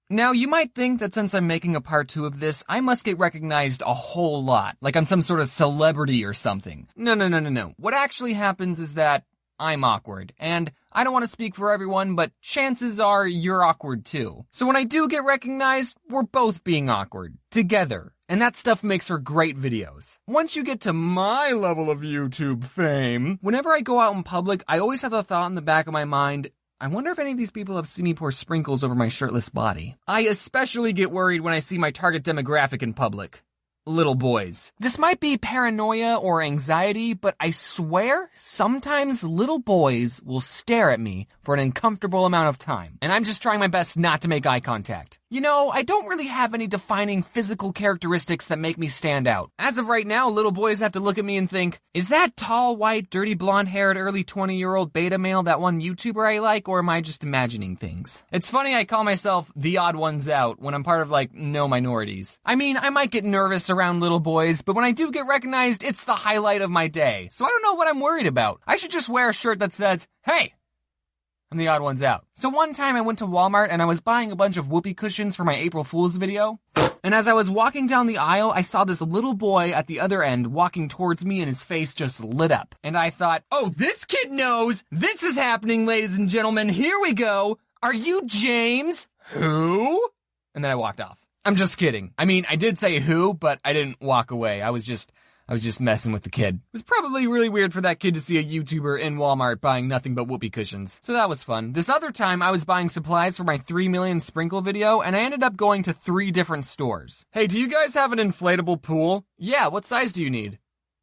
Now, you might think that since I'm making a part 2 of this, I must get recognized a whole lot, like I'm some sort of celebrity or something. No. What actually happens is that I'm awkward, and I don't want to speak for everyone, but chances are you're awkward too. So when I do get recognized, we're both being awkward, together. And that stuff makes for great videos. Once you get to my level of YouTube fame, whenever I go out in public, I always have the thought in the back of my mind, I wonder if any of these people have seen me pour sprinkles over my shirtless body. I especially get worried when I see my target demographic in public. Little boys. This might be paranoia or anxiety, but I swear sometimes little boys will stare at me for an uncomfortable amount of time. And I'm just trying my best not to make eye contact. You know, I don't really have any defining physical characteristics that make me stand out. As of right now, little boys have to look at me and think, is that tall, white, dirty, blonde-haired, early 20-year-old beta male that one YouTuber I like, or am I just imagining things? It's funny I call myself the odd ones out when I'm part of, like, no minorities. I mean, I might get nervous around little boys, but when I do get recognized, it's the highlight of my day. So I don't know what I'm worried about. I should just wear a shirt that says, hey, I'm the odd ones out. So one time I went to Walmart and I was buying a bunch of whoopee cushions for my April Fool's video. And as I was walking down the aisle, I saw this little boy at the other end walking towards me and his face just lit up. And I thought, oh, this kid knows. This is happening, ladies and gentlemen. Here we go. Are you James? Who? And then I walked off. I'm just kidding. I mean, I did say who, but I didn't walk away. I was just messing with the kid. It was probably really weird for that kid to see a YouTuber in Walmart buying nothing but whoopee cushions. So that was fun. This other time, I was buying supplies for my 3 million sprinkle video, and I ended up going to 3 different stores. Hey, do you guys have an inflatable pool? Yeah, what size do you need?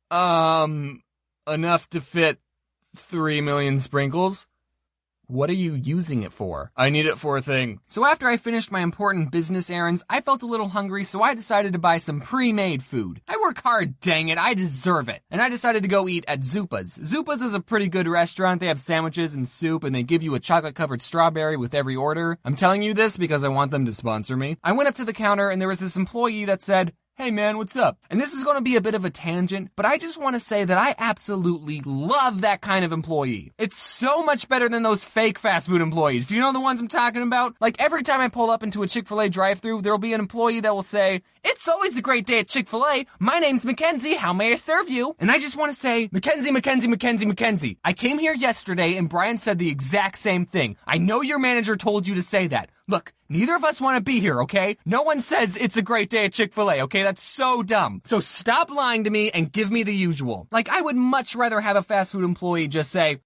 Enough to fit 3 million sprinkles. What are you using it for? I need it for a thing. So after I finished my important business errands, I felt a little hungry, so I decided to buy some pre-made food. I work hard, dang it, I deserve it. And I decided to go eat at Zupa's. Zupa's is a pretty good restaurant. They have sandwiches and soup, and they give you a chocolate-covered strawberry with every order. I'm telling you this because I want them to sponsor me. I went up to the counter, and there was this employee that said, hey man, what's up? And this is going to be a bit of a tangent, but I just want to say that I absolutely love that kind of employee. It's so much better than those fake fast food employees. Do you know the ones I'm talking about? Like every time I pull up into a Chick-fil-A drive-thru, there'll be an employee that will say, it's always a great day at Chick-fil-A. My name's Mackenzie. How may I serve you? And I just want to say, Mackenzie. I came here yesterday and Brian said the exact same thing. I know your manager told you to say that. Look, neither of us want to be here, okay? No one says it's a great day at Chick-fil-A, okay? That's so dumb. So stop lying to me and give me the usual. Like, I would much rather have a fast food employee just say,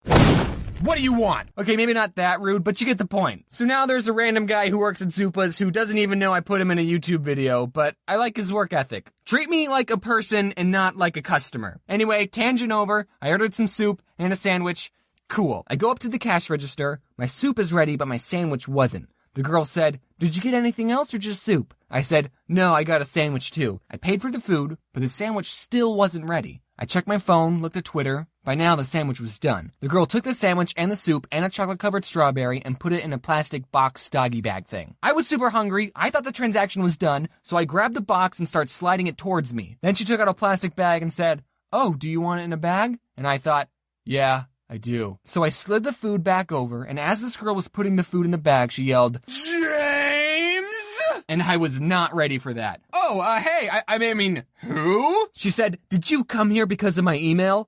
what do you want? Okay, maybe not that rude, but you get the point. So now there's a random guy who works at Zupa's who doesn't even know I put him in a YouTube video, but I like his work ethic. Treat me like a person and not like a customer. Anyway, tangent over. I ordered some soup and a sandwich. Cool. I go up to the cash register. My soup is ready, but my sandwich wasn't. The girl said, did you get anything else or just soup? I said, no, I got a sandwich too. I paid for the food, but the sandwich still wasn't ready. I checked my phone, looked at Twitter. By now, the sandwich was done. The girl took the sandwich and the soup and a chocolate-covered strawberry and put it in a plastic box doggy bag thing. I was super hungry. I thought the transaction was done, so I grabbed the box and started sliding it towards me. Then she took out a plastic bag and said, oh, do you want it in a bag? And I thought, yeah, I do. So I slid the food back over, and as this girl was putting the food in the bag, she yelled, James! And I was not ready for that. Oh, hey, I mean, who? She said, did you come here because of my email?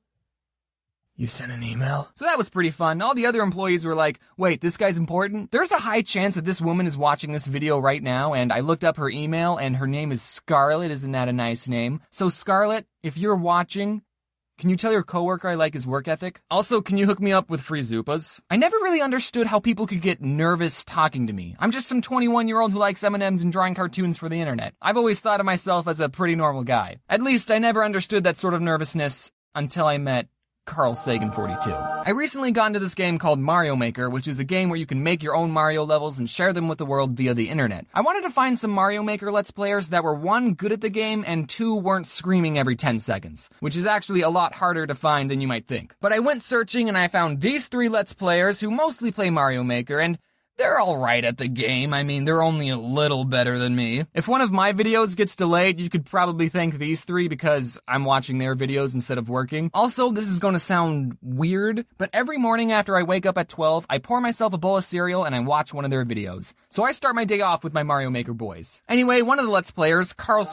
You sent an email? So that was pretty fun. All the other employees were like, wait, this guy's important? There's a high chance that this woman is watching this video right now, and I looked up her email, and her name is Scarlett. Isn't that a nice name? So Scarlett, if you're watching, can you tell your coworker I like his work ethic? Also, can you hook me up with free Zupas? I never really understood how people could get nervous talking to me. I'm just some 21-year-old who likes M&Ms and drawing cartoons for the internet. I've always thought of myself as a pretty normal guy. At least I never understood that sort of nervousness until I met Carl Sagan 42. I recently got into this game called Mario Maker, which is a game where you can make your own Mario levels and share them with the world via the internet. I wanted to find some Mario Maker Let's Players that were 1, good at the game, and 2, weren't screaming every 10 seconds, which is actually a lot harder to find than you might think. But I went searching and I found these 3 Let's Players who mostly play Mario Maker, and They're alright at the game. I mean, they're only a little better than me. If one of my videos gets delayed, you could probably thank these three because I'm watching their videos instead of working. Also, this is gonna sound weird, but every morning after I wake up at 12, I pour myself a bowl of cereal and I watch one of their videos. So I start my day off with my Mario Maker boys. Anyway, one of the Let's Players, Carl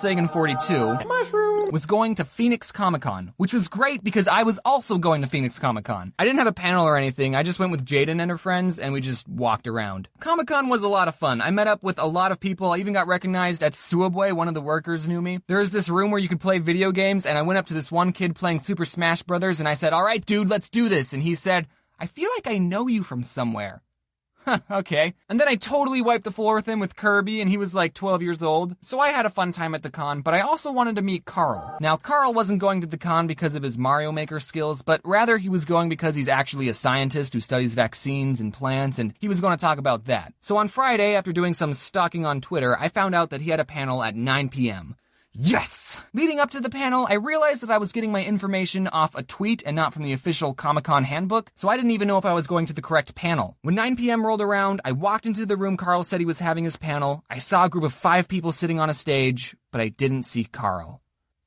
Sagan42, was going to Phoenix Comic-Con, which was great because I was also going to Phoenix Comic-Con. I didn't have a panel or anything, I just went with Jaden and her friends and we just walked around. Comic-Con was a lot of fun. I met up with a lot of people. I even got recognized at Subway. One of the workers knew me. There was this room where you could play video games, and I went up to this one kid playing Super Smash Brothers, and I said, "All right, dude, let's do this." And he said, "I feel like I know you from somewhere." Okay. And then I totally wiped the floor with him with Kirby, and he was like 12 years old. So I had a fun time at the con, but I also wanted to meet Carl. Now, Carl wasn't going to the con because of his Mario Maker skills, but rather he was going because he's actually a scientist who studies vaccines and plants, and he was going to talk about that. So on Friday, after doing some stalking on Twitter, I found out that he had a panel at 9 p.m. Yes! Leading up to the panel, I realized that I was getting my information off a tweet and not from the official Comic-Con handbook, so I didn't even know if I was going to the correct panel. When 9 p.m. rolled around, I walked into the room Carl said he was having his panel. I saw a group of 5 people sitting on a stage, but I didn't see Carl.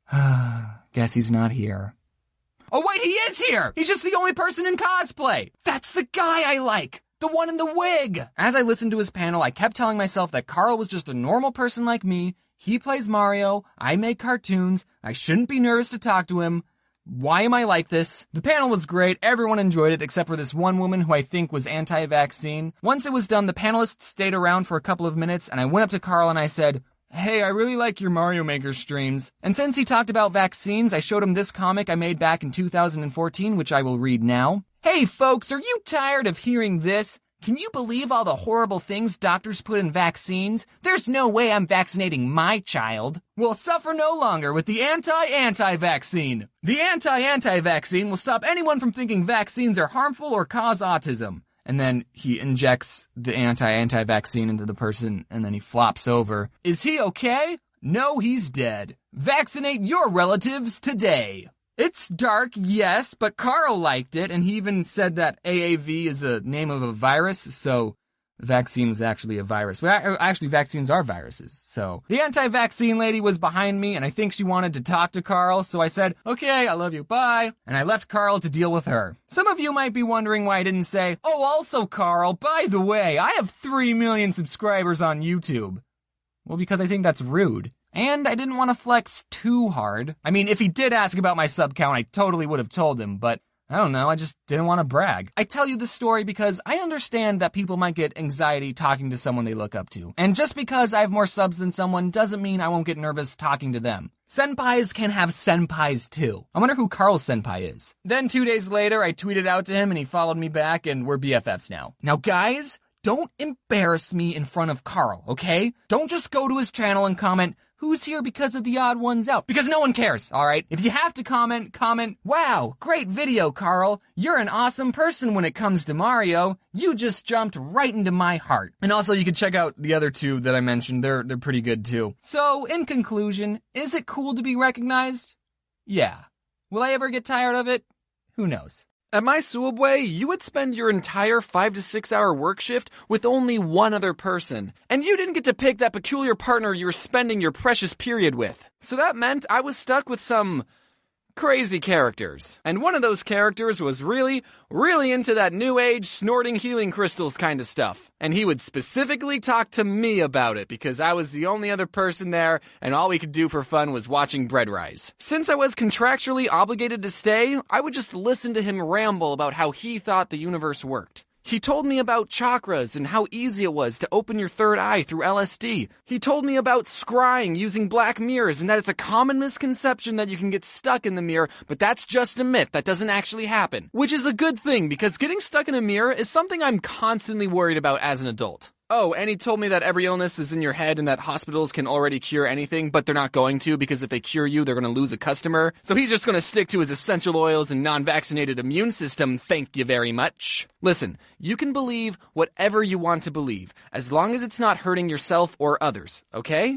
Guess he's not here. Oh wait, he is here! He's just the only person in cosplay! That's the guy I like! The one in the wig! As I listened to his panel, I kept telling myself that Carl was just a normal person like me. He plays Mario, I make cartoons, I shouldn't be nervous to talk to him. Why am I like this? The panel was great, everyone enjoyed it except for this one woman who I think was anti-vaccine. Once it was done, the panelists stayed around for a couple of minutes and I went up to Carl and I said, "Hey, I really like your Mario Maker streams." And since he talked about vaccines, I showed him this comic I made back in 2014, which I will read now. Hey folks, are you tired of hearing this? Can you believe all the horrible things doctors put in vaccines? There's no way I'm vaccinating my child. Well, suffer no longer with the anti-vaccine. The anti-vaccine will stop anyone from thinking vaccines are harmful or cause autism. And then he injects the anti-vaccine into the person, and then he flops over. Is he okay? No, he's dead. Vaccinate your relatives today. It's dark, yes, but Carl liked it, and he even said that AAV is a name of a virus, so vaccine was actually a virus. Well, actually, vaccines are viruses, so. The anti-vaccine lady was behind me, and I think she wanted to talk to Carl, so I said, "Okay, I love you, bye," and I left Carl to deal with her. Some of you might be wondering why I didn't say, "Oh, also Carl, by the way, I have 3 million subscribers on YouTube." Well, because I think that's rude. And I didn't want to flex too hard. I mean, if he did ask about my sub count, I totally would have told him, but I don't know, I just didn't want to brag. I tell you this story because I understand that people might get anxiety talking to someone they look up to. And just because I have more subs than someone doesn't mean I won't get nervous talking to them. Senpais can have senpais too. I wonder who Carl's senpai is. Then 2 days later, I tweeted out to him and he followed me back and we're BFFs now. Now guys, don't embarrass me in front of Carl, okay? Don't just go to his channel and comment, "Who's here because of the odd ones out?" Because no one cares, alright? If you have to comment, "Wow, great video, Carl. You're an awesome person when it comes to Mario. You just jumped right into my heart." And also you can check out the other 2 that I mentioned. They're pretty good too. So, in conclusion, is it cool to be recognized? Yeah. Will I ever get tired of it? Who knows? At my Subway, you would spend your entire 5 to 6 hour work shift with only one other person. And you didn't get to pick that peculiar partner you were spending your precious period with. So that meant I was stuck with some crazy characters. And one of those characters was really into that new age snorting healing crystals kind of stuff. And he would specifically talk to me about it because I was the only other person there and all we could do for fun was watching bread rise. Since I was contractually obligated to stay, I would just listen to him ramble about how he thought the universe worked. He told me about chakras and how easy it was to open your third eye through LSD. He told me about scrying using black mirrors and that it's a common misconception that you can get stuck in the mirror, but that's just a myth. That doesn't actually happen. Which is a good thing because getting stuck in a mirror is something I'm constantly worried about as an adult. Oh, and he told me that every illness is in your head and that hospitals can already cure anything, but they're not going to because if they cure you, they're going to lose a customer. So he's just going to stick to his essential oils and non-vaccinated immune system, thank you very much. Listen, you can believe whatever you want to believe, as long as it's not hurting yourself or others, okay?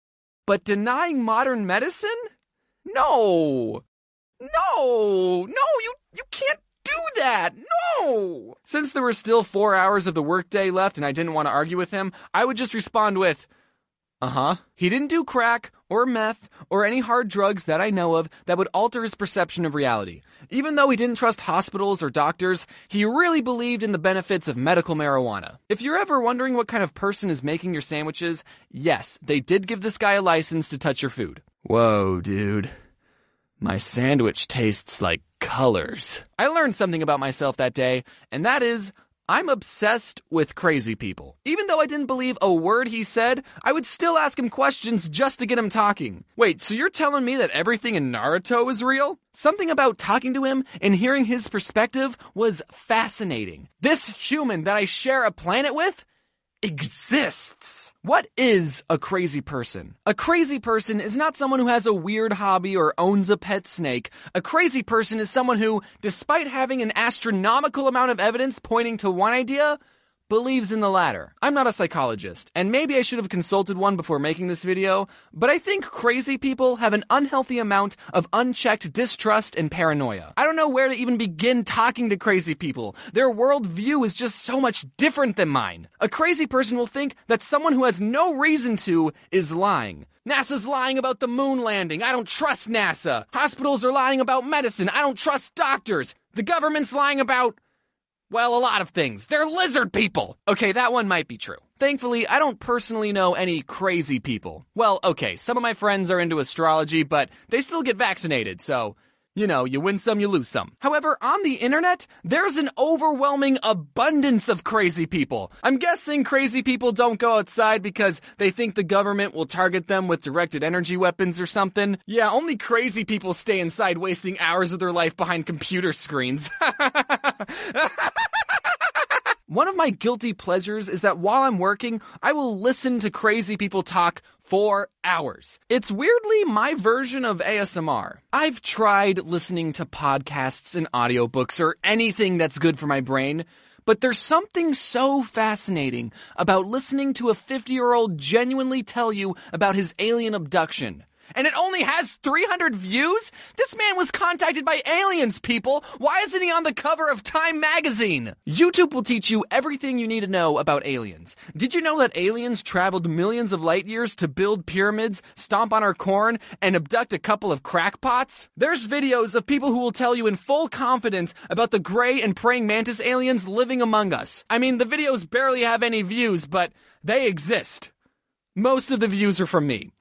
But denying modern medicine? No, you can't do that! No! Since there were still 4 hours of the workday left and I didn't want to argue with him, I would just respond with, He didn't do crack or meth or any hard drugs that I know of that would alter his perception of reality. Even though he didn't trust hospitals or doctors, he really believed in the benefits of medical marijuana. If you're ever wondering what kind of person is making your sandwiches, yes, they did give this guy a license to touch your food. Whoa, dude. My sandwich tastes like colors. I learned something about myself that day, and that is, I'm obsessed with crazy people. Even though I didn't believe a word he said, I would still ask him questions just to get him talking. Wait, so you're telling me that everything in Naruto is real? Something about talking to him and hearing his perspective was fascinating. This human that I share a planet with exists. What is a crazy person? A crazy person is not someone who has a weird hobby or owns a pet snake. A crazy person is someone who, despite having an astronomical amount of evidence pointing to one idea, believes in the latter. I'm not a psychologist, and maybe I should have consulted one before making this video, but I think crazy people have an unhealthy amount of unchecked distrust and paranoia. I don't know where to even begin talking to crazy people. Their worldview is just so much different than mine. A crazy person will think that someone who has no reason to is lying. NASA's lying about the moon landing. I don't trust NASA. Hospitals are lying about medicine. I don't trust doctors. The government's lying about, well, a lot of things. They're lizard people. Okay, that one might be true. Thankfully, I don't personally know any crazy people. Well, okay, some of my friends are into astrology, but they still get vaccinated, so, you know, you win some, you lose some. However, on the internet, there's an overwhelming abundance of crazy people. I'm guessing crazy people don't go outside because they think the government will target them with directed energy weapons or something. Yeah, only crazy people stay inside wasting hours of their life behind computer screens. One of my guilty pleasures is that while I'm working, I will listen to crazy people talk for hours. It's weirdly my version of ASMR. I've tried listening to podcasts and audiobooks or anything that's good for my brain, but there's something so fascinating about listening to a 50-year-old genuinely tell you about his alien abduction. And it only has 300 views? This man was contacted by aliens, people! Why isn't he on the cover of Time magazine? YouTube will teach you everything you need to know about aliens. Did you know that aliens traveled millions of light years to build pyramids, stomp on our corn, and abduct a couple of crackpots? There's videos of people who will tell you in full confidence about the gray and praying mantis aliens living among us. I mean, the videos barely have any views, but they exist. Most of the views are from me.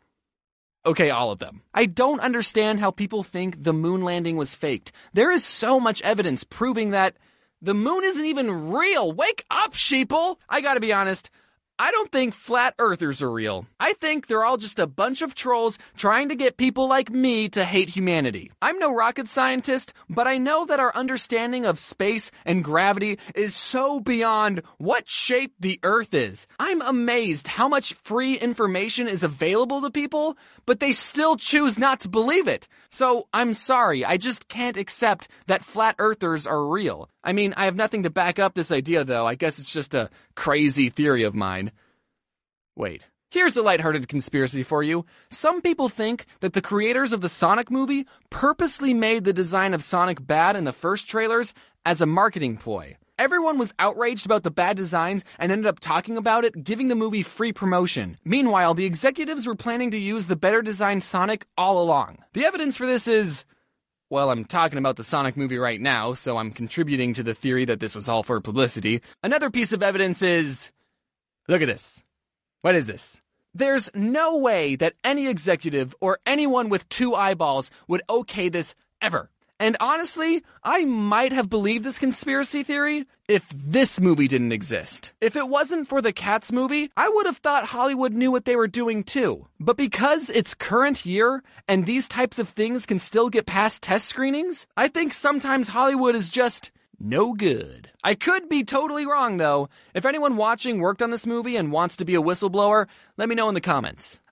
Okay, all of them. I don't understand how people think the moon landing was faked. There is so much evidence proving that the moon isn't even real. Wake up, sheeple! I gotta be honest, I don't think flat earthers are real. I think they're all just a bunch of trolls trying to get people like me to hate humanity. I'm no rocket scientist, but I know that our understanding of space and gravity is so beyond what shape the earth is. I'm amazed how much free information is available to people, but they still choose not to believe it. So I'm sorry, I just can't accept that flat earthers are real. I mean, I have nothing to back up this idea though. I guess it's just a crazy theory of mine. Wait, here's a lighthearted conspiracy for you. Some people think that the creators of the Sonic movie purposely made the design of Sonic bad in the first trailers as a marketing ploy. Everyone was outraged about the bad designs and ended up talking about it, giving the movie free promotion. Meanwhile, the executives were planning to use the better designed Sonic all along. The evidence for this is, well, I'm talking about the Sonic movie right now, so I'm contributing to the theory that this was all for publicity. Another piece of evidence is, look at this. What is this? There's no way that any executive or anyone with 2 eyeballs would okay this ever. And honestly, I might have believed this conspiracy theory if this movie didn't exist. If it wasn't for the Cats movie, I would have thought Hollywood knew what they were doing too. But because it's current year and these types of things can still get past test screenings, I think sometimes Hollywood is just no good. I could be totally wrong though. If anyone watching worked on this movie and wants to be a whistleblower, let me know in the comments.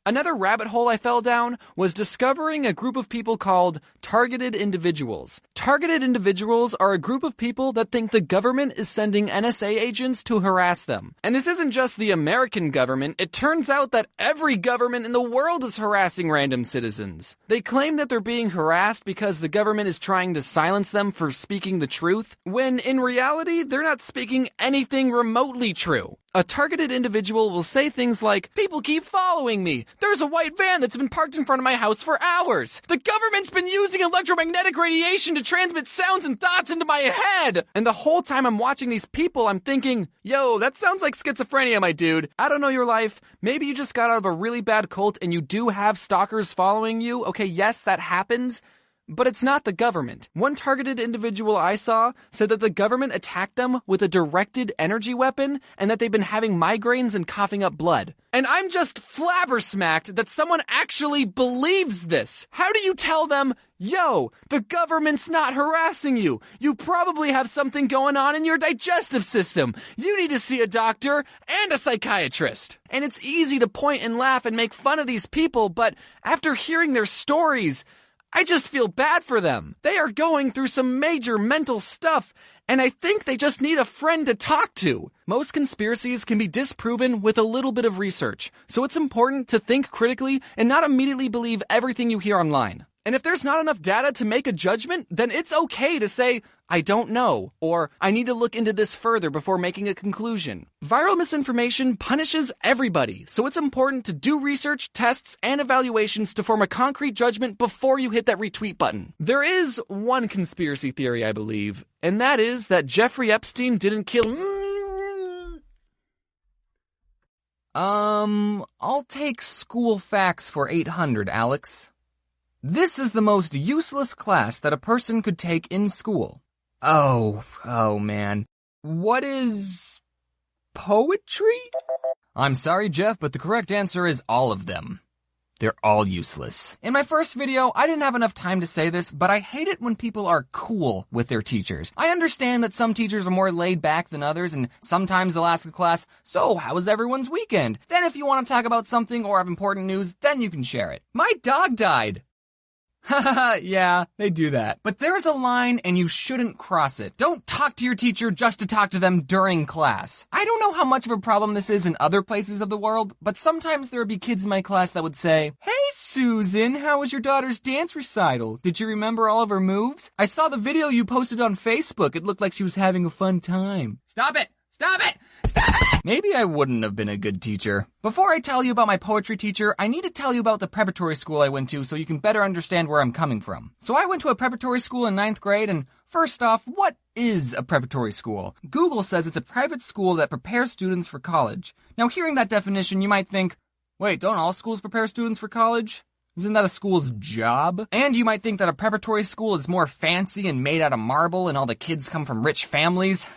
Another rabbit hole I fell down was discovering a group of people called targeted individuals. Targeted individuals are a group of people that think the government is sending NSA agents to harass them. And this isn't just the American government. It turns out that every government in the world is harassing random citizens. They claim that they're being harassed because the government is trying to silence them for speaking the truth, when in reality, they're not speaking anything remotely true. A targeted individual will say things like, "People keep following me. There's a white van that's been parked in front of my house for hours. The government's been using electromagnetic radiation to transmit sounds and thoughts into my head." And the whole time I'm watching these people, I'm thinking, yo, that sounds like schizophrenia, my dude. I don't know your life. Maybe you just got out of a really bad cult and you do have stalkers following you. Okay, yes, that happens. But it's not the government. One targeted individual I saw said that the government attacked them with a directed energy weapon and that they've been having migraines and coughing up blood. And I'm just flabbergasted that someone actually believes this. How do you tell them, yo, the government's not harassing you. You probably have something going on in your digestive system. You need to see a doctor and a psychiatrist. And it's easy to point and laugh and make fun of these people, but after hearing their stories, I just feel bad for them. They are going through some major mental stuff, and I think they just need a friend to talk to. Most conspiracies can be disproven with a little bit of research, so it's important to think critically and not immediately believe everything you hear online. And if there's not enough data to make a judgment, then it's okay to say, I don't know, or I need to look into this further before making a conclusion. Viral misinformation punishes everybody, so it's important to do research, tests, and evaluations to form a concrete judgment before you hit that retweet button. There is one conspiracy theory, I believe, and that is that Jeffrey Epstein didn't kill... I'll take school facts for 800, Alex. This is the most useless class that a person could take in school. Oh man. What is poetry? I'm sorry, Jeff, but the correct answer is all of them. They're all useless. In my first video, I didn't have enough time to say this, but I hate it when people are cool with their teachers. I understand that some teachers are more laid back than others, and sometimes they'll ask the class, so how was everyone's weekend? Then if you want to talk about something or have important news, then you can share it. My dog died. Haha, yeah, they do that. But there's a line and you shouldn't cross it. Don't talk to your teacher just to talk to them during class. I don't know how much of a problem this is in other places of the world, but sometimes there would be kids in my class that would say, "Hey Susan, how was your daughter's dance recital? Did you remember all of her moves? I saw the video you posted on Facebook. It looked like she was having a fun time." Stop it! Stop it! Stop it! Maybe I wouldn't have been a good teacher. Before I tell you about my poetry teacher, I need to tell you about the preparatory school I went to so you can better understand where I'm coming from. So I went to a preparatory school in 9th grade, and first off, what is a preparatory school? Google says it's a private school that prepares students for college. Now, hearing that definition, you might think, wait, don't all schools prepare students for college? Isn't that a school's job? And you might think that a preparatory school is more fancy and made out of marble and all the kids come from rich families.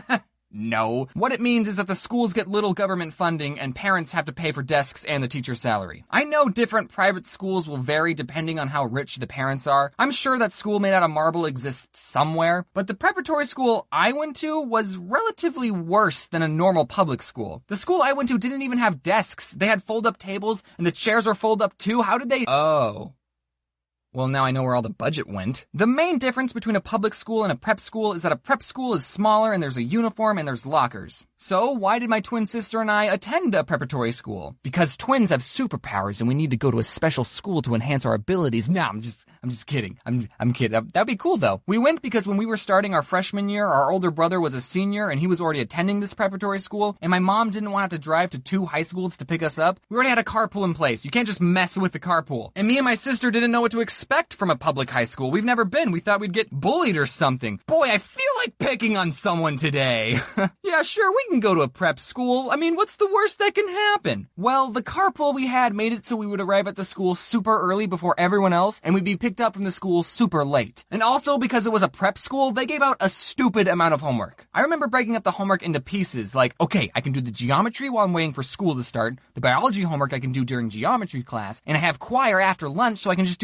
No. What it means is that the schools get little government funding and parents have to pay for desks and the teacher's salary. I know different private schools will vary depending on how rich the parents are. I'm sure that school made out of marble exists somewhere, but the preparatory school I went to was relatively worse than a normal public school. The school I went to didn't even have desks. They had fold-up tables and the chairs were fold-up too. How did they... Oh. Well, now I know where all the budget went. The main difference between a public school and a prep school is that a prep school is smaller and there's a uniform and there's lockers. So why did my twin sister and I attend a preparatory school? Because twins have superpowers and we need to go to a special school to enhance our abilities. Nah, I'm just kidding. I'm kidding. That'd be cool though. We went because when we were starting our freshman year, our older brother was a senior and he was already attending this preparatory school, and my mom didn't want to have to drive to 2 high schools to pick us up. We already had a carpool in place. You can't just mess with the carpool. And me and my sister didn't know what to expect from a public high school. We've never been. We thought we'd get bullied or something. Boy, I feel like picking on someone today. Yeah, sure, we can go to a prep school. I mean, what's the worst that can happen? Well, the carpool we had made it so we would arrive at the school super early before everyone else, and we'd be picked up from the school super late. And also, because it was a prep school, they gave out a stupid amount of homework. I remember breaking up the homework into pieces, like, okay, I can do the geometry while I'm waiting for school to start, the biology homework I can do during geometry class, and I have choir after lunch so I can just do this during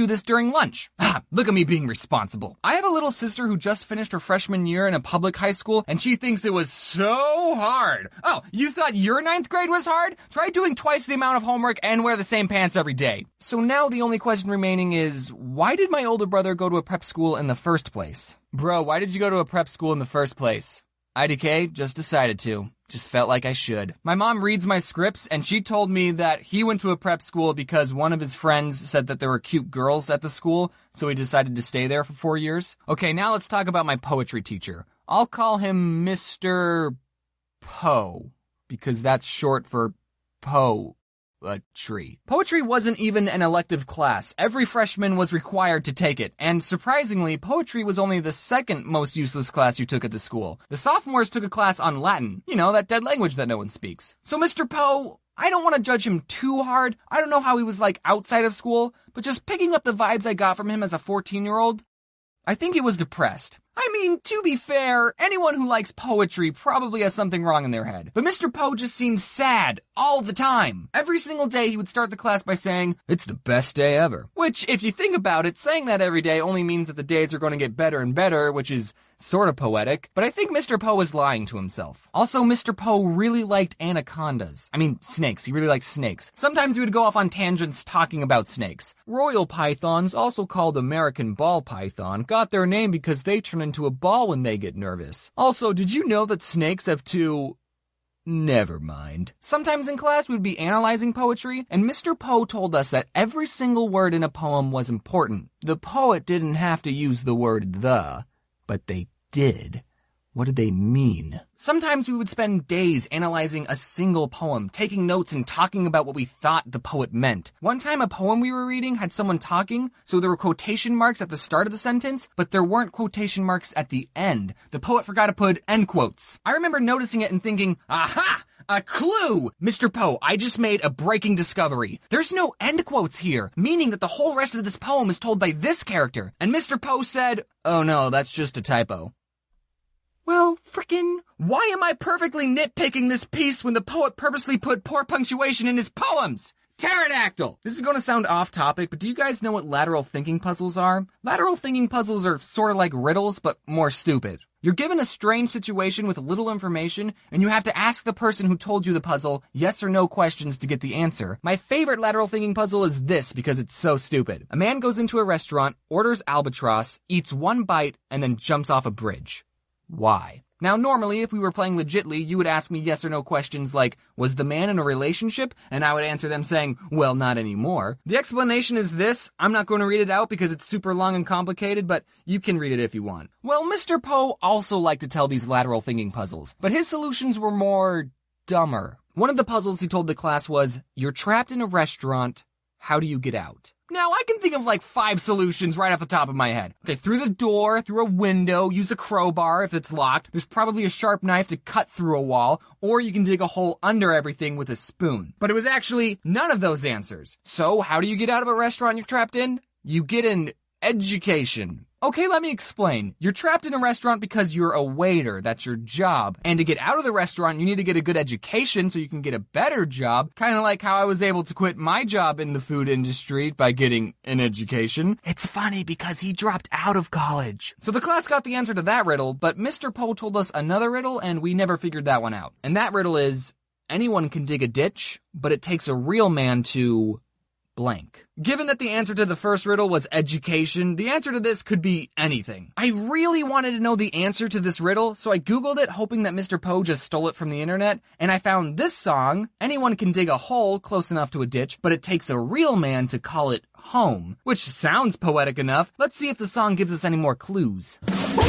during lunch. Look at me being responsible. I have a little sister who just finished her freshman year in a public high school, and she thinks it was so hard. Oh, you thought your 9th grade was hard? Try doing twice the amount of homework and wear the same pants every day. So now the only question remaining is, why did my older brother go to a prep school in the first place? Bro, why did you go to a prep school in the first place? IDK, just decided to. Just felt like I should. My mom reads my scripts, and she told me that he went to a prep school because one of his friends said that there were cute girls at the school, so he decided to stay there for 4 years. Okay, now let's talk about my poetry teacher. I'll call him Mr. Poe, because that's short for poetry. Poetry wasn't even an elective class. Every freshman was required to take it, and surprisingly, poetry was only the second most useless class you took at the school. The sophomores took a class on Latin, that dead language that no one speaks. So Mr. Poe, I don't want to judge him too hard. I don't know how he was like outside of school, but just picking up the vibes I got from him as a 14-year-old, I think he was depressed. I mean, to be fair, anyone who likes poetry probably has something wrong in their head. But Mr. Poe just seemed sad all the time. Every single day he would start the class by saying, "It's the best day ever." Which, if you think about it, saying that every day only means that the days are going to get better and better, which is sort of poetic. But I think Mr. Poe was lying to himself. Also, Mr. Poe really liked anacondas. I mean, snakes. He really liked snakes. Sometimes he would go off on tangents talking about snakes. Royal pythons, also called American ball python, got their name because they turn into a ball when they get nervous. Also, did you know that snakes have two... Never mind. Sometimes in class we'd be analyzing poetry, and Mr. Poe told us that every single word in a poem was important. The poet didn't have to use the word "the," but they did. What did they mean? Sometimes we would spend days analyzing a single poem, taking notes and talking about what we thought the poet meant. One time a poem we were reading had someone talking, so there were quotation marks at the start of the sentence, but there weren't quotation marks at the end. The poet forgot to put end quotes. I remember noticing it and thinking, aha! A clue! Mr. Poe, I just made a breaking discovery. There's no end quotes here, meaning that the whole rest of this poem is told by this character. And Mr. Poe said, "Oh no, that's just a typo." Well, frickin', why am I perfectly nitpicking this piece when the poet purposely put poor punctuation in his poems? Pterodactyl! This is going to sound off topic, but do you guys know what lateral thinking puzzles are? Lateral thinking puzzles are sort of like riddles, but more stupid. You're given a strange situation with little information, and you have to ask the person who told you the puzzle yes or no questions to get the answer. My favorite lateral thinking puzzle is this because it's so stupid. A man goes into a restaurant, orders albatross, eats one bite, and then jumps off a bridge. Why? Now, normally, if we were playing legitly, you would ask me yes or no questions like, was the man in a relationship? And I would answer them saying, well, not anymore. The explanation is this. I'm not going to read it out because it's super long and complicated, but you can read it if you want. Well, Mr. Poe also liked to tell these lateral thinking puzzles, but his solutions were more dumber. One of the puzzles he told the class was, you're trapped in a restaurant. How do you get out? Now, I can think of like 5 solutions right off the top of my head. Okay, through the door, through a window, use a crowbar if it's locked. There's probably a sharp knife to cut through a wall, or you can dig a hole under everything with a spoon. But it was actually none of those answers. So, how do you get out of a restaurant you're trapped in? You get an education. Okay, let me explain. You're trapped in a restaurant because you're a waiter. That's your job. And to get out of the restaurant, you need to get a good education so you can get a better job. Kind of like how I was able to quit my job in the food industry by getting an education. It's funny because he dropped out of college. So the class got the answer to that riddle, but Mr. Poe told us another riddle and we never figured that one out. And that riddle is, anyone can dig a ditch, but it takes a real man to... blank. Given that the answer to the first riddle was education, the answer to this could be anything. I really wanted to know the answer to this riddle, so I googled it hoping that Mr. Poe just stole it from the internet, and I found this song, anyone can dig a hole close enough to a ditch, but it takes a real man to call it home. Which sounds poetic enough. Let's see if the song gives us any more clues.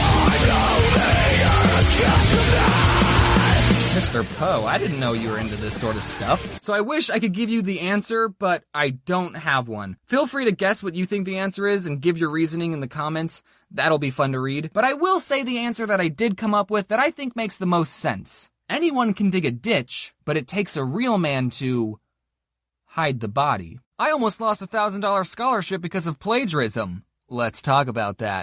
Mr. Poe, I didn't know you were into this sort of stuff. So I wish I could give you the answer, but I don't have one. Feel free to guess what you think the answer is and give your reasoning in the comments. That'll be fun to read. But I will say the answer that I did come up with that I think makes the most sense. Anyone can dig a ditch, but it takes a real man to hide the body. I almost lost a $1,000 scholarship because of plagiarism. Let's talk about that.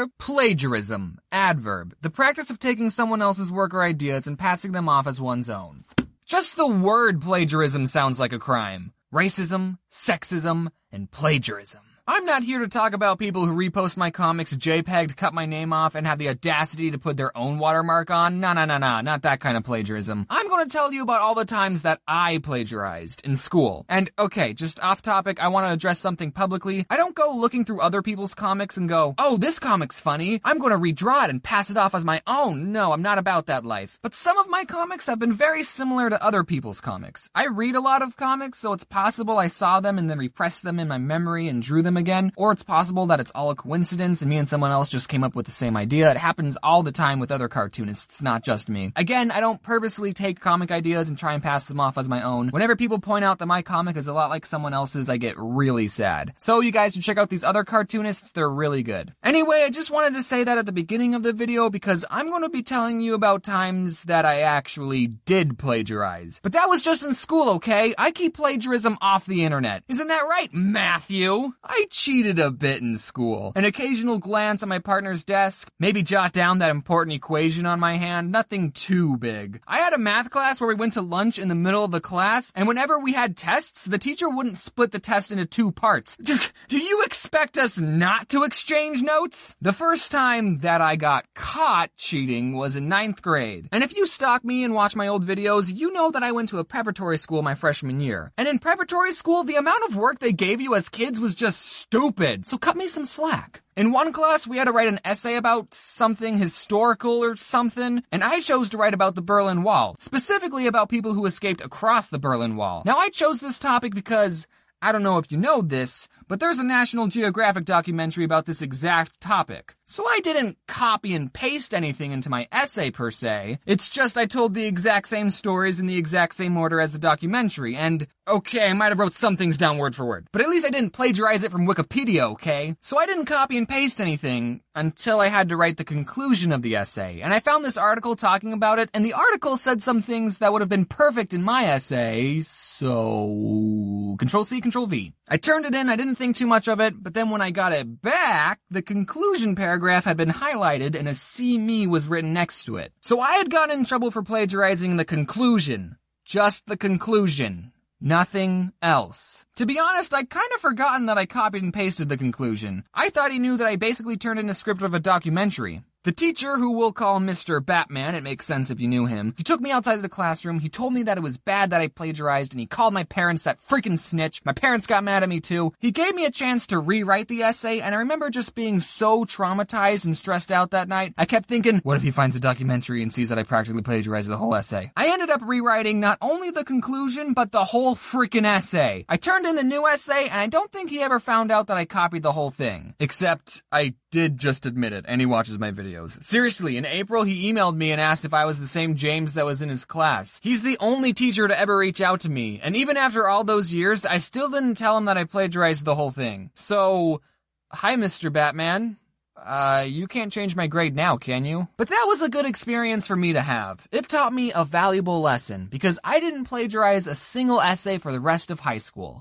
Plagiarism. Adverb. The practice of taking someone else's work or ideas and passing them off as one's own. Just the word plagiarism sounds like a crime. Racism, sexism, and plagiarism. I'm not here to talk about people who repost my comics JPEG'd, cut my name off, and have the audacity to put their own watermark on. Nah, not that kind of plagiarism. I'm going to tell you about all the times that I plagiarized in school. And okay, just off topic, I want to address something publicly. I don't go looking through other people's comics and go, oh, this comic's funny, I'm going to redraw it and pass it off as my own. No, I'm not about that life. But some of my comics have been very similar to other people's comics. I read a lot of comics, so it's possible I saw them and then repressed them in my memory and drew them again, or it's possible that it's all a coincidence and me and someone else just came up with the same idea. It happens all the time with other cartoonists, not just me. Again, I don't purposely take comic ideas and try and pass them off as my own. Whenever people point out that my comic is a lot like someone else's, I get really sad. So you guys should check out these other cartoonists, they're really good. Anyway, I just wanted to say that at the beginning of the video because I'm going to be telling you about times that I actually did plagiarize. But that was just in school, okay? I keep plagiarism off the internet. Isn't that right, Matthew? I cheated a bit in school. An occasional glance at my partner's desk, maybe jot down that important equation on my hand, nothing too big. I had a math class where we went to lunch in the middle of the class, and whenever we had tests, the teacher wouldn't split the test into 2 parts. Do you expect us not to exchange notes? The first time that I got caught cheating was in 9th grade. And if you stalk me and watch my old videos, you know that I went to a preparatory school my freshman year. And in preparatory school, the amount of work they gave you as kids was just stupid. So cut me some slack. In one class, we had to write an essay about something historical or something, and I chose to write about the Berlin Wall, specifically about people who escaped across the Berlin Wall. Now, I chose this topic because, I don't know if you know this, but there's a National Geographic documentary about this exact topic. So I didn't copy and paste anything into my essay per se. It's just I told the exact same stories in the exact same order as the documentary, and okay, I might have wrote some things down word for word, but at least I didn't plagiarize it from Wikipedia, okay? So I didn't copy and paste anything until I had to write the conclusion of the essay, and I found this article talking about it, and the article said some things that would have been perfect in my essay, so Control-C, Control-V. I turned it in, I didn't think too much of it, but then when I got it back, the conclusion paragraph had been highlighted and a "See Me" was written next to it. So I had gotten in trouble for plagiarizing the conclusion. Just the conclusion. Nothing else. To be honest, I'd kind of forgotten that I copied and pasted the conclusion. I thought he knew that I basically turned in a script of a documentary. The teacher, who we'll call Mr. Batman, it makes sense if you knew him, he took me outside of the classroom, he told me that it was bad that I plagiarized, and he called my parents that freaking snitch. My parents got mad at me too. He gave me a chance to rewrite the essay, and I remember just being so traumatized and stressed out that night. I kept thinking, what if he finds a documentary and sees that I practically plagiarized the whole essay? I ended up rewriting not only the conclusion, but the whole freaking essay. I turned in the new essay, and I don't think he ever found out that I copied the whole thing. Except, I did just admit it, and he watches my videos. Seriously, in April, he emailed me and asked if I was the same James that was in his class. He's the only teacher to ever reach out to me, and even after all those years, I still didn't tell him that I plagiarized the whole thing. So, hi, Mr. Batman. You can't change my grade now, can you? But that was a good experience for me to have. It taught me a valuable lesson, because I didn't plagiarize a single essay for the rest of high school.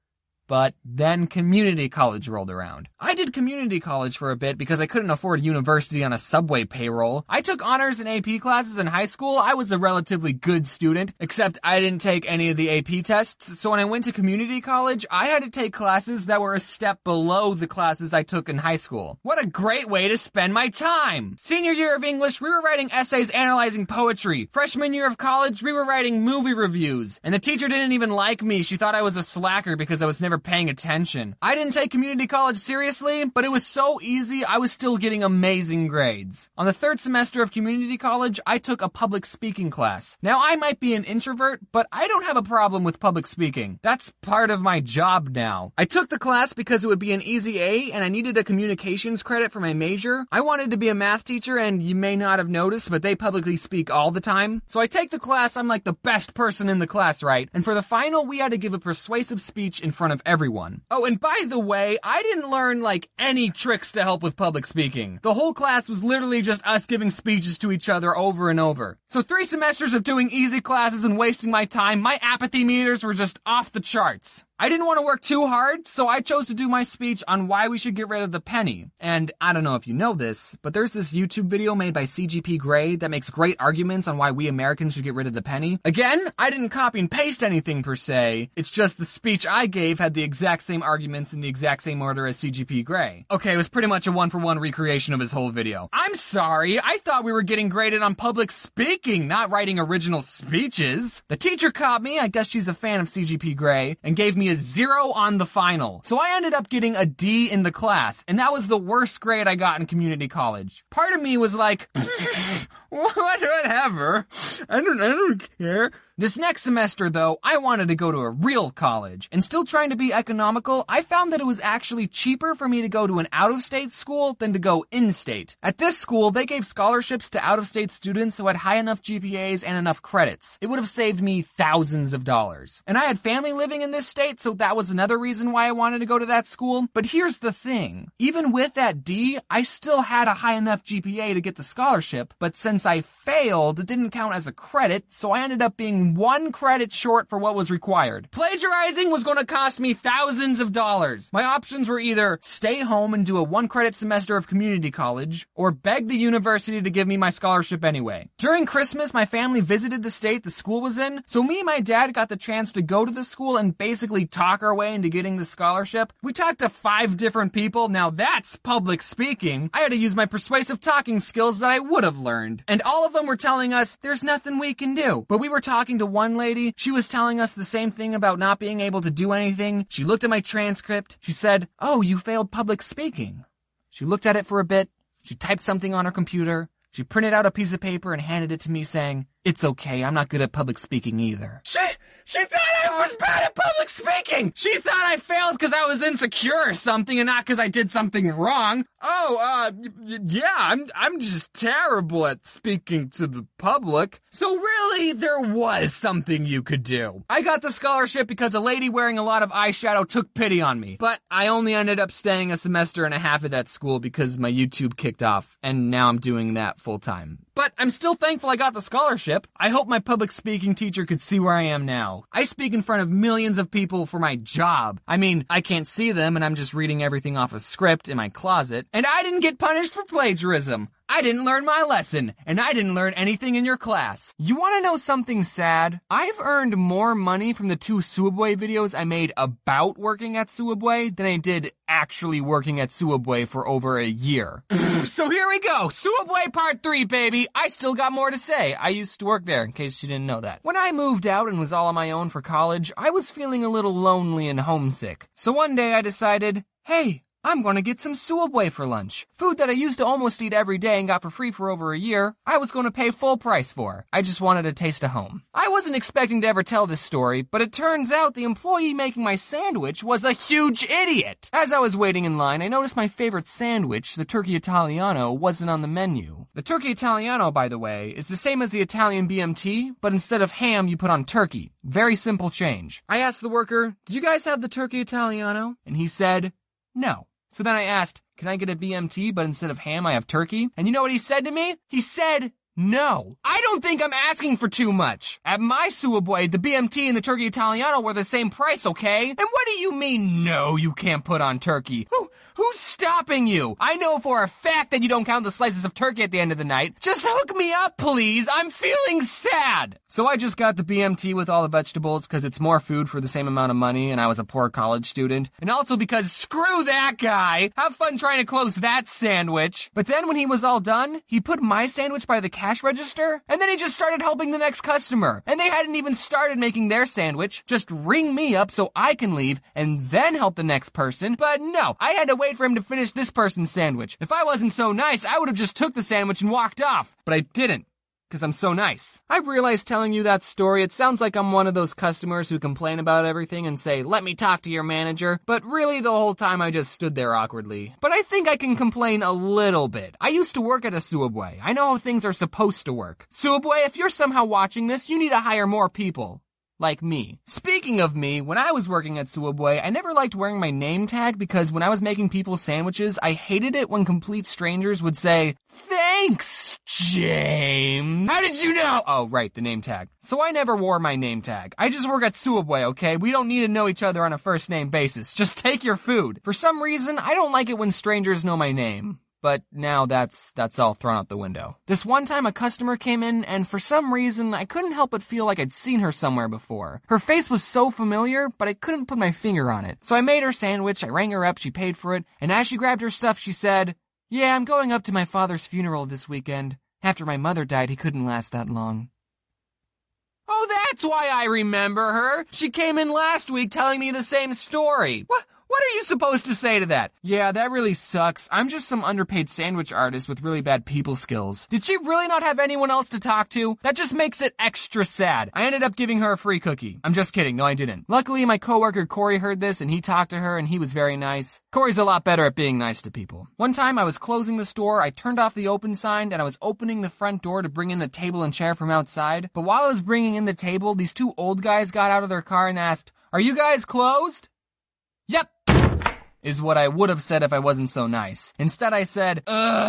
But then community college rolled around. I did community college for a bit because I couldn't afford university on a Subway payroll. I took honors and AP classes in high school. I was a relatively good student, except I didn't take any of the AP tests. So when I went to community college, I had to take classes that were a step below the classes I took in high school. What a great way to spend my time! Senior year of English, we were writing essays analyzing poetry. Freshman year of college, we were writing movie reviews. And the teacher didn't even like me. She thought I was a slacker because I was never paying attention. I didn't take community college seriously, but it was so easy I was still getting amazing grades. On the 3rd semester of community college, I took a public speaking class. Now I might be an introvert, but I don't have a problem with public speaking. That's part of my job now. I took the class because it would be an easy A and I needed a communications credit for my major. I wanted to be a math teacher and you may not have noticed, but they publicly speak all the time. So I take the class, I'm like the best person in the class, right? And for the final, we had to give a persuasive speech in front of everyone. Oh, and by the way, I didn't learn any tricks to help with public speaking. The whole class was literally just us giving speeches to each other over and over. So 3 semesters of doing easy classes and wasting my time, my apathy meters were just off the charts. I didn't want to work too hard, so I chose to do my speech on why we should get rid of the penny. And I don't know if you know this, but there's this YouTube video made by CGP Grey that makes great arguments on why we Americans should get rid of the penny. Again, I didn't copy and paste anything per se. It's just the speech I gave had the exact same arguments in the exact same order as CGP Grey. Okay, it was pretty much a one-for-one recreation of his whole video. I'm sorry, I thought we were getting graded on public speaking, not writing original speeches. The teacher caught me, I guess she's a fan of CGP Grey, and gave me a 0 on the final. So I ended up getting a D in the class, and that was the worst grade I got in community college. Part of me was like, whatever, I don't care. This next semester, though, I wanted to go to a real college, and still trying to be economical, I found that it was actually cheaper for me to go to an out-of-state school than to go in-state. At this school, they gave scholarships to out-of-state students who had high enough GPAs and enough credits. It would have saved me thousands of dollars. And I had family living in this state, so that was another reason why I wanted to go to that school. But here's the thing. Even with that D, I still had a high enough GPA to get the scholarship, but since I failed, it didn't count as a credit, so I ended up being 1 credit short for what was required. Plagiarizing was going to cost me thousands of dollars. My options were either stay home and do a 1 credit semester of community college, or beg the university to give me my scholarship anyway. During Christmas, my family visited the state the school was in, so me and my dad got the chance to go to the school and basically talk our way into getting the scholarship. We talked to 5 different people. Now that's public speaking. I had to use my persuasive talking skills that I would have learned. And all of them were telling us, there's nothing we can do. But we were talking to one lady. She was telling us the same thing about not being able to do anything. She looked at my transcript. She said, "Oh, you failed public speaking." She looked at it for a bit. She typed something on her computer. She printed out a piece of paper and handed it to me saying, "It's okay, I'm not good at public speaking either." She thought I was bad at public speaking! She thought I failed because I was insecure or something and not because I did something wrong. Yeah, I'm just terrible at speaking to the public. So really, there was something you could do. I got the scholarship because a lady wearing a lot of eyeshadow took pity on me. But I only ended up staying a semester and a half at that school because my YouTube kicked off, and now I'm doing that full time. But I'm still thankful I got the scholarship. I hope my public speaking teacher could see where I am now. I speak in front of millions of people for my job. I mean, I can't see them and I'm just reading everything off a script in my closet. And I didn't get punished for plagiarism. I didn't learn my lesson, and I didn't learn anything in your class. You want to know something sad? I've earned more money from the 2 Suwabwe videos I made about working at Suwabwe than I did actually working at Suwabwe for over a year. So here we go, Suwabwe Part 3, baby. I still got more to say. I used to work there, in case you didn't know that. When I moved out and was all on my own for college, I was feeling a little lonely and homesick. So one day I decided, hey, I'm gonna get some Suwabwe for lunch. Food that I used to almost eat every day and got for free for over a year, I was gonna pay full price for. I just wanted a taste of home. I wasn't expecting to ever tell this story, but it turns out the employee making my sandwich was a huge idiot. As I was waiting in line, I noticed my favorite sandwich, the Turkey Italiano, wasn't on the menu. The Turkey Italiano, by the way, is the same as the Italian BMT, but instead of ham, you put on turkey. Very simple change. I asked the worker, "Do you guys have the Turkey Italiano?" And he said, "No." So then I asked, "Can I get a BMT, but instead of ham, I have turkey?" And you know what he said to me? He said, "No." I don't think I'm asking for too much. At my Suwabwe, the BMT and the Turkey Italiano were the same price, okay? And what do you mean, no, you can't put on turkey? Who's stopping you? I know for a fact that you don't count the slices of turkey at the end of the night. Just hook me up, please. I'm feeling sad. So I just got the BMT with all the vegetables because it's more food for the same amount of money and I was a poor college student. And also because screw that guy. Have fun trying to close that sandwich. But then when he was all done, he put my sandwich by the cash register and then he just started helping the next customer. And they hadn't even started making their sandwich. Just ring me up so I can leave and then help the next person. But no, I had to wait for him to finish this person's sandwich. If I wasn't so nice, I would have just took the sandwich and walked off. But I didn't. Because I'm so nice. I've realized telling you that story, it sounds like I'm one of those customers who complain about everything and say, "Let me talk to your manager." But really, the whole time I just stood there awkwardly. But I think I can complain a little bit. I used to work at a Suwabwe. I know how things are supposed to work. Suwabwe, if you're somehow watching this, you need to hire more people. like me. Speaking of me, when I was working at Subway, I never liked wearing my name tag because when I was making people's sandwiches, I hated it when complete strangers would say, "Thanks, James." How did you know? Oh, right, the name tag. So I never wore my name tag. I just work at Subway, okay? We don't need to know each other on a first name basis. Just take your food. For some reason, I don't like it when strangers know my name. But now that's all thrown out the window. This one time a customer came in and for some reason I couldn't help but feel like I'd seen her somewhere before. Her face was so familiar, but I couldn't put my finger on it. So I made her sandwich, I rang her up, she paid for it, and as she grabbed her stuff she said, "Yeah, I'm going up to my father's funeral this weekend. After my mother died, he couldn't last that long." Oh, that's why I remember her. She came in last week telling me the same story. What are you supposed to say to that? Yeah, that really sucks. I'm just some underpaid sandwich artist with really bad people skills. Did she really not have anyone else to talk to? That just makes it extra sad. I ended up giving her a free cookie. I'm just kidding. No, I didn't. Luckily, my coworker Corey heard this and he talked to her and he was very nice. Corey's a lot better at being nice to people. One time I was closing the store, I turned off the open sign and I was opening the front door to bring in the table and chair from outside. But while I was bringing in the table, these two old guys got out of their car and asked, "Are you guys closed?" Yep. Is what I would have said if I wasn't so nice. Instead I said,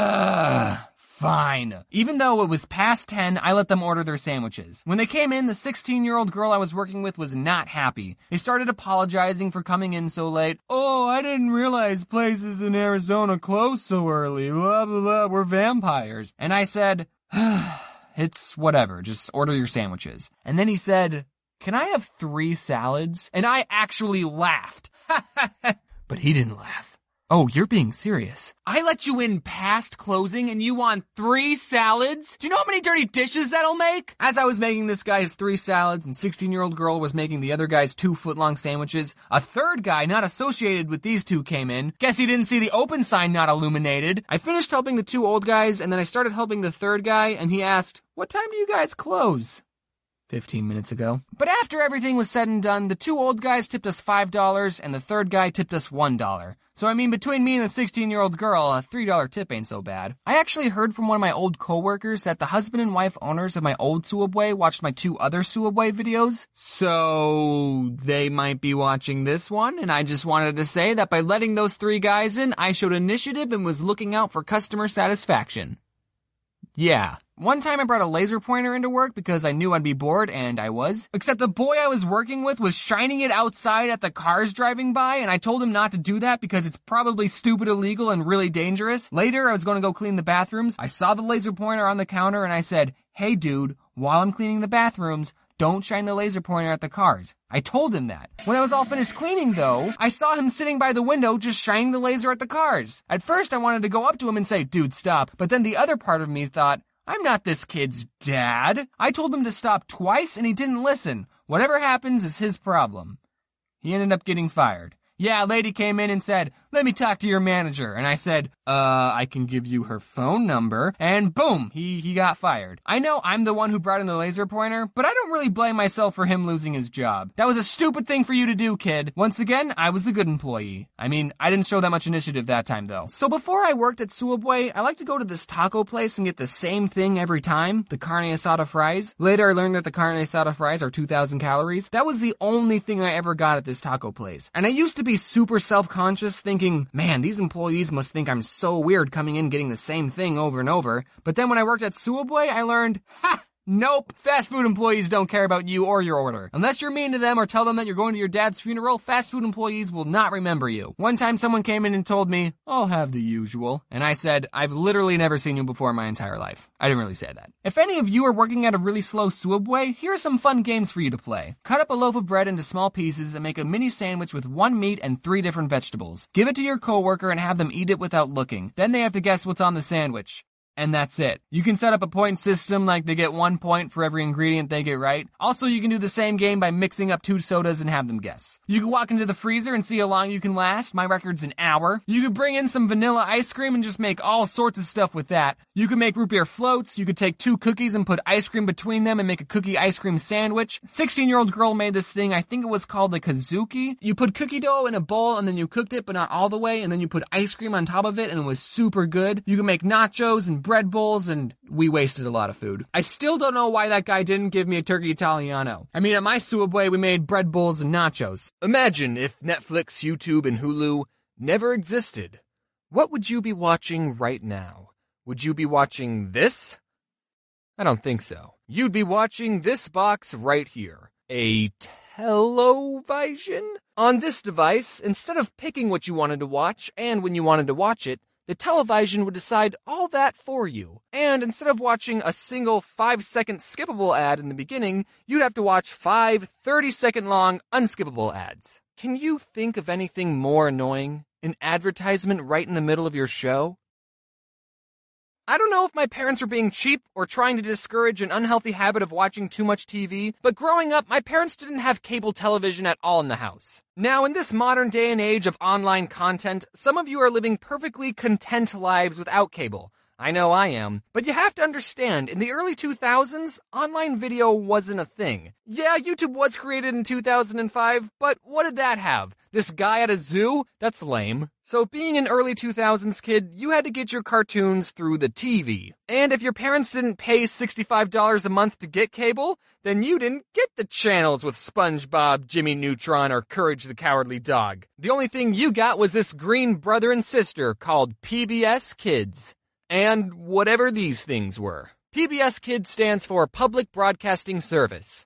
fine. Even though it was past 10, I let them order their sandwiches. When they came in, the 16-year-old girl I was working with was not happy. They started apologizing for coming in so late. "Oh, I didn't realize places in Arizona close so early. Blah, blah, blah, we're vampires." And I said, "It's whatever, just order your sandwiches." And then he said, "Can I have 3 salads?" And I actually laughed. But he didn't laugh. "Oh, you're being serious. I let you in past closing and you want 3 salads? Do you know how many dirty dishes that'll make?" As I was making this guy's 3 salads and 16-year-old girl was making the other guy's 2-foot-long sandwiches, a third guy not associated with these two came in. Guess he didn't see the open sign not illuminated. I finished helping the 2 old guys and then I started helping the third guy and he asked, "What time do you guys close?" 15 minutes ago. But after everything was said and done, the 2 old guys tipped us $5 and the third guy tipped us $1. So I mean, between me and the 16-year-old girl, a $3 tip ain't so bad. I actually heard from one of my old coworkers that the husband and wife owners of my old Subway watched my 2 other Subway videos. So they might be watching this one, and I just wanted to say that by letting those 3 guys in, I showed initiative and was looking out for customer satisfaction. Yeah. One time I brought a laser pointer into work because I knew I'd be bored, and I was. Except the boy I was working with was shining it outside at the cars driving by, and I told him not to do that because it's probably stupid, illegal, and really dangerous. Later, I was going to go clean the bathrooms. I saw the laser pointer on the counter, and I said, "Hey dude, while I'm cleaning the bathrooms, don't shine the laser pointer at the cars." I told him that. When I was all finished cleaning though, I saw him sitting by the window just shining the laser at the cars. At first I wanted to go up to him and say, "Dude, stop." But then the other part of me thought, I'm not this kid's dad. I told him to stop twice and he didn't listen. Whatever happens is his problem. He ended up getting fired. Yeah, a lady came in and said, "Let me talk to your manager." And I said, I can give you her phone number. And boom, he got fired. I know I'm the one who brought in the laser pointer, but I don't really blame myself for him losing his job. That was a stupid thing for you to do, kid. Once again, I was the good employee. I mean, I didn't show that much initiative that time, though. So before I worked at Subway, I like to go to this taco place and get the same thing every time, the carne asada fries. Later, I learned that the carne asada fries are 2,000 calories. That was the only thing I ever got at this taco place. And I used to be super self-conscious, thinking, man, these employees must think I'm so weird coming in getting the same thing over and over. But then when I worked at Subway, I learned, nope, fast food employees don't care about you or your order. Unless you're mean to them or tell them that you're going to your dad's funeral, fast food employees will not remember you. One time someone came in and told me, "I'll have the usual." And I said, "I've literally never seen you before in my entire life." I didn't really say that. If any of you are working at a really slow Subway, here are some fun games for you to play. Cut up a loaf of bread into small pieces and make a mini sandwich with 1 meat and 3 different vegetables. Give it to your coworker and have them eat it without looking. Then they have to guess what's on the sandwich. And that's it. You can set up a point system like they get 1 point for every ingredient they get right. Also, you can do the same game by mixing up 2 sodas and have them guess. You can walk into the freezer and see how long you can last. My record's an hour. You could bring in some vanilla ice cream and just make all sorts of stuff with that. You could make root beer floats. You could take 2 cookies and put ice cream between them and make a cookie ice cream sandwich. 16-year-old girl made this thing. I think it was called the Kazuki. You put cookie dough in a bowl and then you cooked it, but not all the way, and then you put ice cream on top of it and it was super good. You can make nachos and bread bowls, and we wasted a lot of food. I still don't know why that guy didn't give me a turkey Italiano. I mean, at my Subway, we made bread bowls and nachos. Imagine if Netflix, YouTube, and Hulu never existed. What would you be watching right now? Would you be watching this? I don't think so. You'd be watching this box right here. A television? On this device, instead of picking what you wanted to watch and when you wanted to watch it, the television would decide all that for you. And instead of watching a single 5-second skippable ad in the beginning, you'd have to watch 5 30-second long unskippable ads. Can you think of anything more annoying? An advertisement right in the middle of your show? I don't know if my parents were being cheap or trying to discourage an unhealthy habit of watching too much TV, but growing up, my parents didn't have cable television at all in the house. Now, in this modern day and age of online content, some of you are living perfectly content lives without cable. I know I am. But you have to understand, in the early 2000s, online video wasn't a thing. Yeah, YouTube was created in 2005, but what did that have? This guy at a zoo? That's lame. So being an early 2000s kid, you had to get your cartoons through the TV. And if your parents didn't pay $65 a month to get cable, then you didn't get the channels with SpongeBob, Jimmy Neutron, or Courage the Cowardly Dog. The only thing you got was this green brother and sister called PBS Kids. And whatever these things were. PBS Kids stands for Public Broadcasting Service.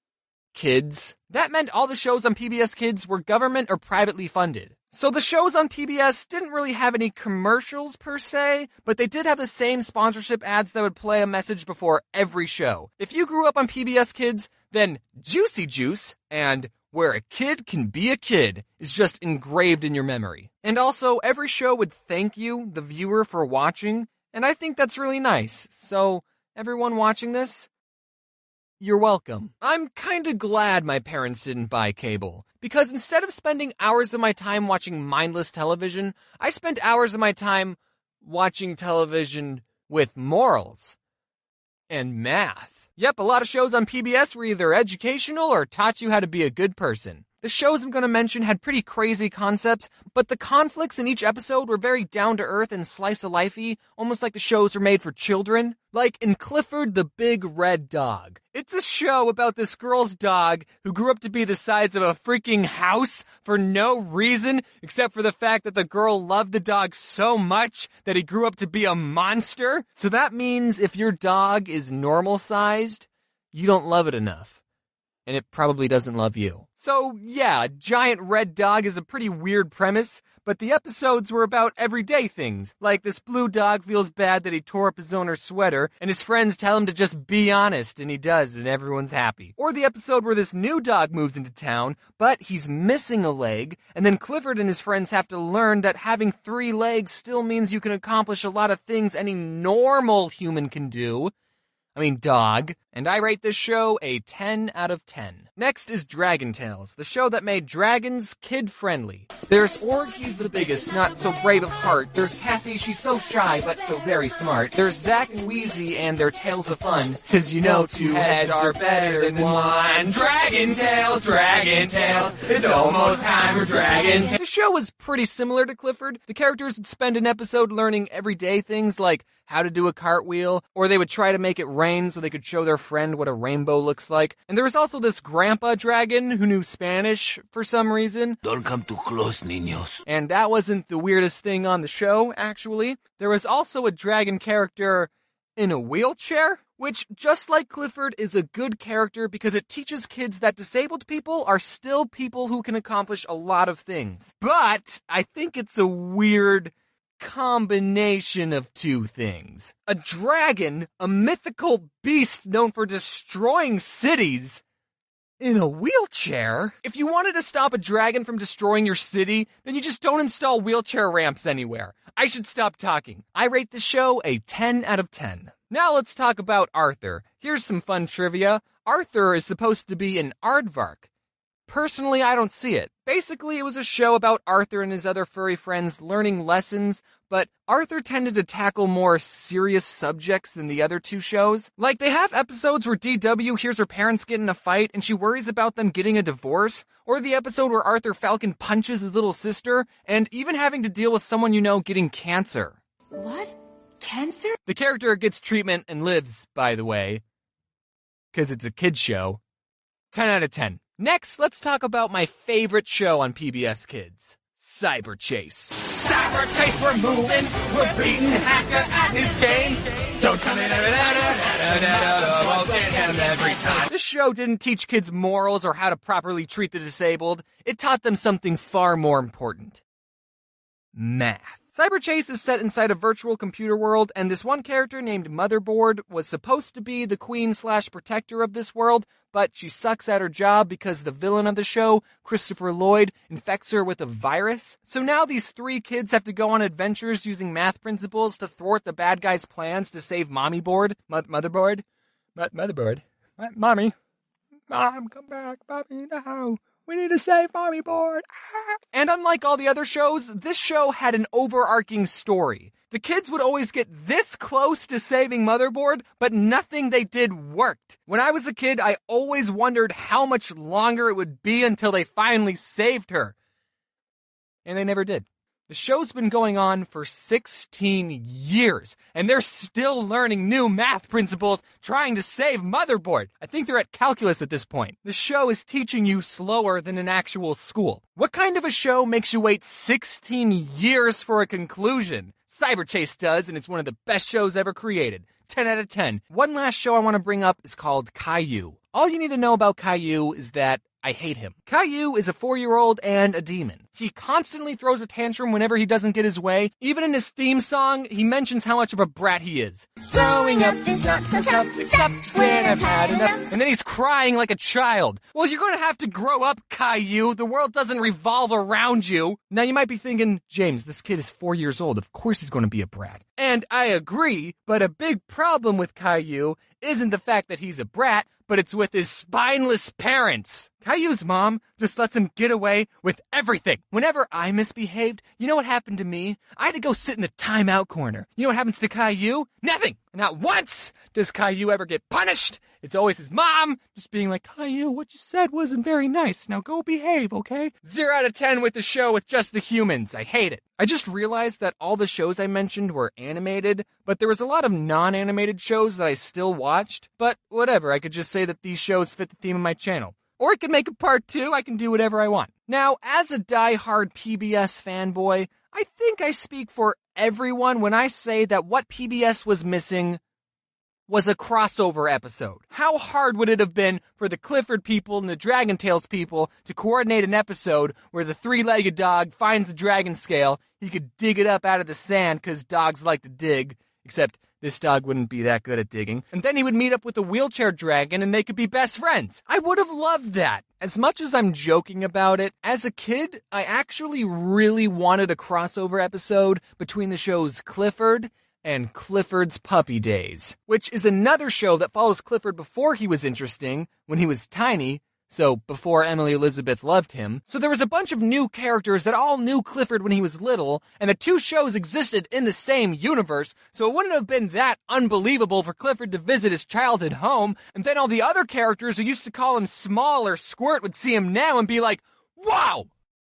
Kids. That meant all the shows on PBS Kids were government or privately funded. So the shows on PBS didn't really have any commercials per se, but they did have the same sponsorship ads that would play a message before every show. If you grew up on PBS Kids, then Juicy Juice and Where a Kid Can Be a Kid is just engraved in your memory. And also, every show would thank you, the viewer, for watching, and I think that's really nice. So, everyone watching this, you're welcome. I'm kinda glad my parents didn't buy cable, because instead of spending hours of my time watching mindless television, I spent hours of my time watching television with morals and math. Yep, a lot of shows on PBS were either educational or taught you how to be a good person. The shows I'm going to mention had pretty crazy concepts, but the conflicts in each episode were very down-to-earth and slice-of-life-y, almost like the shows were made for children. Like in Clifford the Big Red Dog. It's a show about this girl's dog who grew up to be the size of a freaking house for no reason except for the fact that the girl loved the dog so much that he grew up to be a monster. So that means if your dog is normal-sized, you don't love it enough. And it probably doesn't love you. So, yeah, a giant red dog is a pretty weird premise, but the episodes were about everyday things. Like this blue dog feels bad that he tore up his owner's sweater, and his friends tell him to just be honest, and he does, and everyone's happy. Or the episode where this new dog moves into town, but he's missing a leg, and then Clifford and his friends have to learn that having 3 legs still means you can accomplish a lot of things any normal human can do. Dog. And I rate this show a 10 out of 10. Next is Dragon Tales, the show that made dragons kid-friendly. There's Org, he's the biggest, not so brave of heart. There's Cassie, she's so shy, but so very smart. There's Zack and Wheezy and their tales of fun. 'Cause you know 2 heads are better than 1. Dragon Tales, it's almost time for Dragon Tales. The show was pretty similar to Clifford. The characters would spend an episode learning everyday things like how to do a cartwheel, or they would try to make it rain so they could show their friend what a rainbow looks like. And there was also this grandpa dragon who knew Spanish for some reason. Don't come too close, niños. And that wasn't the weirdest thing on the show, actually. There was also a dragon character in a wheelchair, which, just like Clifford, is a good character because it teaches kids that disabled people are still people who can accomplish a lot of things. But I think it's a weird combination of 2 things. A dragon, a mythical beast known for destroying cities, in a wheelchair? If you wanted to stop a dragon from destroying your city, then you just don't install wheelchair ramps anywhere. I should stop talking. I rate the show a 10 out of 10. Now let's talk about Arthur. Here's some fun trivia. Arthur is supposed to be an aardvark. Personally, I don't see it. Basically, it was a show about Arthur and his other furry friends learning lessons, but Arthur tended to tackle more serious subjects than the other 2 shows. Like, they have episodes where DW hears her parents get in a fight and she worries about them getting a divorce, or the episode where Arthur Falcon punches his little sister, and even having to deal with someone you know getting cancer. What? cancer? The character gets treatment and lives, by the way, because it's a kid's show. 10 out of 10. Next, let's talk about my favorite show on PBS Kids, Cyber Chase. Cyber Chase, we're moving, we're beating Hacker at his game. Don't tell me we'll get him every time. This show didn't teach kids morals or how to properly treat the disabled. It taught them something far more important. Math. Cyber Chase is set inside a virtual computer world, and this one character named Motherboard was supposed to be the queen/protector of this world, but she sucks at her job because the villain of the show, Christopher Lloyd, infects her with a virus. So now these 3 kids have to go on adventures using math principles to thwart the bad guy's plans to save Mommyboard. Motherboard? Motherboard? Mommy? Mom, come back. Mommy, no. We need to save Mommyboard. And unlike all the other shows, this show had an overarching story. The kids would always get this close to saving Motherboard, but nothing they did worked. When I was a kid, I always wondered how much longer it would be until they finally saved her. And they never did. The show's been going on for 16 years, and they're still learning new math principles trying to save Motherboard. I think they're at calculus at this point. The show is teaching you slower than an actual school. What kind of a show makes you wait 16 years for a conclusion? Cyber Chase does, and it's one of the best shows ever created. 10 out of 10. One last show I want to bring up is called Caillou. All you need to know about Caillou is that I hate him. Caillou is a 4-year-old and a demon. He constantly throws a tantrum whenever he doesn't get his way. Even in his theme song, he mentions how much of a brat he is. Growing up is not so tough, except when I've had enough. And then he's crying like a child. Well, you're going to have to grow up, Caillou. The world doesn't revolve around you. Now you might be thinking, James, this kid is 4 years old. Of course he's going to be a brat. And I agree, but a big problem with Caillou isn't the fact that he's a brat, but it's with his spineless parents. Caillou's mom just lets him get away with everything. Whenever I misbehaved, you know what happened to me? I had to go sit in the timeout corner. You know what happens to Caillou? Nothing. Not once does Caillou ever get punished. It's always his mom just being like, Caillou, what you said wasn't very nice. Now go behave, okay? 0 out of 10 with the show with just the humans. I hate it. I just realized that all the shows I mentioned were animated, but there was a lot of non-animated shows that I still watched. But whatever, I could just say that these shows fit the theme of my channel. Or I could make a part 2, I can do whatever I want. Now, as a die-hard PBS fanboy, I think I speak for everyone when I say that what PBS was missing was a crossover episode. How hard would it have been for the Clifford people and the Dragon Tales people to coordinate an episode where the 3-legged dog finds the dragon scale, he could dig it up out of the sand because dogs like to dig, except this dog wouldn't be that good at digging. And then he would meet up with a wheelchair dragon and they could be best friends. I would have loved that. As much as I'm joking about it, as a kid, I actually really wanted a crossover episode between the shows Clifford and Clifford's Puppy Days, which is another show that follows Clifford before he was interesting, when he was tiny, so before Emily Elizabeth loved him. So there was a bunch of new characters that all knew Clifford when he was little, and the 2 shows existed in the same universe, so it wouldn't have been that unbelievable for Clifford to visit his childhood home, and then all the other characters who used to call him Small or Squirt would see him now and be like, wow!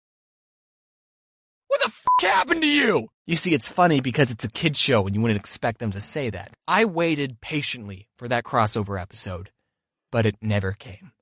What the f*** happened to you? You see, it's funny because it's a kid's show and you wouldn't expect them to say that. I waited patiently for that crossover episode, but it never came.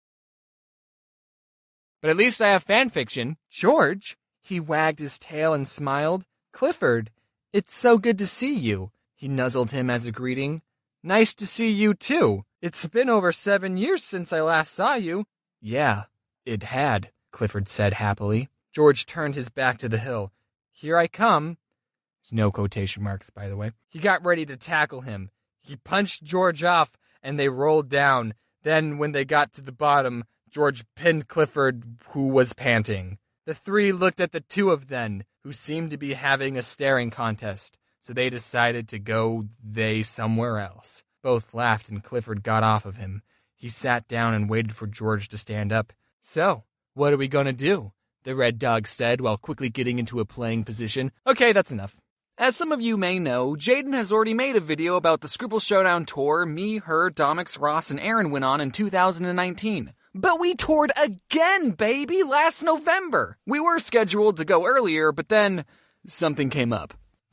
But at least I have fanfiction. George, he wagged his tail and smiled. Clifford, it's so good to see you. He nuzzled him as a greeting. Nice to see you too. It's been over 7 years since I last saw you. Yeah, it had, Clifford said happily. George turned his back to the hill. Here I come. There's no quotation marks, by the way. He got ready to tackle him. He punched George off, and they rolled down. Then, when they got to the bottom, George pinned Clifford, who was panting. The 3 looked at the 2 of them, who seemed to be having a staring contest, so they decided to go somewhere else. Both laughed, and Clifford got off of him. He sat down and waited for George to stand up. So, what are we gonna do? The red dog said while quickly getting into a playing position. Okay, that's enough. As some of you may know, Jaden has already made a video about the Scribble Showdown tour me, her, Domix, Ross, and Aaron went on in 2019. But we toured again, baby, last November. We were scheduled to go earlier, but then something came up.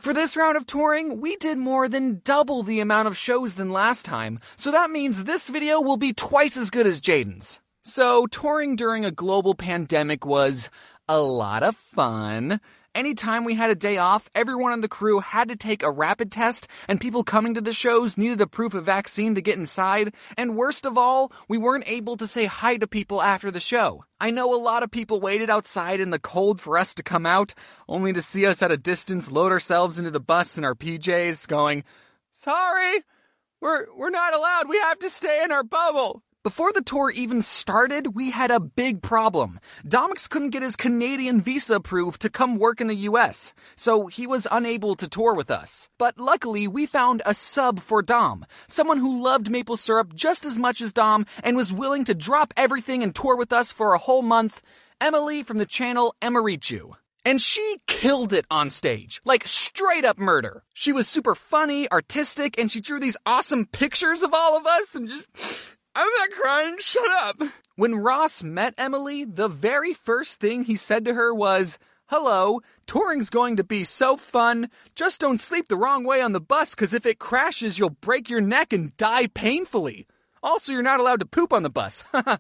For this round of touring, we did more than double the amount of shows than last time, so that means this video will be twice as good as Jaden's. So, touring during a global pandemic was a lot of fun. Anytime we had a day off, everyone on the crew had to take a rapid test, and people coming to the shows needed a proof of vaccine to get inside, and worst of all, we weren't able to say hi to people after the show. I know a lot of people waited outside in the cold for us to come out, only to see us at a distance load ourselves into the bus in our PJs, going, "Sorry, we're not allowed, we have to stay in our bubble." Before the tour even started, we had a big problem. Domix couldn't get his Canadian visa approved to come work in the US, so he was unable to tour with us. But luckily, we found a sub for Dom, someone who loved maple syrup just as much as Dom and was willing to drop everything and tour with us for a whole month, Emily from the channel Emerichu. And she killed it on stage, like straight up murder. She was super funny, artistic, and she drew these awesome pictures of all of us and just... I'm not crying, shut up. When Ross met Emily, the very first thing he said to her was, "Hello, touring's going to be so fun. Just don't sleep the wrong way on the bus, cause if it crashes, you'll break your neck and die painfully. Also, you're not allowed to poop on the bus."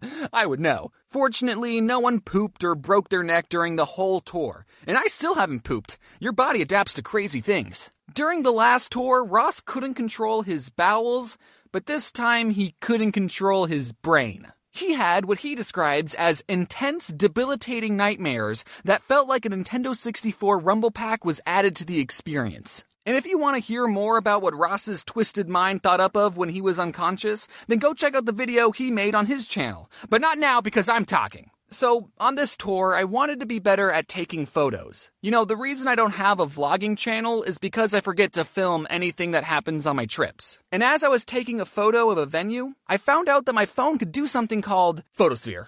I would know. Fortunately, no one pooped or broke their neck during the whole tour. And I still haven't pooped. Your body adapts to crazy things. During the last tour, Ross couldn't control his bowels, but this time he couldn't control his brain. He had what he describes as intense, debilitating nightmares that felt like a Nintendo 64 Rumble Pack was added to the experience. And if you want to hear more about what Ross's twisted mind thought up of when he was unconscious, then go check out the video he made on his channel. But not now because I'm talking. So, on this tour, I wanted to be better at taking photos. You know, the reason I don't have a vlogging channel is because I forget to film anything that happens on my trips. And as I was taking a photo of a venue, I found out that my phone could do something called Photosphere.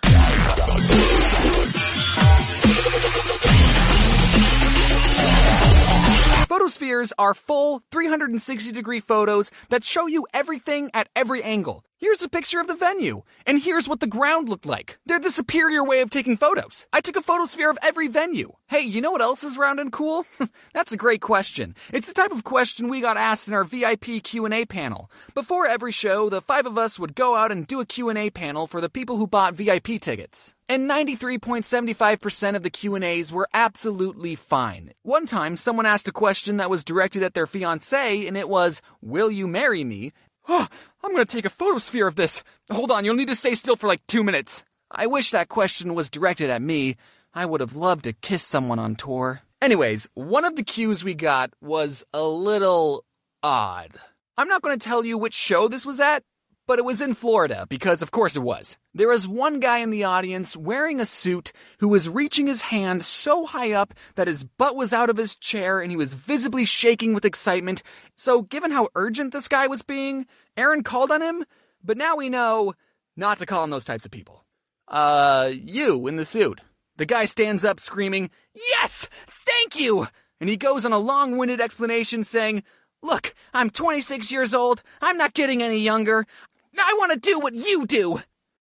Photospheres are full 360-degree photos that show you everything at every angle. Here's a picture of the venue, and here's what the ground looked like. They're the superior way of taking photos. I took a photosphere of every venue. Hey, you know what else is round and cool? That's a great question. It's the type of question we got asked in our VIP Q&A panel. Before every show, the 5 of us would go out and do a Q&A panel for the people who bought VIP tickets. And 93.75% of the Q&As were absolutely fine. One time, someone asked a question that was directed at their fiancé, and it was, "Will you marry me?" "Oh, I'm gonna take a photosphere of this. Hold on, you'll need to stay still for like 2 minutes." I wish that question was directed at me. I would have loved to kiss someone on tour. Anyways, one of the cues we got was a little odd. I'm not gonna tell you which show this was at, but it was in Florida, because of course it was. There was one guy in the audience wearing a suit who was reaching his hand so high up that his butt was out of his chair and he was visibly shaking with excitement. So given how urgent this guy was being, Aaron called on him, but now we know not to call on those types of people. You in the suit. The guy stands up screaming, "Yes! Thank you!" And he goes on a long-winded explanation saying, "Look, I'm 26 years old. I'm not getting any younger. I want to do what you do."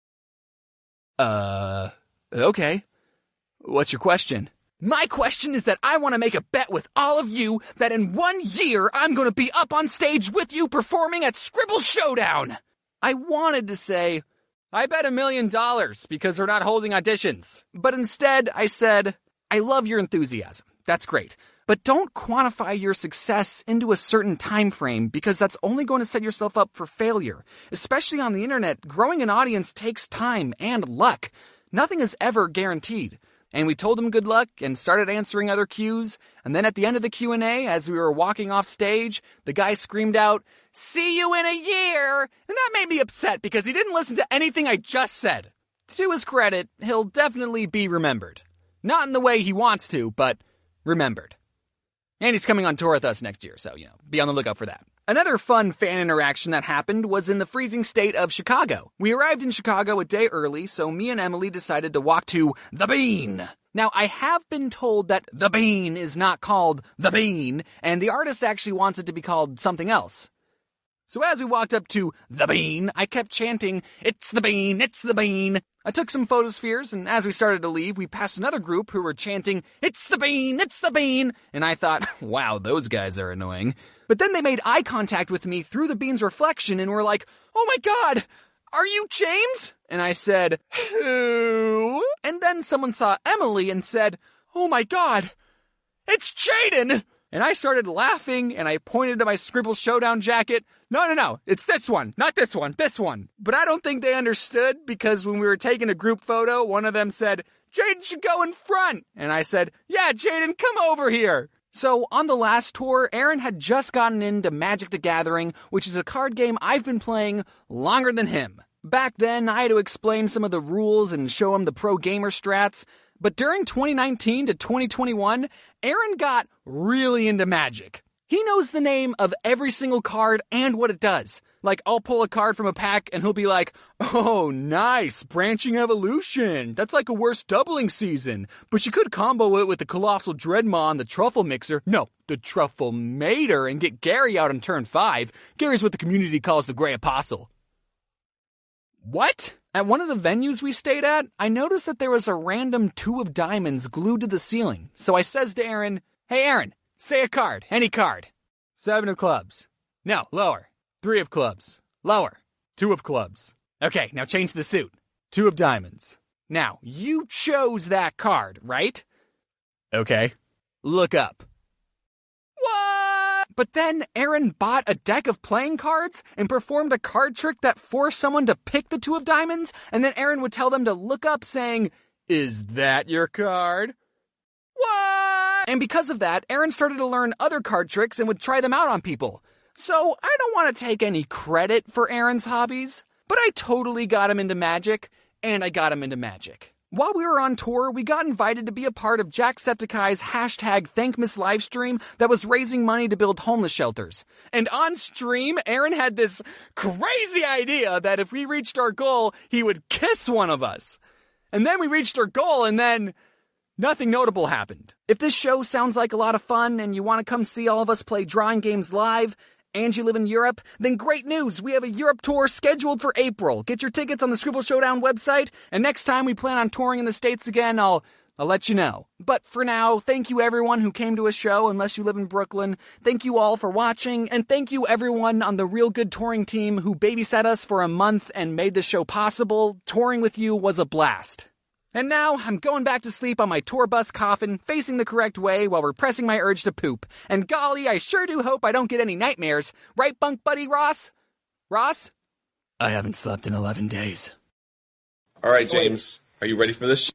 Okay. What's your question? My question is that I want to make a bet with all of you that in 1 year I'm going to be up on stage with you performing at Scribble Showdown. I wanted to say, I bet $1 million because we're not holding auditions. But instead I said, I love your enthusiasm. That's great. But don't quantify your success into a certain time frame because that's only going to set yourself up for failure. Especially on the internet, growing an audience takes time and luck. Nothing is ever guaranteed. And we told him good luck and started answering other cues. And then at the end of the Q&A, as we were walking off stage, the guy screamed out, "See you in a year!" And that made me upset because he didn't listen to anything I just said. To his credit, he'll definitely be remembered. Not in the way he wants to, but remembered. And he's coming on tour with us next year, so, be on the lookout for that. Another fun fan interaction that happened was in the freezing state of Chicago. We arrived in Chicago a day early, so me and Emily decided to walk to The Bean. Now, I have been told that The Bean is not called The Bean, and the artist actually wants it to be called something else. So as we walked up to the bean, I kept chanting, "It's the bean, it's the bean." I took some photospheres, and as we started to leave, we passed another group who were chanting, "It's the bean, it's the bean." And I thought, wow, those guys are annoying. But then they made eye contact with me through the bean's reflection and were like, "Oh my God, are you James?" And I said, "Who?" And then someone saw Emily and said, "Oh my God, it's Jaden!" And I started laughing, and I pointed to my Scribble Showdown jacket. No, it's this one, not this one, this one. But I don't think they understood, because when we were taking a group photo, one of them said, "Jaden should go in front." And I said, "Yeah, Jaden, come over here." So on the last tour, Aaron had just gotten into Magic the Gathering, which is a card game I've been playing longer than him. Back then, I had to explain some of the rules and show him the pro gamer strats. But during 2019 to 2021, Aaron got really into Magic. He knows the name of every single card and what it does. Like, I'll pull a card from a pack and he'll be like, "Oh, nice, Branching Evolution. That's like a worse doubling season. But you could combo it with the Colossal Dreadmaw and the Truffle Mixer. No, the Truffle Mater, and get Gary out on turn 5. Gary's what the community calls the Grey Apostle." What? At one of the venues we stayed at, I noticed that there was a random 2 of diamonds glued to the ceiling. So I says to Aaron, "Hey Aaron, say a card, any card." 7 of clubs. No, lower. 3 of clubs. Lower. 2 of clubs. Okay, now change the suit. 2 of diamonds. Now, you chose that card, right? Okay. Look up. What? But then Aaron bought a deck of playing cards and performed a card trick that forced someone to pick the 2 of diamonds, and then Aaron would tell them to look up saying, "Is that your card?" What? And because of that, Aaron started to learn other card tricks and would try them out on people. So I don't want to take any credit for Aaron's hobbies, but I totally got him into Magic, and I got him into Magic. While we were on tour, we got invited to be a part of Jacksepticeye's #ThankMiss livestream that was raising money to build homeless shelters. And on stream, Aaron had this crazy idea that if we reached our goal, he would kiss one of us. And then we reached our goal, and then nothing notable happened. If this show sounds like a lot of fun and you want to come see all of us play drawing games live, and you live in Europe, then great news! We have a Europe tour scheduled for April. Get your tickets on the Scribble Showdown website, and next time we plan on touring in the States again, I'll let you know. But for now, thank you everyone who came to a show, unless you live in Brooklyn. Thank you all for watching, and thank you everyone on the Real Good Touring team who babysat us for a month and made the show possible. Touring with you was a blast. And now, I'm going back to sleep on my tour bus coffin, facing the correct way while repressing my urge to poop. And golly, I sure do hope I don't get any nightmares. Right, bunk buddy Ross? Ross? I haven't slept in 11 days. All right, James. Are you ready for this?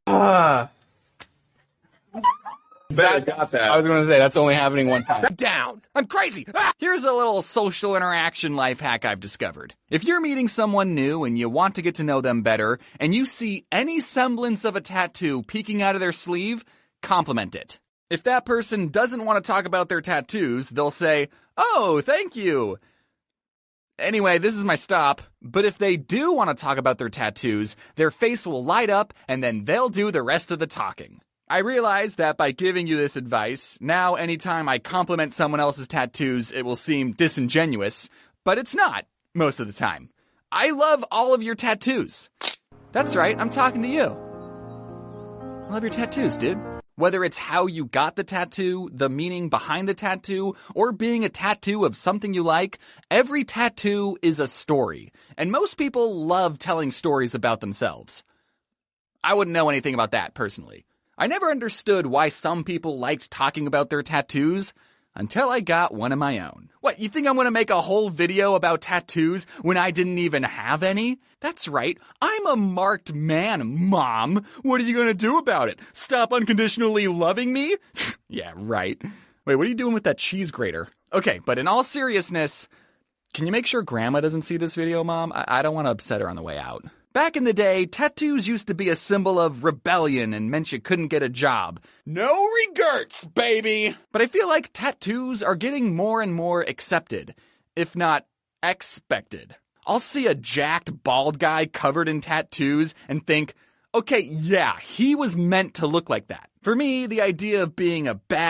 Got that. I was going to say, that's only happening one time. Down! I'm crazy! Here's a little social interaction life hack I've discovered. If you're meeting someone new and you want to get to know them better, and you see any semblance of a tattoo peeking out of their sleeve, compliment it. If that person doesn't want to talk about their tattoos, they'll say, "Oh, thank you." Anyway, this is my stop. But if they do want to talk about their tattoos, their face will light up, and then they'll do the rest of the talking. I realize that by giving you this advice, now anytime I compliment someone else's tattoos, it will seem disingenuous, but it's not, most of the time. I love all of your tattoos. That's right, I'm talking to you. I love your tattoos, dude. Whether it's how you got the tattoo, the meaning behind the tattoo, or being a tattoo of something you like, every tattoo is a story, and most people love telling stories about themselves. I wouldn't know anything about that, personally. I never understood why some people liked talking about their tattoos until I got one of my own. What, you think I'm going to make a whole video about tattoos when I didn't even have any? That's right, I'm a marked man, Mom. What are you going to do about it? Stop unconditionally loving me? Yeah, right. Wait, what are you doing with that cheese grater? Okay, but in all seriousness, can you make sure Grandma doesn't see this video, Mom? I don't want to upset her on the way out. Back in the day, tattoos used to be a symbol of rebellion and meant you couldn't get a job. No regrets, baby! But I feel like tattoos are getting more and more accepted, if not expected. I'll see a jacked bald guy covered in tattoos and think, okay, yeah, he was meant to look like that. For me, the idea of being a badass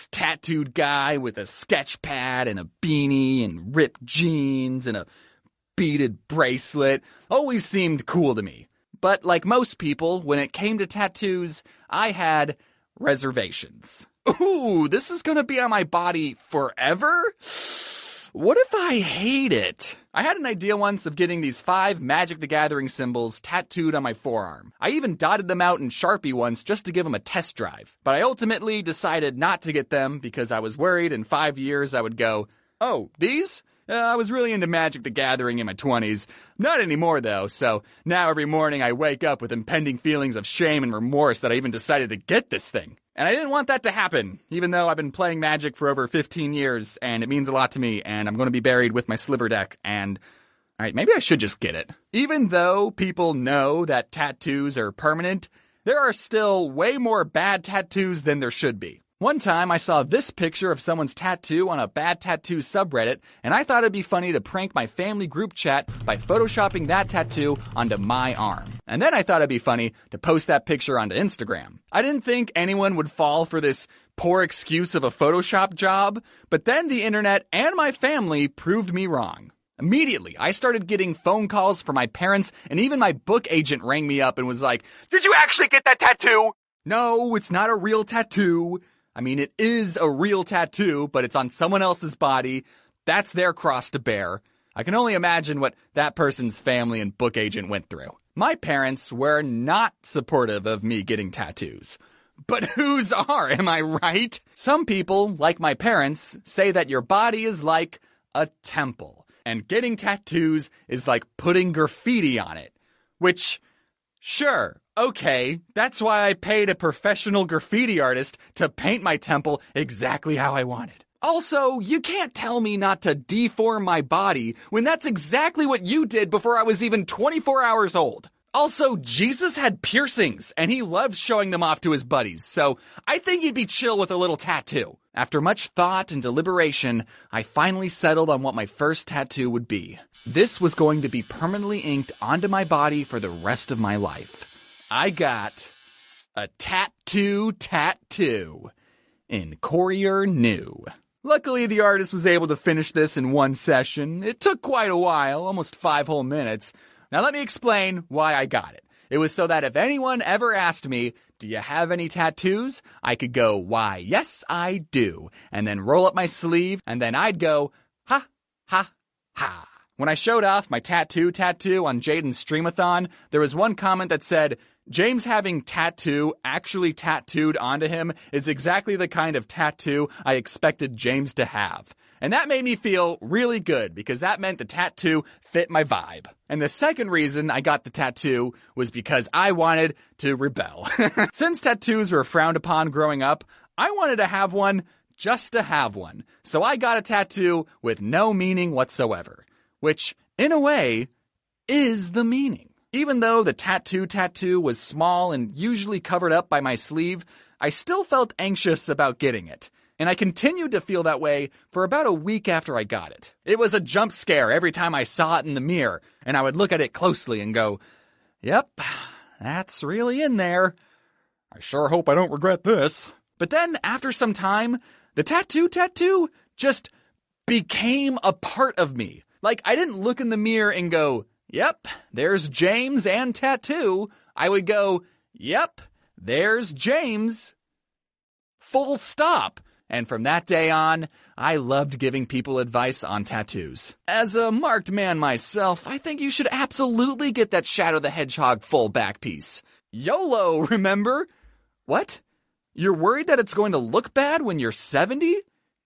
this tattooed guy with a sketch pad and a beanie and ripped jeans and a beaded bracelet always seemed cool to me. But like most people, when it came to tattoos, I had reservations. Ooh, this is gonna be on my body forever? What if I hate it? I had an idea once of getting these 5 Magic the Gathering symbols tattooed on my forearm. I even dotted them out in Sharpie once just to give them a test drive. But I ultimately decided not to get them because I was worried in 5 years I would go, oh, these? I was really into Magic the Gathering in my 20s. Not anymore, though, so now every morning I wake up with impending feelings of shame and remorse that I even decided to get this thing. And I didn't want that to happen, even though I've been playing Magic for over 15 years, and it means a lot to me, and I'm going to be buried with my sliver deck, and... Alright, maybe I should just get it. Even though people know that tattoos are permanent, there are still way more bad tattoos than there should be. One time I saw this picture of someone's tattoo on a bad tattoo subreddit, and I thought it'd be funny to prank my family group chat by photoshopping that tattoo onto my arm. And then I thought it'd be funny to post that picture onto Instagram. I didn't think anyone would fall for this poor excuse of a Photoshop job, but then the internet and my family proved me wrong. Immediately, I started getting phone calls from my parents, and even my book agent rang me up and was like, "Did you actually get that tattoo?" No, it's not a real tattoo. I mean, it is a real tattoo, but it's on someone else's body. That's their cross to bear. I can only imagine what that person's family and book agent went through. My parents were not supportive of me getting tattoos. But whose are, am I right? Some people, like my parents, say that your body is like a temple, and getting tattoos is like putting graffiti on it. Which, sure. Okay, that's why I paid a professional graffiti artist to paint my temple exactly how I wanted. Also, you can't tell me not to deform my body when that's exactly what you did before I was even 24 hours old. Also, Jesus had piercings, and he loved showing them off to his buddies, so I think he'd be chill with a little tattoo. After much thought and deliberation, I finally settled on what my first tattoo would be. This was going to be permanently inked onto my body for the rest of my life. I got a tattoo in Courier New. Luckily, the artist was able to finish this in one session. It took quite a while, almost 5 whole minutes. Now let me explain why I got it. It was so that if anyone ever asked me, "Do you have any tattoos?" I could go, "Why, yes, I do," and then roll up my sleeve, and then I'd go, "Ha, ha, ha." When I showed off my tattoo on Jaden's Streamathon, there was one comment that said, "James having tattoo actually tattooed onto him is exactly the kind of tattoo I expected James to have." And that made me feel really good because that meant the tattoo fit my vibe. And the second reason I got the tattoo was because I wanted to rebel. Since tattoos were frowned upon growing up, I wanted to have one just to have one. So I got a tattoo with no meaning whatsoever, which, in a way, is the meaning. Even though the tattoo was small and usually covered up by my sleeve, I still felt anxious about getting it. And I continued to feel that way for about a week after I got it. It was a jump scare every time I saw it in the mirror, and I would look at it closely and go, "Yep, that's really in there. I sure hope I don't regret this." But then, after some time, the tattoo just became a part of me. Like, I didn't look in the mirror and go, "Yep, there's James and tattoo." I would go, "Yep, there's James. Full stop." And from that day on, I loved giving people advice on tattoos. As a marked man myself, I think you should absolutely get that Shadow the Hedgehog full back piece. YOLO, remember? What? You're worried that it's going to look bad when you're 70?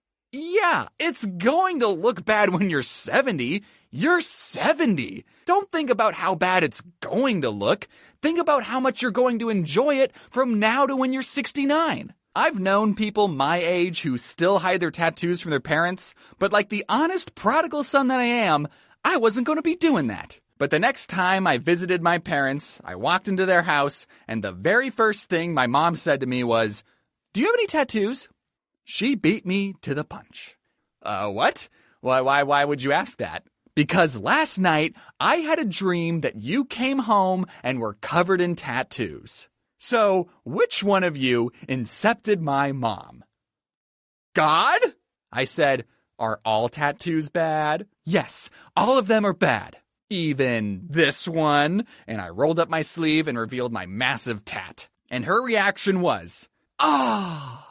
Yeah, it's going to look bad when you're 70. You're 70. Don't think about how bad it's going to look. Think about how much you're going to enjoy it from now to when you're 69. I've known people my age who still hide their tattoos from their parents, but like the honest prodigal son that I am, I wasn't going to be doing that. But the next time I visited my parents, I walked into their house, and the very first thing my mom said to me was, "Do you have any tattoos?" She beat me to the punch. What? Why would you ask that? Because last night, I had a dream that you came home and were covered in tattoos. So, which one of you incepted my mom? God? I said, are all tattoos bad? Yes, all of them are bad. Even this one. And I rolled up my sleeve and revealed my massive tat. And her reaction was, ah.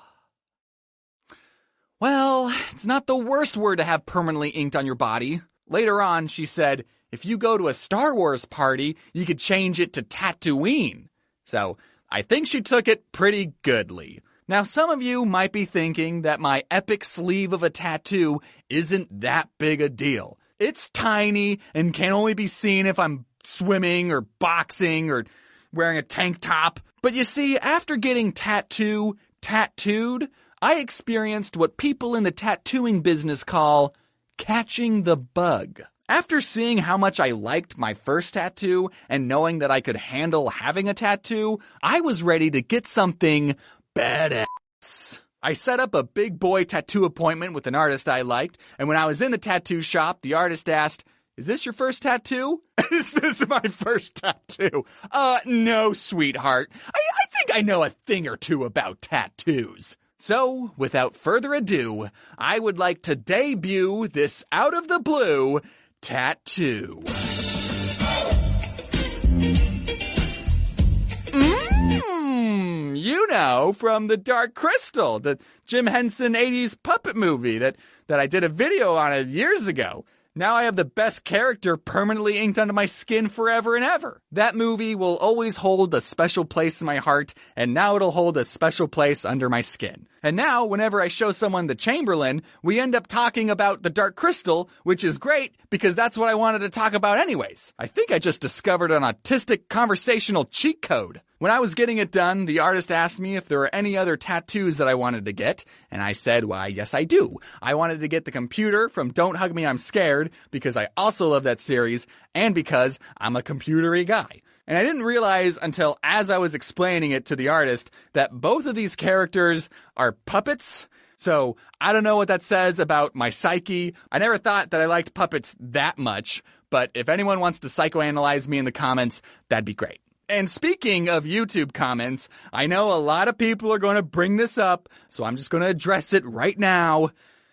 Well, it's not the worst word to have permanently inked on your body. Later on, she said, if you go to a Star Wars party, you could change it to Tatooine. So I think she took it pretty goodly. Now, some of you might be thinking that my epic sleeve of a tattoo isn't that big a deal. It's tiny and can only be seen if I'm swimming or boxing or wearing a tank top. But you see, after getting tattooed, I experienced what people in the tattooing business call catching the bug. After seeing how much I liked my first tattoo and knowing that I could handle having a tattoo, I was ready to get something badass. I set up a big boy tattoo appointment with an artist I liked, and when I was in the tattoo shop, the artist asked, "Is this your first tattoo?" "Is this my first tattoo?" No, sweetheart. I think I know a thing or two about tattoos. So, without further ado, I would like to debut this out-of-the-blue tattoo. You know, from The Dark Crystal, the Jim Henson 80s puppet movie that I did a video on it years ago. Now I have the best character permanently inked onto my skin forever and ever. That movie will always hold a special place in my heart, and now it'll hold a special place under my skin. And now, whenever I show someone the Chamberlain, we end up talking about the Dark Crystal, which is great, because that's what I wanted to talk about anyways. I think I just discovered an autistic conversational cheat code. When I was getting it done, the artist asked me if there were any other tattoos that I wanted to get, and I said, why, yes I do. I wanted to get the computer from Don't Hug Me, I'm Scared, because I also love that series, and because I'm a computery guy. And I didn't realize until as I was explaining it to the artist that both of these characters are puppets. So I don't know what that says about my psyche. I never thought that I liked puppets that much, but if anyone wants to psychoanalyze me in the comments, that'd be great. And speaking of YouTube comments, I know a lot of people are going to bring this up, so I'm just going to address it right now.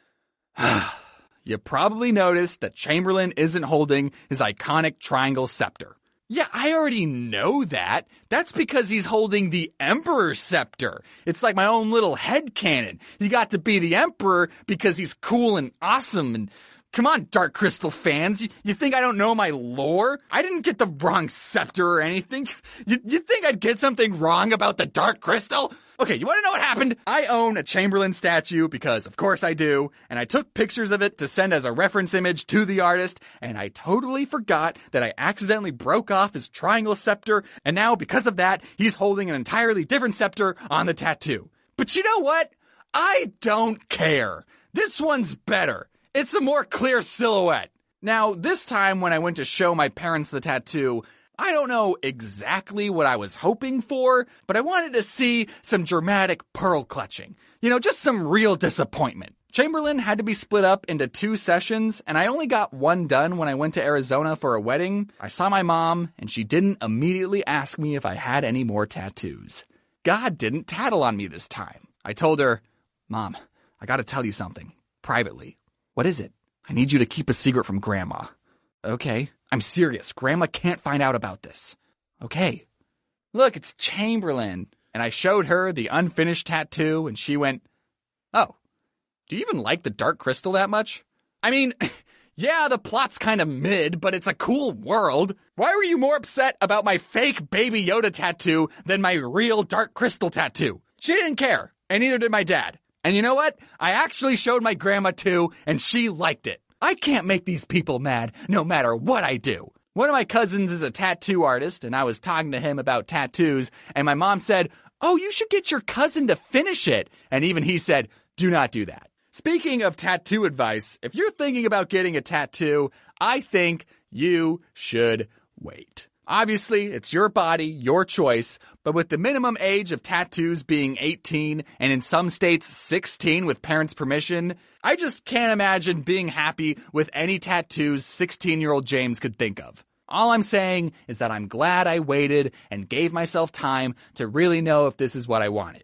You probably noticed that Chamberlain isn't holding his iconic triangle scepter. Yeah, I already know that. That's because he's holding the Emperor's scepter. It's like my own little headcanon. He got to be the Emperor because he's cool and awesome and... Come on, Dark Crystal fans. You think I don't know my lore? I didn't get the wrong scepter or anything. You think I'd get something wrong about the Dark Crystal? Okay, you want to know what happened? I own a Chamberlain statue because, of course, I do. And I took pictures of it to send as a reference image to the artist. And I totally forgot that I accidentally broke off his triangle scepter. And now, because of that, he's holding an entirely different scepter on the tattoo. But you know what? I don't care. This one's better. It's a more clear silhouette. Now, this time when I went to show my parents the tattoo, I don't know exactly what I was hoping for, but I wanted to see some dramatic pearl clutching. You know, just some real disappointment. Chamberlain had to be split up into 2 sessions, and I only got one done when I went to Arizona for a wedding. I saw my mom, and she didn't immediately ask me if I had any more tattoos. God didn't tattle on me this time. I told her, "Mom, I gotta tell you something, privately." "What is it?" "I need you to keep a secret from Grandma." "Okay. I'm serious. Grandma can't find out about this." "Okay." "Look, it's Chamberlain." And I showed her the unfinished tattoo, and she went, "Oh, do you even like the Dark Crystal that much?" I mean, yeah, the plot's kind of mid, but it's a cool world. Why were you more upset about my fake Baby Yoda tattoo than my real Dark Crystal tattoo? She didn't care, and neither did my dad. And you know what? I actually showed my grandma too, and she liked it. I can't make these people mad, no matter what I do. One of my cousins is a tattoo artist, and I was talking to him about tattoos, and my mom said, "Oh, you should get your cousin to finish it." And even he said, "Do not do that." Speaking of tattoo advice, if you're thinking about getting a tattoo, I think you should wait. Obviously, it's your body, your choice, but with the minimum age of tattoos being 18 and in some states 16 with parents' permission, I just can't imagine being happy with any tattoos 16-year-old James could think of. All I'm saying is that I'm glad I waited and gave myself time to really know if this is what I wanted.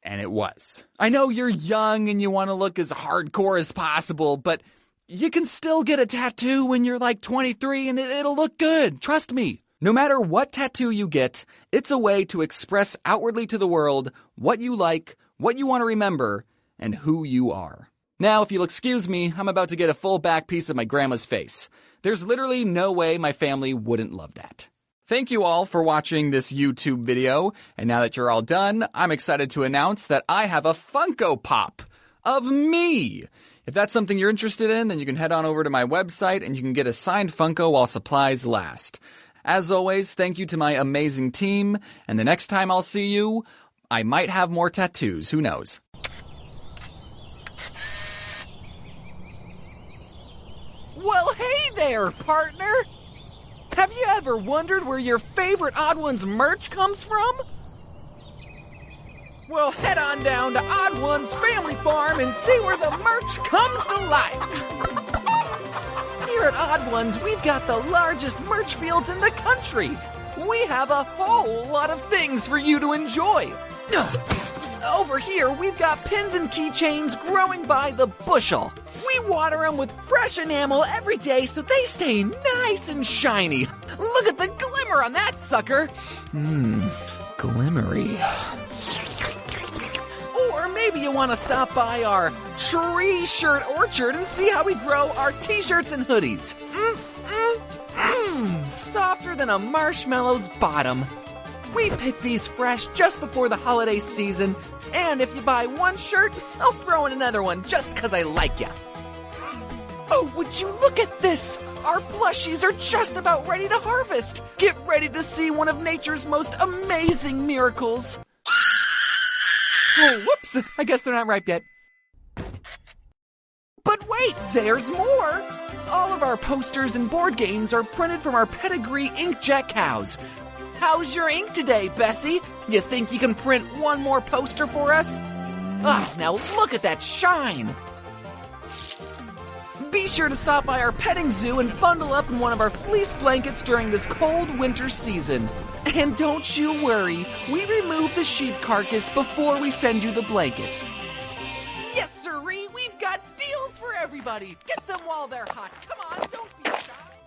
And it was. I know you're young and you want to look as hardcore as possible, but you can still get a tattoo when you're like 23 and it'll look good. Trust me. No matter what tattoo you get, it's a way to express outwardly to the world what you like, what you want to remember, and who you are. Now, if you'll excuse me, I'm about to get a full back piece of my grandma's face. There's literally no way my family wouldn't love that. Thank you all for watching this YouTube video, and now that you're all done, I'm excited to announce that I have a Funko Pop of me. If that's something you're interested in, then you can head on over to my website and you can get a signed Funko while supplies last. As always, thank you to my amazing team, and the next time I'll see you, I might have more tattoos, who knows? Well, hey there, partner! Have you ever wondered where your favorite Odd Ones merch comes from? Well, head on down to Odd Ones Family Farm and see where the merch comes to life. Here at Odd Ones, we've got the largest merch fields in the country. We have a whole lot of things for you to enjoy. Over here, we've got pins and keychains growing by the bushel. We water them with fresh enamel every day so they stay nice and shiny. Look at the glimmer on that sucker. Glimmery. Or maybe you want to stop by our tree shirt orchard and see how we grow our t-shirts and hoodies. Softer than a marshmallow's bottom. We pick these fresh just before the holiday season, and if you buy one shirt, I'll throw in another one just 'cause I like ya. Oh, would you look at this? Our plushies are just about ready to harvest. Get ready to see one of nature's most amazing miracles. Oh, whoops, I guess they're not ripe yet. But wait, there's more! All of our posters and board games are printed from our pedigree inkjet cows. How's your ink today, Bessie? You think you can print one more poster for us? Now look at that shine! Be sure to stop by our petting zoo and bundle up in one of our fleece blankets during this cold winter season. And don't you worry, we remove the sheep carcass before we send you the blanket. Yes, sirree, we've got deals for everybody. Get them while they're hot. Come on, don't be shy.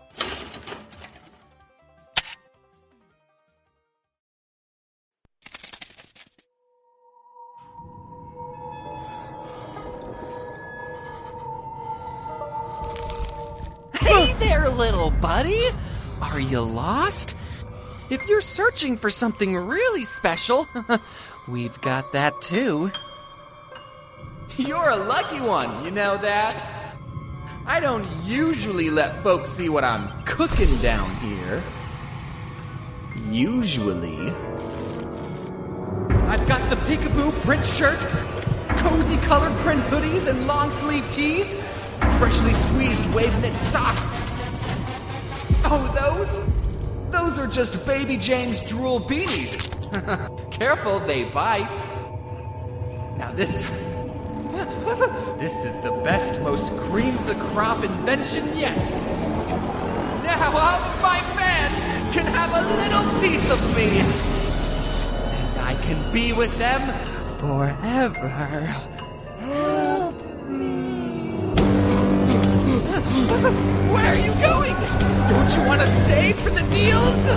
Hey there, little buddy! Are you lost? If you're searching for something really special, we've got that too. You're a lucky one, you know that? I don't usually let folks see what I'm cooking down here. Usually. I've got the peekaboo print shirt, cozy colored print hoodies and long sleeve tees, freshly squeezed wave knit socks. Oh, those are just Baby Jane's drool beanies. Careful, they bite. Now this is the best, most cream of the crop invention yet. Now all of my fans can have a little piece of me. And I can be with them forever. Help me. Where are you going? Don't you want to stay for the deals?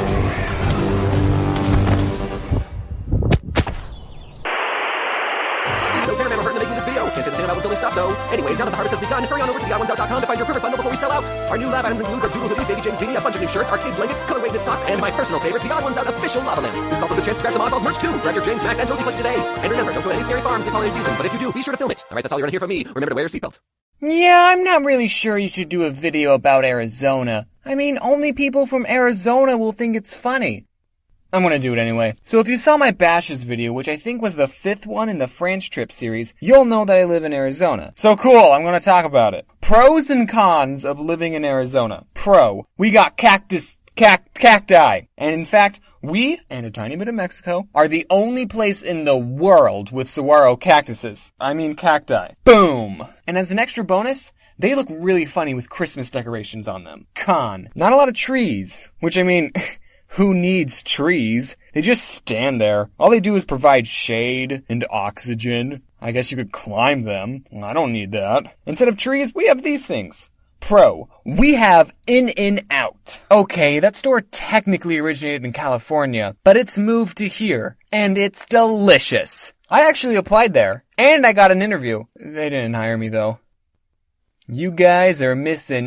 No cameraman was hurt in making this video. Can't say the same about when Billy stopped, though. Anyways, now that the harvest has begun, hurry on over to theoddones.com to find your perfect bundle before we sell out. Our new lab items include our Doodle hoodie, Baby James beanie, a bunch of new shirts, arcade blanket, color wave knit socks, and my personal favorite, the Odd Ones Out official lava lamp. This is also a good chance to grab some Oddballs merch, too. Grab your James, Max, and Josie Click today. And remember, don't go to any scary farms this holiday season, but if you do, be sure to film it. Alright, that's all you're gonna hear from me. Remember to wear your seatbelt. Yeah, I'm not really sure you should do a video about Arizona. I mean, only people from Arizona will think it's funny. I'm gonna do it anyway. So if you saw my Bashes video, which I think was the 5th one in the France trip series, you'll know that I live in Arizona. So cool, I'm gonna talk about it. Pros and cons of living in Arizona. Pro, we got cacti. And in fact, we, and a tiny bit of Mexico, are the only place in the world with saguaro cactuses. I mean cacti. Boom! And as an extra bonus, they look really funny with Christmas decorations on them. Con, not a lot of trees. Which I mean, Who needs trees? They just stand there. All they do is provide shade and oxygen. I guess you could climb them. I don't need that. Instead of trees, we have these things. Pro, we have In-N-Out. Okay, that store technically originated in California, but it's moved to here, and it's delicious. I actually applied there, and I got an interview. They didn't hire me though. You guys are missing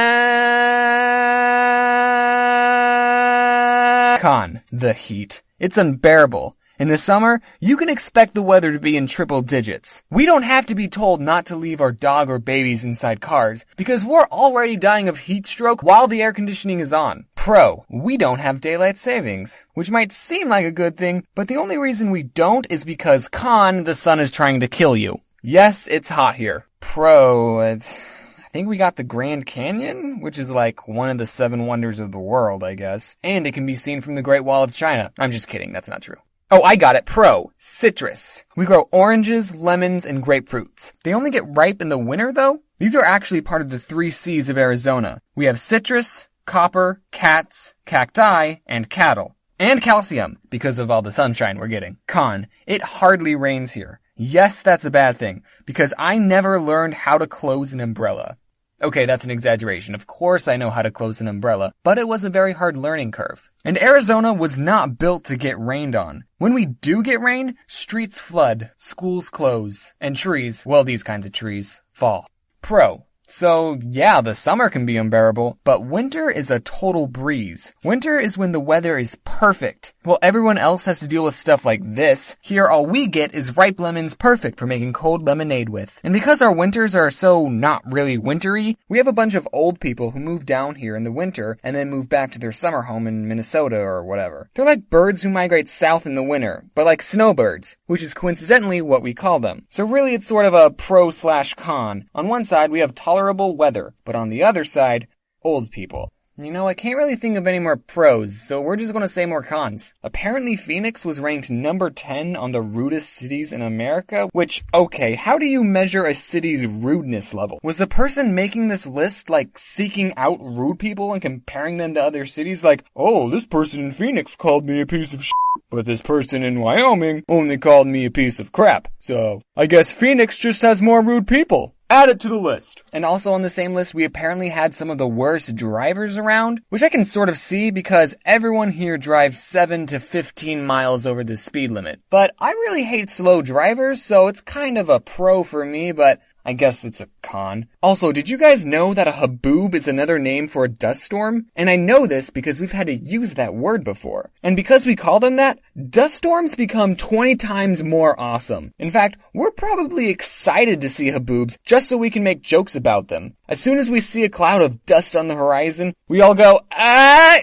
Con, the heat. It's unbearable. In the summer, you can expect the weather to be in triple digits. We don't have to be told not to leave our dog or babies inside cars because we're already dying of heat stroke while the air conditioning is on. Pro, we don't have daylight savings, which might seem like a good thing, but the only reason we don't is because Con, the sun is trying to kill you. Yes, it's hot here. Pro, I think we got the Grand Canyon, which is like one of the 7 wonders of the world, I guess. And it can be seen from the Great Wall of China. I'm just kidding, that's not true. Oh, I got it. Pro. Citrus. We grow oranges, lemons, and grapefruits. They only get ripe in the winter, though? These are actually part of the 3 C's of Arizona. We have citrus, copper, cats, cacti, and cattle. And calcium, because of all the sunshine we're getting. Con. It hardly rains here. Yes, that's a bad thing, because I never learned how to close an umbrella. Okay, that's an exaggeration. Of course I know how to close an umbrella, but it was a very hard learning curve. And Arizona was not built to get rained on. When we do get rain, streets flood, schools close, and trees, well, these kinds of trees, fall. Pro. So, yeah, the summer can be unbearable, but winter is a total breeze. Winter is when the weather is perfect. While everyone else has to deal with stuff like this, here all we get is ripe lemons perfect for making cold lemonade with. And because our winters are so not really wintry, we have a bunch of old people who move down here in the winter and then move back to their summer home in Minnesota or whatever. They're like birds who migrate south in the winter, but like snowbirds, which is coincidentally what we call them. So really it's sort of a pro/con. On one side we have tolerable weather, but on the other side, old people. You know, I can't really think of any more pros, so we're just gonna say more cons. Apparently Phoenix was ranked number 10 on the rudest cities in America, which, okay, how do you measure a city's rudeness level? Was the person making this list, like, seeking out rude people and comparing them to other cities? Like, oh, this person in Phoenix called me a piece of shit, but this person in Wyoming only called me a piece of crap. So, I guess Phoenix just has more rude people. Add it to the list. And also on the same list, we apparently had some of the worst drivers around, which I can sort of see because everyone here drives 7 to 15 miles over the speed limit. But I really hate slow drivers, so it's kind of a pro for me, but I guess it's a con. Also, did you guys know that a haboob is another name for a dust storm? And I know this because we've had to use that word before. And because we call them that, dust storms become 20 times more awesome. In fact, we're probably excited to see haboobs just so we can make jokes about them. As soon as we see a cloud of dust on the horizon, we all go, guys,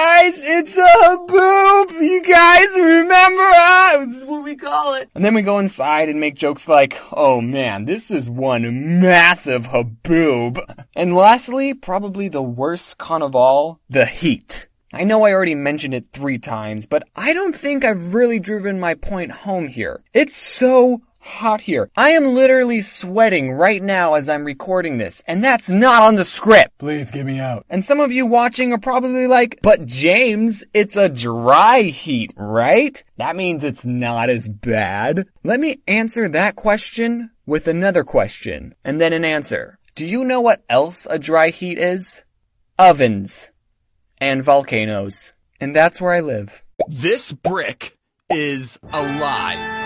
it's a haboob! You guys remember? This is what we call it. And then we go inside and make jokes like, oh man, this is one massive haboob. And lastly, probably the worst con of all, the heat. I know I already mentioned it 3 times, but I don't think I've really driven my point home here. It's so hot here. I am literally sweating right now as I'm recording this, and that's not on the script. Please get me out. And some of you watching are probably like, but James, it's a dry heat, right? That means it's not as bad. Let me answer that question with another question, and then an answer. Do you know what else a dry heat is? Ovens. And volcanoes. And that's where I live. This brick is alive.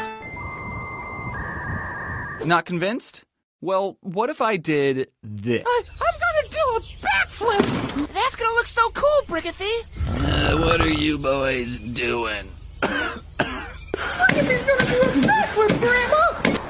Not convinced? Well, what if I did this? I'm gonna do a backflip! That's gonna look so cool, Brickathy! What are you boys doing? Brickathy's gonna do a backflip, Grandma!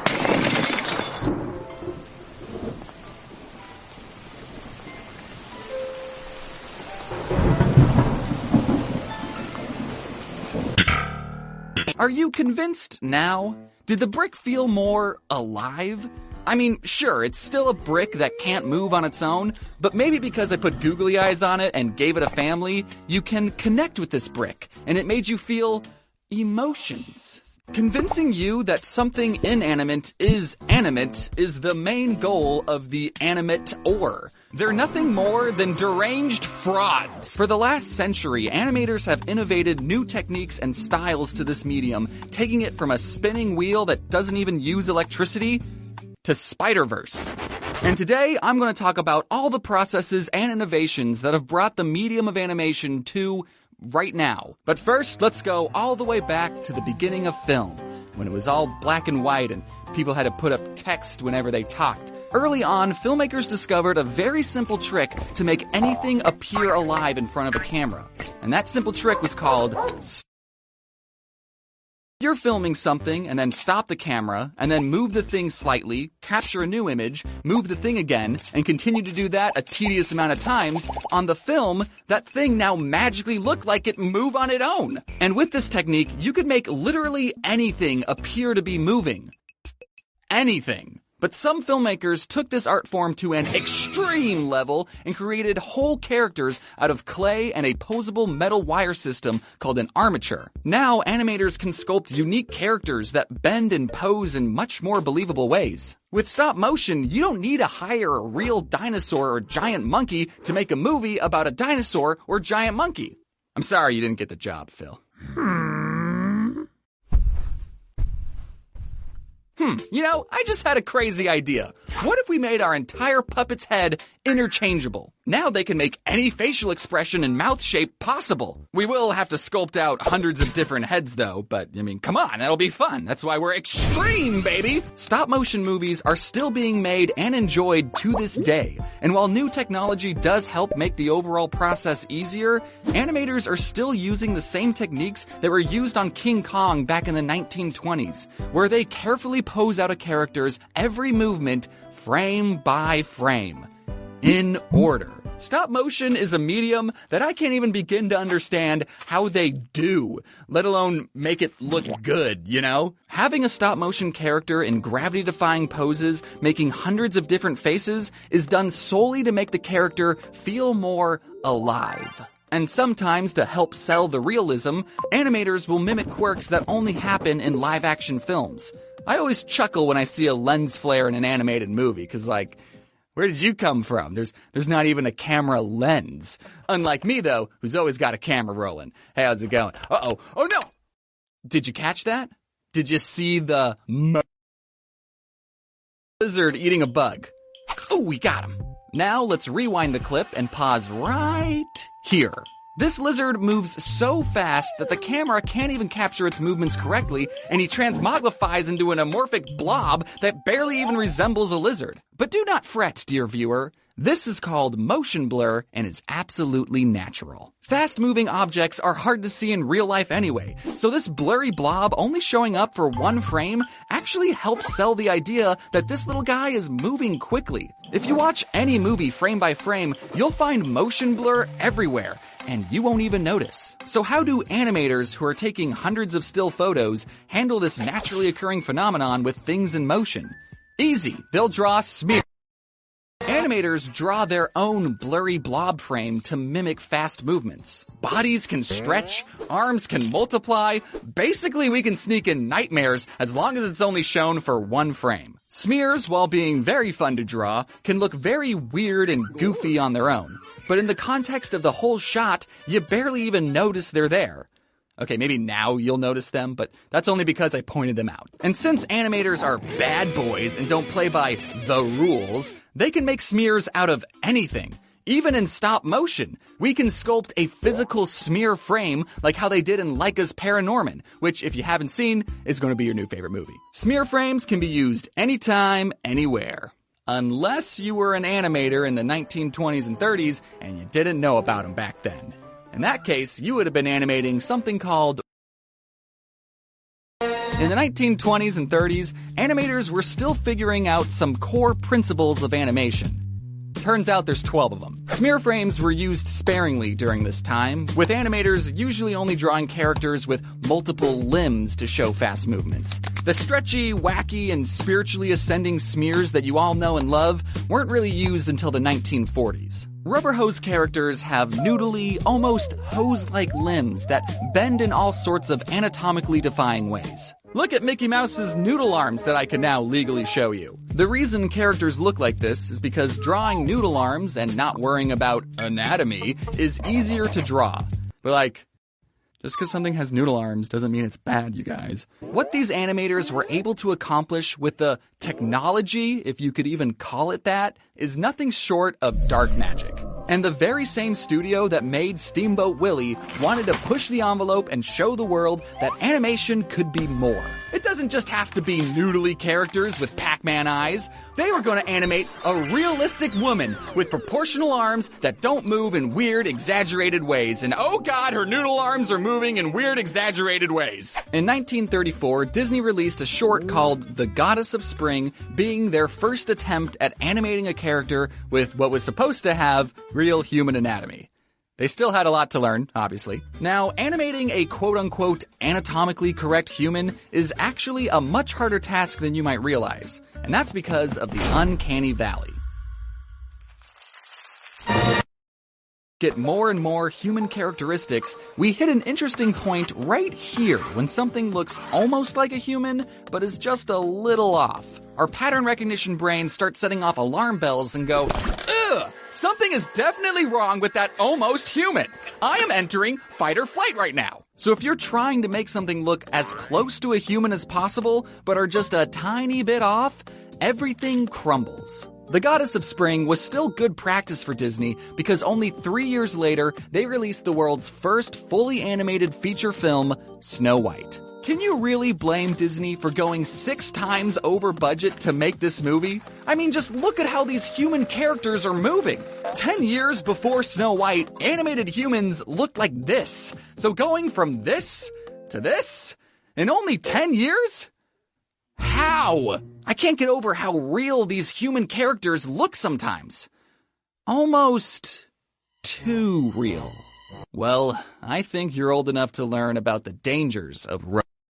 Are you convinced now? Did the brick feel more alive? I mean, sure, it's still a brick that can't move on its own, but maybe because I put googly eyes on it and gave it a family, you can connect with this brick, and it made you feel emotions. Convincing you that something inanimate is animate is the main goal of the animate ore. They're nothing more than deranged frauds. For the last century, animators have innovated new techniques and styles to this medium, taking it from a spinning wheel that doesn't even use electricity to Spider-Verse. And today, I'm going to talk about all the processes and innovations that have brought the medium of animation to right now. But first, let's go all the way back to the beginning of film, when it was all black and white and people had to put up text whenever they talked. Early on, filmmakers discovered a very simple trick to make anything appear alive in front of a camera. And that simple trick was called You're filming something and then stop the camera and then move the thing slightly, capture a new image, move the thing again, and continue to do that a tedious amount of times. On the film, that thing now magically looked like it moved on its own. And with this technique, you could make literally anything appear to be moving. Anything. But some filmmakers took this art form to an extreme level and created whole characters out of clay and a posable metal wire system called an armature. Now, animators can sculpt unique characters that bend and pose in much more believable ways. With stop motion, you don't need to hire a real dinosaur or giant monkey to make a movie about a dinosaur or giant monkey. I'm sorry you didn't get the job, Phil. You know, I just had a crazy idea. What if we made our entire puppet's head interchangeable? Now they can make any facial expression and mouth shape possible. We will have to sculpt out hundreds of different heads though, but I mean, come on, that'll be fun. That's why we're extreme, baby! Stop motion movies are still being made and enjoyed to this day. And while new technology does help make the overall process easier, animators are still using the same techniques that were used on King Kong back in the 1920s, where they carefully pose out a character's every movement frame by frame, in order. Stop motion is a medium that I can't even begin to understand how they do, let alone make it look good, you know? Having a stop motion character in gravity-defying poses, making hundreds of different faces, is done solely to make the character feel more alive. And sometimes, to help sell the realism, animators will mimic quirks that only happen in live-action films. I always chuckle when I see a lens flare in an animated movie, cause like, where did you come from? There's not even a camera lens. Unlike me though, who's always got a camera rolling. Hey, how's it going? Uh-oh. Oh no! Did you catch that? Did you see the lizard eating a bug? Oh, we got him. Now let's rewind the clip and pause right here. This lizard moves so fast that the camera can't even capture its movements correctly, and he transmogrifies into an amorphic blob that barely even resembles a lizard. But do not fret, dear viewer. This is called motion blur and is absolutely natural. Fast-moving objects are hard to see in real life anyway, so this blurry blob only showing up for one frame actually helps sell the idea that this little guy is moving quickly. If you watch any movie frame by frame, you'll find motion blur everywhere, and you won't even notice. So how do animators who are taking hundreds of still photos handle this naturally occurring phenomenon with things in motion? Easy. They'll draw smear. Animators draw their own blurry blob frame to mimic fast movements. Bodies can stretch, arms can multiply. Basically, we can sneak in nightmares as long as it's only shown for one frame. Smears, while being very fun to draw, can look very weird and goofy on their own. But in the context of the whole shot, you barely even notice they're there. Okay, maybe now you'll notice them, but that's only because I pointed them out. And since animators are bad boys and don't play by the rules, they can make smears out of anything. Even in stop motion, we can sculpt a physical smear frame like how they did in Laika's Paranorman, which, if you haven't seen, is going to be your new favorite movie. Smear frames can be used anytime, anywhere. Unless you were an animator in the 1920s and 30s and you didn't know about them back then. In that case, you would have been animating something called... In the 1920s and 30s, animators were still figuring out some core principles of animation. Turns out there's 12 of them. Smear frames were used sparingly during this time, with animators usually only drawing characters with multiple limbs to show fast movements. The stretchy, wacky, and spiritually ascending smears that you all know and love weren't really used until the 1940s. Rubber hose characters have noodly, almost hose-like limbs that bend in all sorts of anatomically defying ways. Look at Mickey Mouse's noodle arms that I can now legally show you. The reason characters look like this is because drawing noodle arms and not worrying about anatomy is easier to draw. But like, just because something has noodle arms doesn't mean it's bad, you guys. What these animators were able to accomplish with the technology, if you could even call it that, is nothing short of dark magic. And the very same studio that made Steamboat Willie wanted to push the envelope and show the world that animation could be more. It doesn't just have to be noodly characters with Pac-Man eyes. They were going to animate a realistic woman with proportional arms that don't move in weird, exaggerated ways. And oh god, her noodle arms are moving in weird, exaggerated ways. In 1934, Disney released a short called The Goddess of Spring, being their first attempt at animating a character with what was supposed to have real human anatomy. They still had a lot to learn, obviously. Now, animating a quote-unquote anatomically correct human is actually a much harder task than you might realize. And that's because of the uncanny valley. Get more and more human characteristics, we hit an interesting point right here when something looks almost like a human, but is just a little off. Our pattern recognition brains start setting off alarm bells and go, ugh! Something is definitely wrong with that almost human. I am entering fight or flight right now. So if you're trying to make something look as close to a human as possible, but are just a tiny bit off, everything crumbles. The Goddess of Spring was still good practice for Disney because only 3 years later, they released the world's first fully animated feature film, Snow White. Can you really blame Disney for going 6 times over budget to make this movie? I mean, just look at how these human characters are moving. 10 years before Snow White, animated humans looked like this. So going from this to this in only 10 years? How? I can't get over how real these human characters look sometimes. Almost too real. Well, I think you're old enough to learn about the dangers of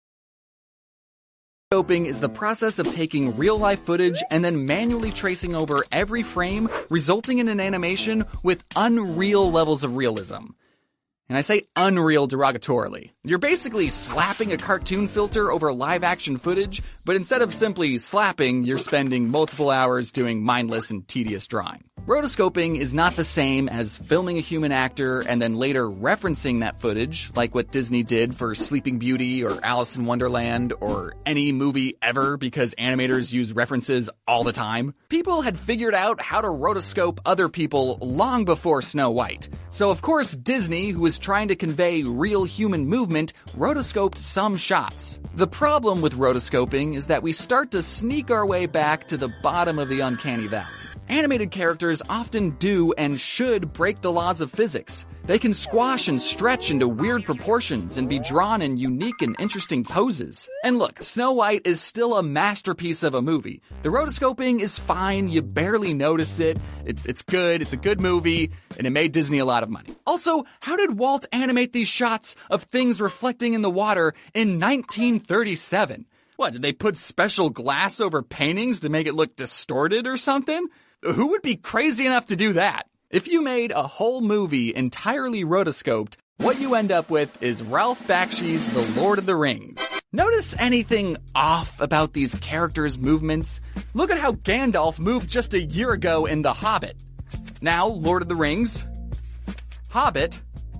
rotoscoping is the process of taking real-life footage and then manually tracing over every frame, resulting in an animation with unreal levels of realism. And I say unreal derogatorily. You're basically slapping a cartoon filter over live-action footage, but instead of simply slapping, you're spending multiple hours doing mindless and tedious drawing. Rotoscoping is not the same as filming a human actor and then later referencing that footage, like what Disney did for Sleeping Beauty or Alice in Wonderland or any movie ever because animators use references all the time. People had figured out how to rotoscope other people long before Snow White. So of course Disney, who was trying to convey real human movement, rotoscoped some shots. The problem with rotoscoping is that we start to sneak our way back to the bottom of the uncanny valley. Animated characters often do and should break the laws of physics. They can squash and stretch into weird proportions and be drawn in unique and interesting poses. And look, Snow White is still a masterpiece of a movie. The rotoscoping is fine, you barely notice it, it's good, it's a good movie, and it made Disney a lot of money. Also, how did Walt animate these shots of things reflecting in the water in 1937? What, did they put special glass over paintings to make it look distorted or something? Who would be crazy enough to do that? If you made a whole movie entirely rotoscoped, what you end up with is Ralph Bakshi's The Lord of the Rings. Notice anything off about these characters' movements? Look at how Gandalf moved just a year ago in The Hobbit. Now, Lord of the Rings, Hobbit,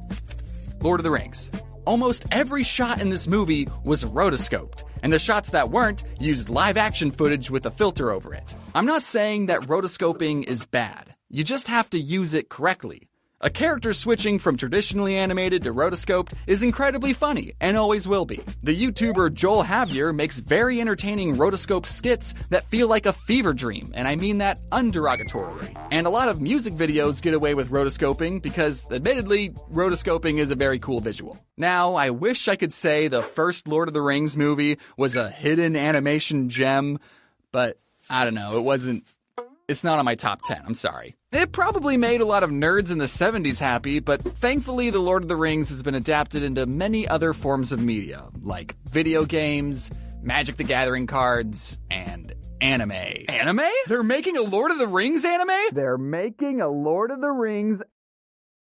Lord of the Rings. Almost every shot in this movie was rotoscoped, and the shots that weren't used live-action footage with a filter over it. I'm not saying that rotoscoping is bad. You just have to use it correctly. A character switching from traditionally animated to rotoscoped is incredibly funny, and always will be. The YouTuber Joel Javier makes very entertaining rotoscope skits that feel like a fever dream, and I mean that underogatorily. And a lot of music videos get away with rotoscoping because, admittedly, rotoscoping is a very cool visual. Now, I wish I could say the first Lord of the Rings movie was a hidden animation gem, but I don't know, it's not on my top 10, I'm sorry. It probably made a lot of nerds in the 70s happy, but thankfully The Lord of the Rings has been adapted into many other forms of media, like video games, Magic the Gathering cards, and anime. Anime? They're making a Lord of the Rings anime? They're making a Lord of the Rings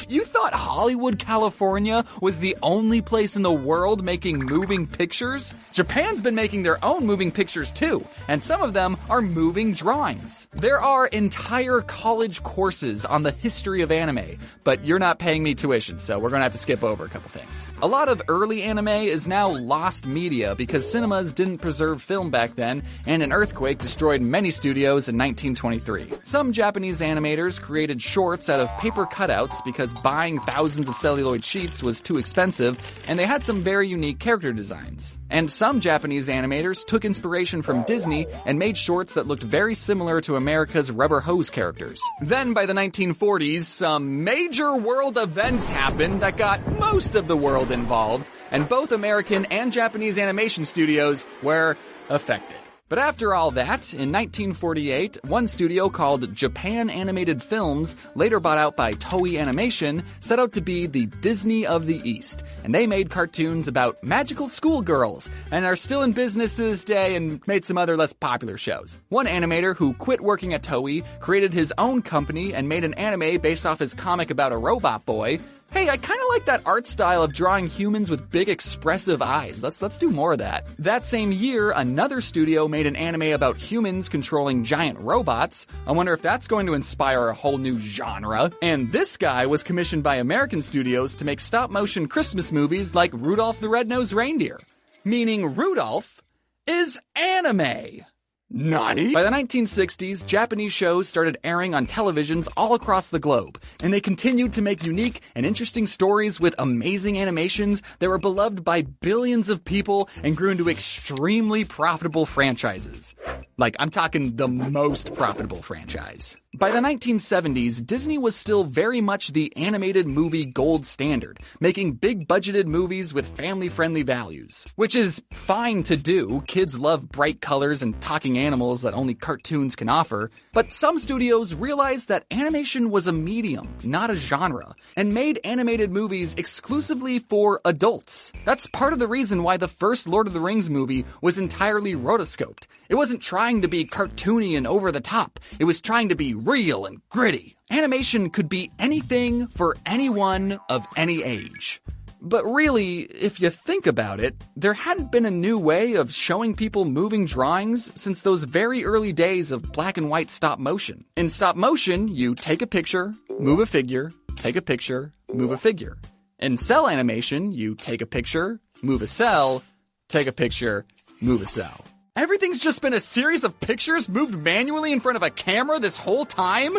You thought Hollywood, California was the only place in the world making moving pictures? Japan's been making their own moving pictures too, and some of them are moving drawings. There are entire college courses on the history of anime, but you're not paying me tuition, so we're gonna have to skip over a couple things. A lot of early anime is now lost media because cinemas didn't preserve film back then, and an earthquake destroyed many studios in 1923. Some Japanese animators created shorts out of paper cutouts because buying thousands of celluloid sheets was too expensive, and they had some very unique character designs. And some Japanese animators took inspiration from Disney and made shorts that looked very similar to America's Rubber Hose characters. Then by the 1940s, some major world events happened that got most of the world involved, and both American and Japanese animation studios were affected. But after all that, in 1948, one studio called Japan Animated Films, later bought out by Toei Animation, set out to be the Disney of the East. And they made cartoons about magical schoolgirls, and are still in business to this day and made some other less popular shows. One animator who quit working at Toei created his own company and made an anime based off his comic about a robot boy. Hey, I kinda like that art style of drawing humans with big expressive eyes. Let's do more of that. That same year, another studio made an anime about humans controlling giant robots. I wonder if that's going to inspire a whole new genre. And this guy was commissioned by American studios to make stop-motion Christmas movies like Rudolph the Red-Nosed Reindeer. Meaning Rudolph is anime. Nani? By the 1960s, Japanese shows started airing on televisions all across the globe, and they continued to make unique and interesting stories with amazing animations that were beloved by billions of people and grew into extremely profitable franchises. Like, I'm talking the most profitable franchise. By the 1970s, Disney was still very much the animated movie gold standard, making big-budgeted movies with family-friendly values. Which is fine to do. Kids love bright colors and talking animals that only cartoons can offer. But some studios realized that animation was a medium, not a genre, and made animated movies exclusively for adults. That's part of the reason why the first Lord of the Rings movie was entirely rotoscoped. It wasn't trying to be cartoony and over the top. It was trying to be real and gritty. Animation could be anything for anyone of any age. But really, if you think about it, there hadn't been a new way of showing people moving drawings since those very early days of black and white stop motion. In stop motion, you take a picture, move a figure, take a picture, move a figure. In cell animation, you take a picture, move a cell, take a picture, move a cell. Everything's just been a series of pictures moved manually in front of a camera this whole time?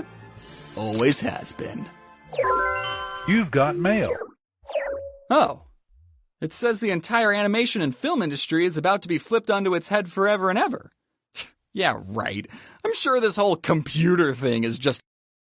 Always has been. You've got mail. Oh. It says the entire animation and film industry is about to be flipped onto its head forever and ever. Yeah, right. I'm sure this whole computer thing is just...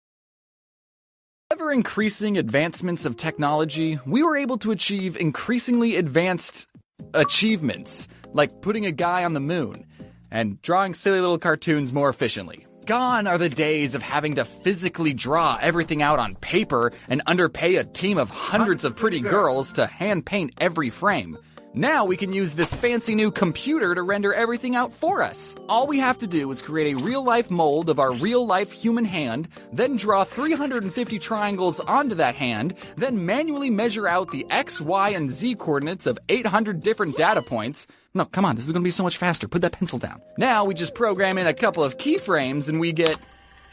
Ever-increasing advancements of technology, we were able to achieve increasingly advanced achievements, like putting a guy on the moon, and drawing silly little cartoons more efficiently. Gone are the days of having to physically draw everything out on paper and underpay a team of hundreds of pretty girls to hand paint every frame. Now we can use this fancy new computer to render everything out for us. All we have to do is create a real-life mold of our real-life human hand, then draw 350 triangles onto that hand, then manually measure out the X, Y, and Z coordinates of 800 different data points. No, come on, this is gonna be so much faster. Put that pencil down. Now we just program in a couple of keyframes and we get...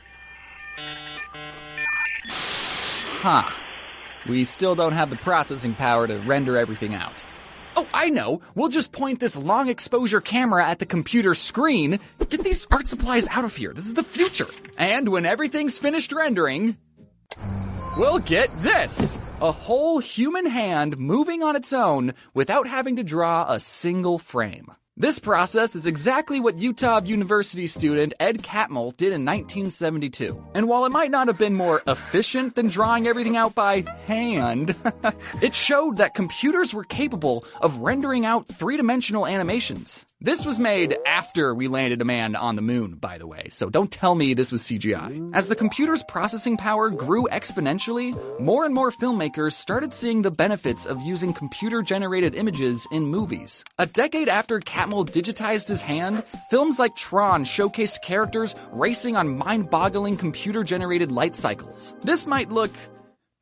We still don't have the processing power to render everything out. Oh, I know. We'll just point this long exposure camera at the computer screen. Get these art supplies out of here. This is the future. And when everything's finished rendering, we'll get this. A whole human hand moving on its own without having to draw a single frame. This process is exactly what Utah University student Ed Catmull did in 1972. And while it might not have been more efficient than drawing everything out by hand, it showed that computers were capable of rendering out three-dimensional animations. This was made after we landed a man on the moon, by the way, so don't tell me this was CGI. As the computer's processing power grew exponentially, more and more filmmakers started seeing the benefits of using computer-generated images in movies. A decade after Catmull digitized his hand, films like Tron showcased characters racing on mind-boggling computer-generated light cycles. This might look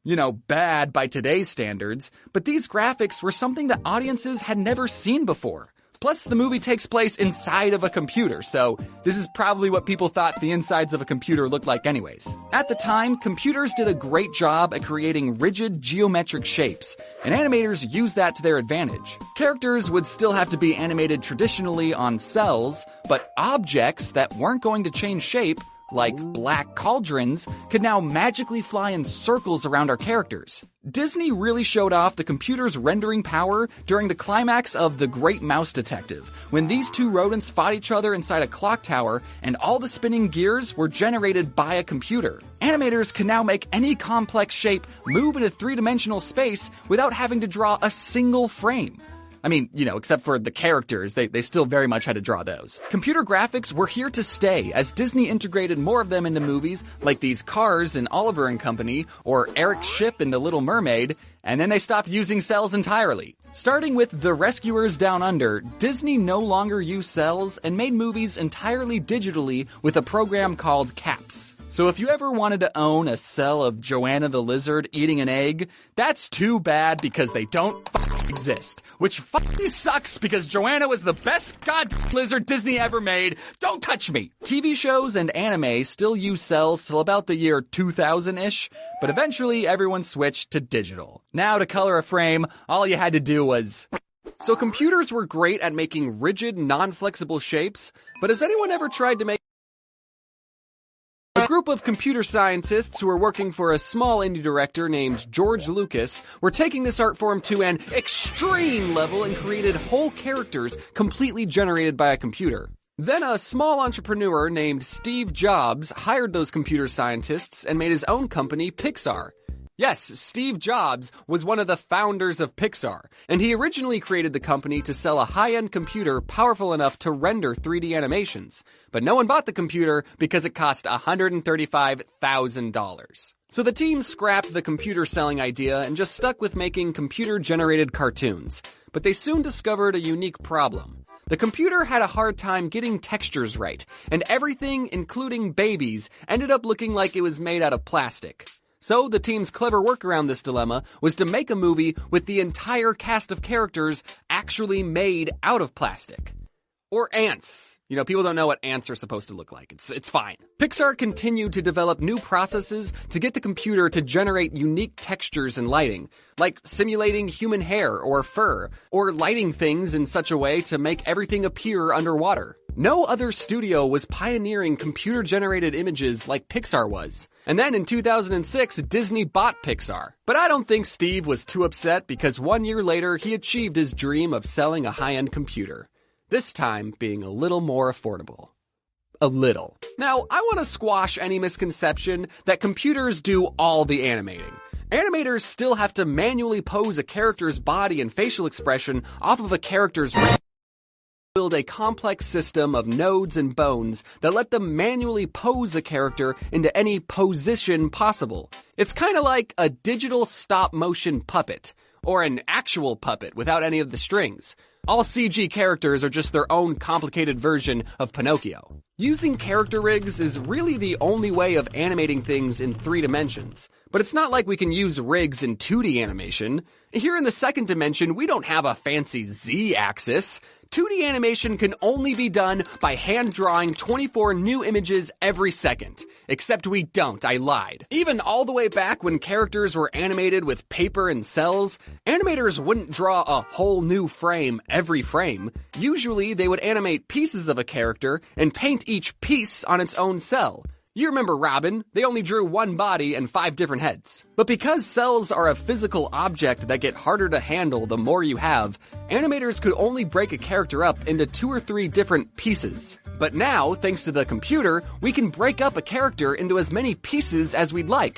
bad by today's standards, but these graphics were something that audiences had never seen before. Plus, the movie takes place inside of a computer, so this is probably what people thought the insides of a computer looked like anyways. At the time, computers did a great job at creating rigid geometric shapes, and animators used that to their advantage. Characters would still have to be animated traditionally on cells, but objects that weren't going to change shape, like black cauldrons, could now magically fly in circles around our characters. Disney really showed off the computer's rendering power during the climax of The Great Mouse Detective, when these two rodents fought each other inside a clock tower and all the spinning gears were generated by a computer. Animators can now make any complex shape move in a three-dimensional space without having to draw a single frame. I mean, except for the characters, they still very much had to draw those. Computer graphics were here to stay as Disney integrated more of them into movies like these cars in Oliver and Company or Eric's ship in The Little Mermaid, and then they stopped using cells entirely. Starting with The Rescuers Down Under, Disney no longer used cells and made movies entirely digitally with a program called CAPS. So if you ever wanted to own a cell of Joanna the Lizard eating an egg, that's too bad because they don't exist. Which fucking sucks because Joanna was the best goddamn lizard Disney ever made. Don't touch me! TV shows and anime still use cells till about the year 2000-ish, but eventually everyone switched to digital. Now to color a frame, all you had to do was... So computers were great at making rigid, non-flexible shapes, but has anyone ever tried to make... A group of computer scientists who were working for a small indie director named George Lucas were taking this art form to an extreme level and created whole characters completely generated by a computer. Then a small entrepreneur named Steve Jobs hired those computer scientists and made his own company, Pixar. Yes, Steve Jobs was one of the founders of Pixar, and he originally created the company to sell a high-end computer powerful enough to render 3D animations. But no one bought the computer because it cost $135,000. So the team scrapped the computer selling idea and just stuck with making computer-generated cartoons. But they soon discovered a unique problem. The computer had a hard time getting textures right, and everything, including babies, ended up looking like it was made out of plastic. So the team's clever work around this dilemma was to make a movie with the entire cast of characters actually made out of plastic. Or ants. People don't know what ants are supposed to look like. It's fine. Pixar continued to develop new processes to get the computer to generate unique textures and lighting, like simulating human hair or fur, or lighting things in such a way to make everything appear underwater. No other studio was pioneering computer-generated images like Pixar was. And then in 2006, Disney bought Pixar. But I don't think Steve was too upset because 1 year later, he achieved his dream of selling a high-end computer. This time being a little more affordable. A little. Now, I want to squash any misconception that computers do all the animating. Animators still have to manually pose a character's body and facial expression off of a character's build a complex system of nodes and bones that let them manually pose a character into any position possible. It's kind of like a digital stop-motion puppet, or an actual puppet without any of the strings. All CG characters are just their own complicated version of Pinocchio. Using character rigs is really the only way of animating things in 3 dimensions. But it's not like we can use rigs in 2D animation. Here in the second dimension, we don't have a fancy Z-axis. 2D animation can only be done by hand-drawing 24 new images every second. Except we don't, I lied. Even all the way back when characters were animated with paper and cells, animators wouldn't draw a whole new frame every frame. Usually they would animate pieces of a character and paint each piece on its own cell. You remember Robin, they only drew 1 body and 5 different heads. But because cells are a physical object that get harder to handle the more you have, animators could only break a character up into 2 or 3 different pieces. But now, thanks to the computer, we can break up a character into as many pieces as we'd like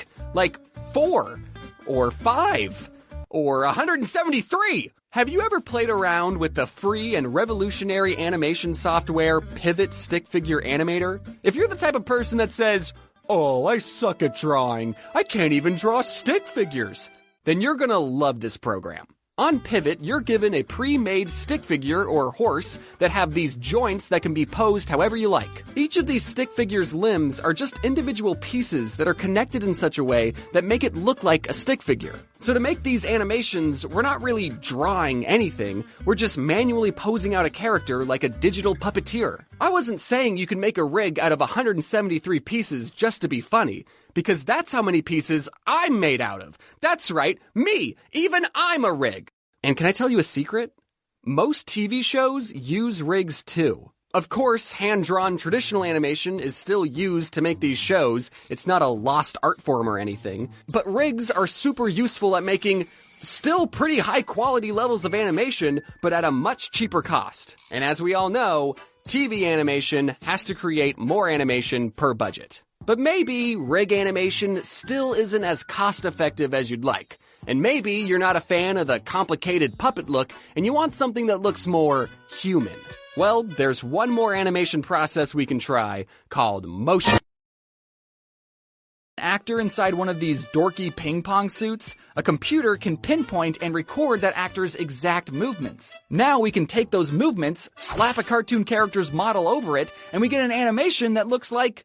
4, or 5, or 173! Have you ever played around with the free and revolutionary animation software Pivot Stick Figure Animator? If you're the type of person that says, "Oh, I suck at drawing. I can't even draw stick figures," then you're gonna love this program. On Pivot, you're given a pre-made stick figure or horse that have these joints that can be posed however you like. Each of these stick figures' limbs are just individual pieces that are connected in such a way that make it look like a stick figure. So to make these animations, we're not really drawing anything, we're just manually posing out a character like a digital puppeteer. I wasn't saying you can make a rig out of 173 pieces just to be funny, because that's how many pieces I'm made out of. That's right, me! Even I'm a rig! And can I tell you a secret? Most TV shows use rigs too. Of course, hand-drawn traditional animation is still used to make these shows. It's not a lost art form or anything. But rigs are super useful at making still pretty high-quality levels of animation, but at a much cheaper cost. And as we all know, TV animation has to create more animation per budget. But maybe rig animation still isn't as cost-effective as you'd like. And maybe you're not a fan of the complicated puppet look and you want something that looks more human. Well, there's one more animation process we can try called motion. Actor inside one of these dorky ping pong suits, a computer can pinpoint and record that actor's exact movements. Now we can take those movements, slap a cartoon character's model over it, and we get an animation that looks like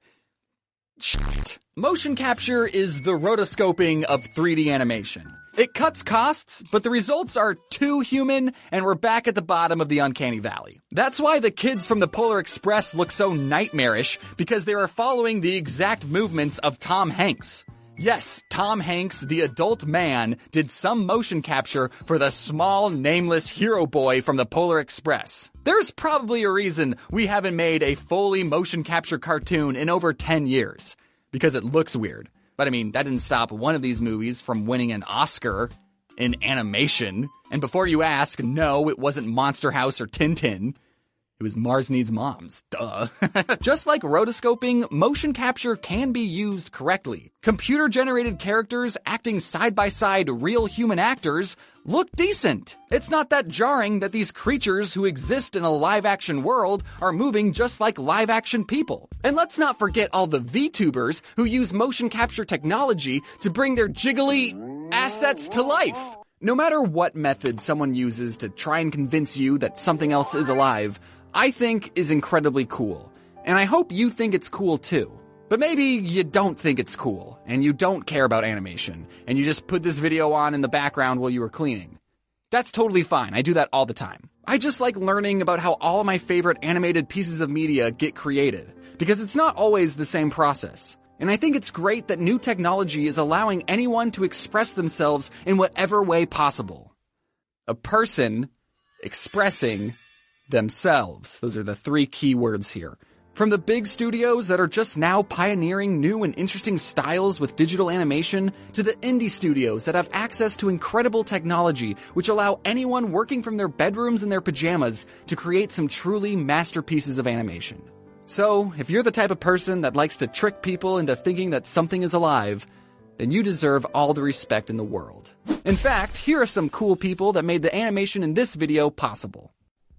shit. Motion capture is the rotoscoping of 3D animation. It cuts costs, but the results are too human, and we're back at the bottom of the uncanny valley. That's why the kids from the Polar Express look so nightmarish, because they are following the exact movements of Tom Hanks. Yes, Tom Hanks, the adult man, did some motion capture for the small, nameless hero boy from the Polar Express. There's probably a reason we haven't made a fully motion capture cartoon in over 10 years. Because it looks weird. But I mean, that didn't stop one of these movies from winning an Oscar in animation. And before you ask, no, it wasn't Monster House or Tintin. It was Mars Needs Moms. Duh. Just like rotoscoping, motion capture can be used correctly. Computer-generated characters acting side by side real human actors look decent. It's not that jarring that these creatures who exist in a live-action world are moving just like live-action people. And let's not forget all the VTubers who use motion capture technology to bring their jiggly assets to life. No matter what method someone uses to try and convince you that something else is alive, I think is incredibly cool. And I hope you think it's cool too. But maybe you don't think it's cool, and you don't care about animation, and you just put this video on in the background while you were cleaning. That's totally fine. I do that all the time. I just like learning about how all of my favorite animated pieces of media get created, because it's not always the same process. And I think it's great that new technology is allowing anyone to express themselves in whatever way possible. A person expressing themselves. Those are the 3 key words here. From the big studios that are just now pioneering new and interesting styles with digital animation, to the indie studios that have access to incredible technology which allow anyone working from their bedrooms in their pajamas to create some truly masterpieces of animation. So, if you're the type of person that likes to trick people into thinking that something is alive, then you deserve all the respect in the world. In fact, here are some cool people that made the animation in this video possible.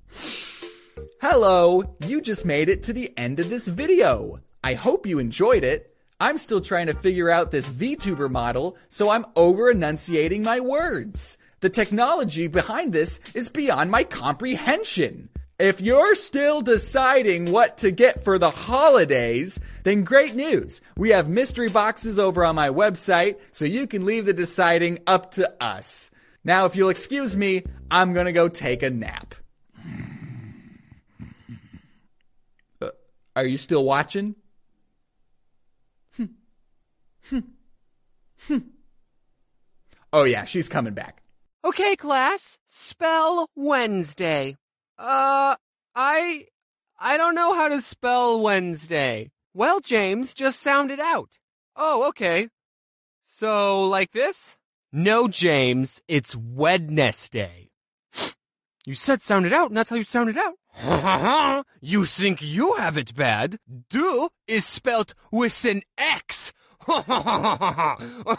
Hello, you just made it to the end of this video. I hope you enjoyed it. I'm still trying to figure out this VTuber model, so I'm over-enunciating my words. The technology behind this is beyond my comprehension. If you're still deciding what to get for the holidays, then great news. We have mystery boxes over on my website, so you can leave the deciding up to us. Now, if you'll excuse me, I'm gonna go take a nap. Are you still watching? Oh yeah, she's coming back. Okay, class, spell Wednesday. I don't know how to spell Wednesday. Well, James, just sound it out. Oh, okay. So, like this? No, James, it's Wednesday. You said sound it out, and that's how you sound it out. You think you have it bad? Do is spelt with an X. I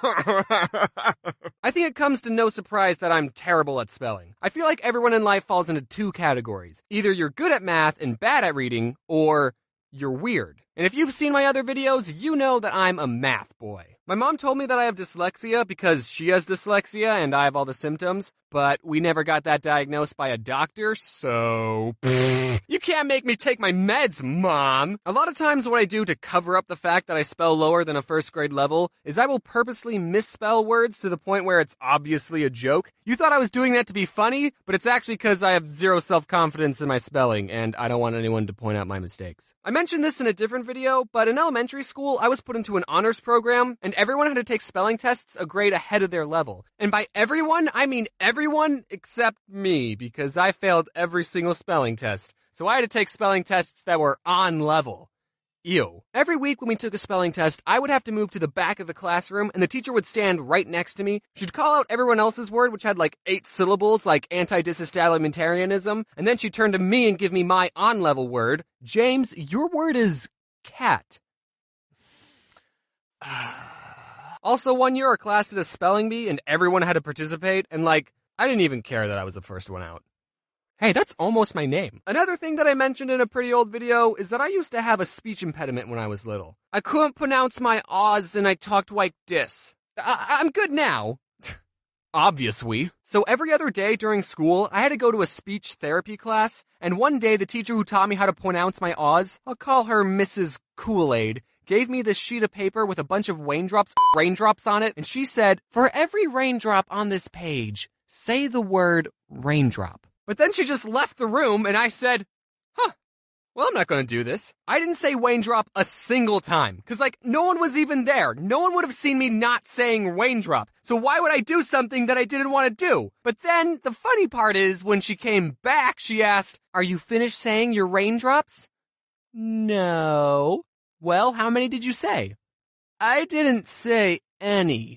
think it comes to no surprise that I'm terrible at spelling. I feel like everyone in life falls into 2 categories. Either you're good at math and bad at reading, or you're weird. And if you've seen my other videos, you know that I'm a math boy. My mom told me that I have dyslexia because she has dyslexia and I have all the symptoms, but we never got that diagnosed by a doctor, so you can't make me take my meds, Mom. A lot of times what I do to cover up the fact that I spell lower than a first grade level is I will purposely misspell words to the point where it's obviously a joke. You thought I was doing that to be funny, but it's actually because I have zero self-confidence in my spelling and I don't want anyone to point out my mistakes. I mentioned this in a different video, but in elementary school, I was put into an honors program and everyone had to take spelling tests a grade ahead of their level. And by everyone, I mean everyone except me, because I failed every single spelling test. So I had to take spelling tests that were on level. Ew. Every week when we took a spelling test, I would have to move to the back of the classroom and the teacher would stand right next to me. She'd call out everyone else's word, which had like 8 syllables, like anti-disestablishmentarianism, and then she'd turn to me and give me my on-level word. James, your word is cat. Also, one year our class did a spelling bee and everyone had to participate, and I didn't even care that I was the first one out. Hey, that's almost my name. Another thing that I mentioned in a pretty old video is that I used to have a speech impediment when I was little. I couldn't pronounce my O's and I talked like this. I'm good now. Obviously. So every other day during school, I had to go to a speech therapy class, and one day the teacher who taught me how to pronounce my O's, I'll call her Mrs. Kool-Aid, gave me this sheet of paper with a bunch of raindrops on it, and she said, for every raindrop on this page, say the word raindrop. But then she just left the room, and I said, well, I'm not going to do this. I didn't say raindrop a single time, because no one was even there. No one would have seen me not saying raindrop. So why would I do something that I didn't want to do? But then, the funny part is, when she came back, she asked, are you finished saying your raindrops? No. Well, how many did you say? I didn't say any.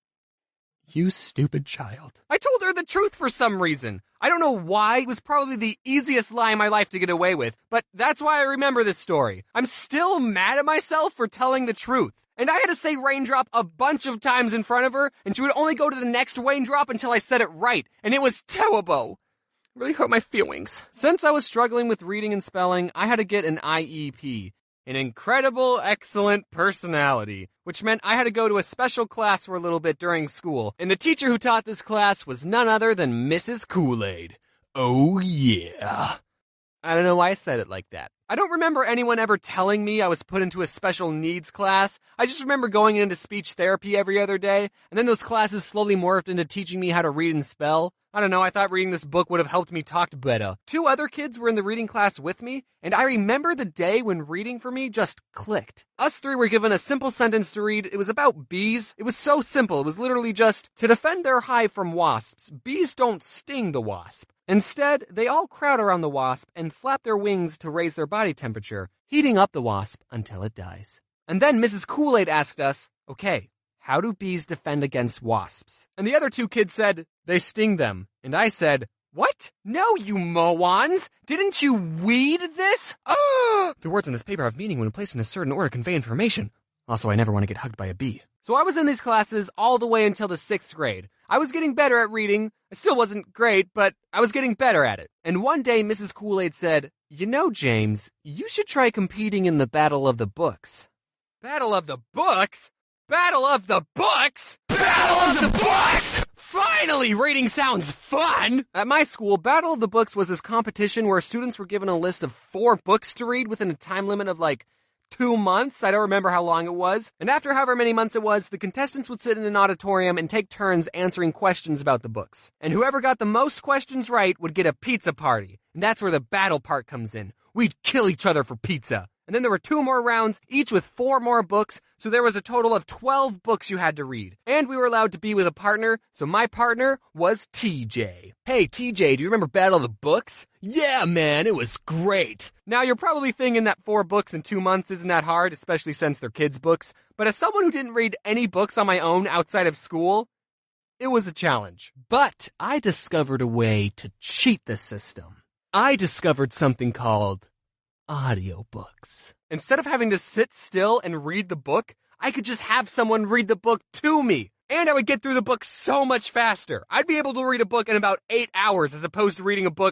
You stupid child. I told her the truth for some reason. I don't know why. It was probably the easiest lie in my life to get away with, but that's why I remember this story. I'm still mad at myself for telling the truth. And I had to say raindrop a bunch of times in front of her, and she would only go to the next raindrop until I said it right, and it was terrible. It really hurt my feelings. Since I was struggling with reading and spelling, I had to get an IEP. An incredible, excellent personality, which meant I had to go to a special class for a little bit during school, and the teacher who taught this class was none other than Mrs. Kool-Aid. Oh yeah. I don't know why I said it like that. I don't remember anyone ever telling me I was put into a special needs class. I just remember going into speech therapy every other day, and then those classes slowly morphed into teaching me how to read and spell. I don't know, I thought reading this book would have helped me talk better. 2 other kids were in the reading class with me, and I remember the day when reading for me just clicked. Us 3 were given a simple sentence to read. It was about bees. It was so simple. It was literally just, to defend their hive from wasps, bees don't sting the wasp. Instead, they all crowd around the wasp and flap their wings to raise their body temperature, heating up the wasp until it dies. And then Mrs. Kool-Aid asked us, okay, how do bees defend against wasps? And the other 2 kids said, they sting them. And I said, what? No, you moans! Didn't you read this? Oh! The words in this paper have meaning when placed in a certain order convey information. Also, I never want to get hugged by a bee. So I was in these classes all the way until the 6th grade. I was getting better at reading. I still wasn't great, but I was getting better at it. And one day, Mrs. Kool-Aid said, you know, James, you should try competing in the Battle of the Books. Battle of the Books? Battle of the Books? Battle of the Books! Finally, reading sounds fun! At my school, Battle of the Books was this competition where students were given a list of 4 books to read within a time limit of 2 months. I don't remember how long it was. And after however many months it was, the contestants would sit in an auditorium and take turns answering questions about the books. And whoever got the most questions right would get a pizza party. And that's where the battle part comes in. We'd kill each other for pizza. And then there were 2 more rounds, each with 4 more books, so there was a total of 12 books you had to read. And we were allowed to be with a partner, so my partner was TJ. Hey TJ, do you remember Battle of the Books? Yeah man, it was great. Now you're probably thinking that 4 books in 2 months isn't that hard, especially since they're kids' books. But as someone who didn't read any books on my own outside of school, it was a challenge. But I discovered a way to cheat the system. I discovered something called audiobooks. Instead of having to sit still and read the book, I could just have someone read the book to me. And I would get through the book so much faster. I'd be able to read a book in about 8 hours as opposed to reading a book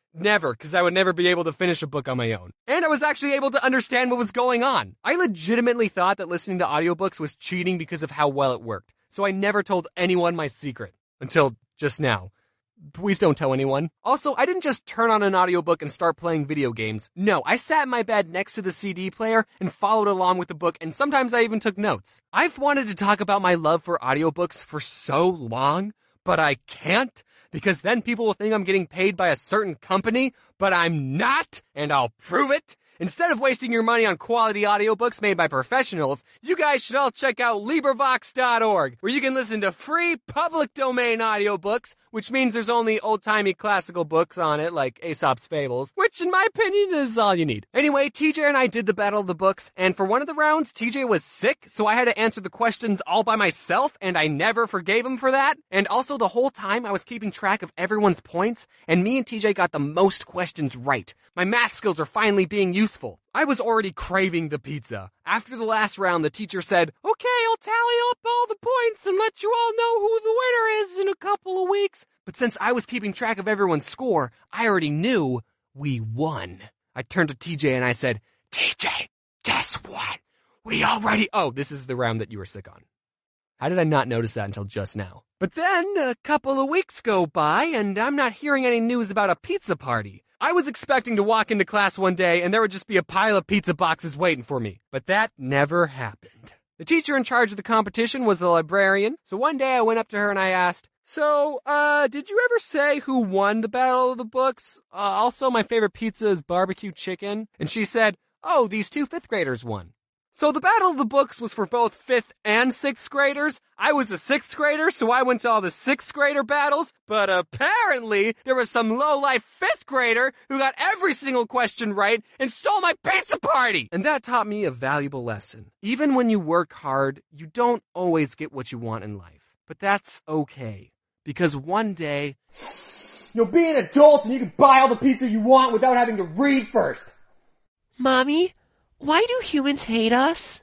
Never, because I would never be able to finish a book on my own. And I was actually able to understand what was going on. I legitimately thought that listening to audiobooks was cheating because of how well it worked. So I never told anyone my secret. Until just now. Please don't tell anyone. Also, I didn't just turn on an audiobook and start playing video games. No, I sat in my bed next to the CD player and followed along with the book, and sometimes I even took notes. I've wanted to talk about my love for audiobooks for so long, but I can't, because then people will think I'm getting paid by a certain company, but I'm not, and I'll prove it. Instead of wasting your money on quality audiobooks made by professionals, you guys should all check out LibriVox.org, where you can listen to free public domain audiobooks, which means there's only old-timey classical books on it, like Aesop's Fables, which in my opinion is all you need. Anyway, TJ and I did the Battle of the Books, and for one of the rounds, TJ was sick, so I had to answer the questions all by myself, and I never forgave him for that. And also the whole time I was keeping track of everyone's points, and me and TJ got the most questions right. My math skills are finally being useful. I was already craving the pizza. After the last round, the teacher said, "Okay, I'll tally up all the points and let you all know who the winner is in a couple of weeks." But since I was keeping track of everyone's score, I already knew we won. I turned to TJ and I said, "TJ, guess what? We already..." Oh, this is the round that you were sick on. How did I not notice that until just now? But then a couple of weeks go by and I'm not hearing any news about a pizza party. I was expecting to walk into class one day and there would just be a pile of pizza boxes waiting for me. But that never happened. The teacher in charge of the competition was the librarian. So one day I went up to her and I asked, "So, did you ever say who won the Battle of the Books? Also, my favorite pizza is barbecue chicken." And she said, "Oh, these two 5th graders won." So the Battle of the Books was for both 5th and 6th graders. I was a 6th grader, so I went to all the 6th grader battles, but apparently there was some low-life 5th grader who got every single question right and stole my pizza party! And that taught me a valuable lesson. Even when you work hard, you don't always get what you want in life. But that's okay, because one day, you'll be an adult and you can buy all the pizza you want without having to read first. Mommy, why do humans hate us?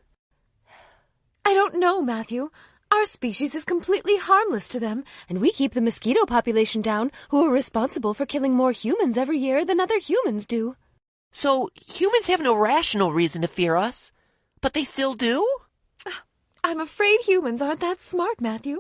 I don't know, Matthew. Our species is completely harmless to them, and we keep the mosquito population down, who are responsible for killing more humans every year than other humans do. So humans have no rational reason to fear us, but they still do? I'm afraid humans aren't that smart, Matthew.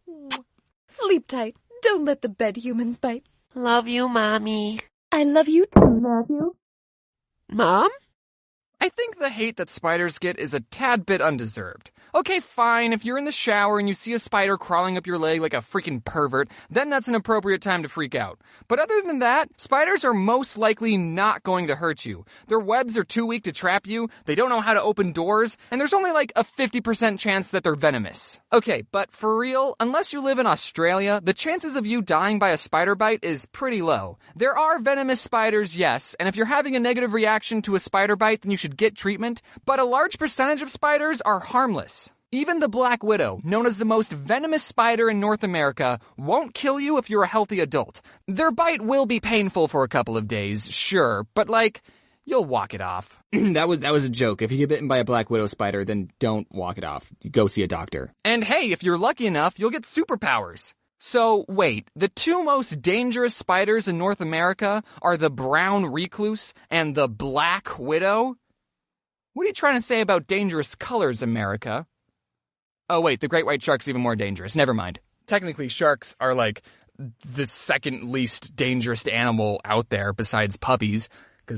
Sleep tight. Don't let the bed humans bite. Love you, Mommy. I love you too, Matthew. Mom? I think the hate that spiders get is a tad bit undeserved. Okay, fine, if you're in the shower and you see a spider crawling up your leg like a freaking pervert, then that's an appropriate time to freak out. But other than that, spiders are most likely not going to hurt you. Their webs are too weak to trap you, they don't know how to open doors, and there's only like a 50% chance that they're venomous. Okay, but for real, unless you live in Australia, the chances of you dying by a spider bite is pretty low. There are venomous spiders, yes, and if you're having a negative reaction to a spider bite, then you should get treatment, but a large percentage of spiders are harmless. Even the black widow, known as the most venomous spider in North America, won't kill you if you're a healthy adult. Their bite will be painful for a couple of days, sure, but you'll walk it off. That was a joke. If you get bitten by a black widow spider, then don't walk it off. Go see a doctor. And hey, if you're lucky enough, you'll get superpowers. So, wait, the two most dangerous spiders in North America are the brown recluse and the black widow? What are you trying to say about dangerous colors, America? Oh wait, the great white shark's even more dangerous. Never mind. Technically, sharks are the second least dangerous animal out there besides puppies, because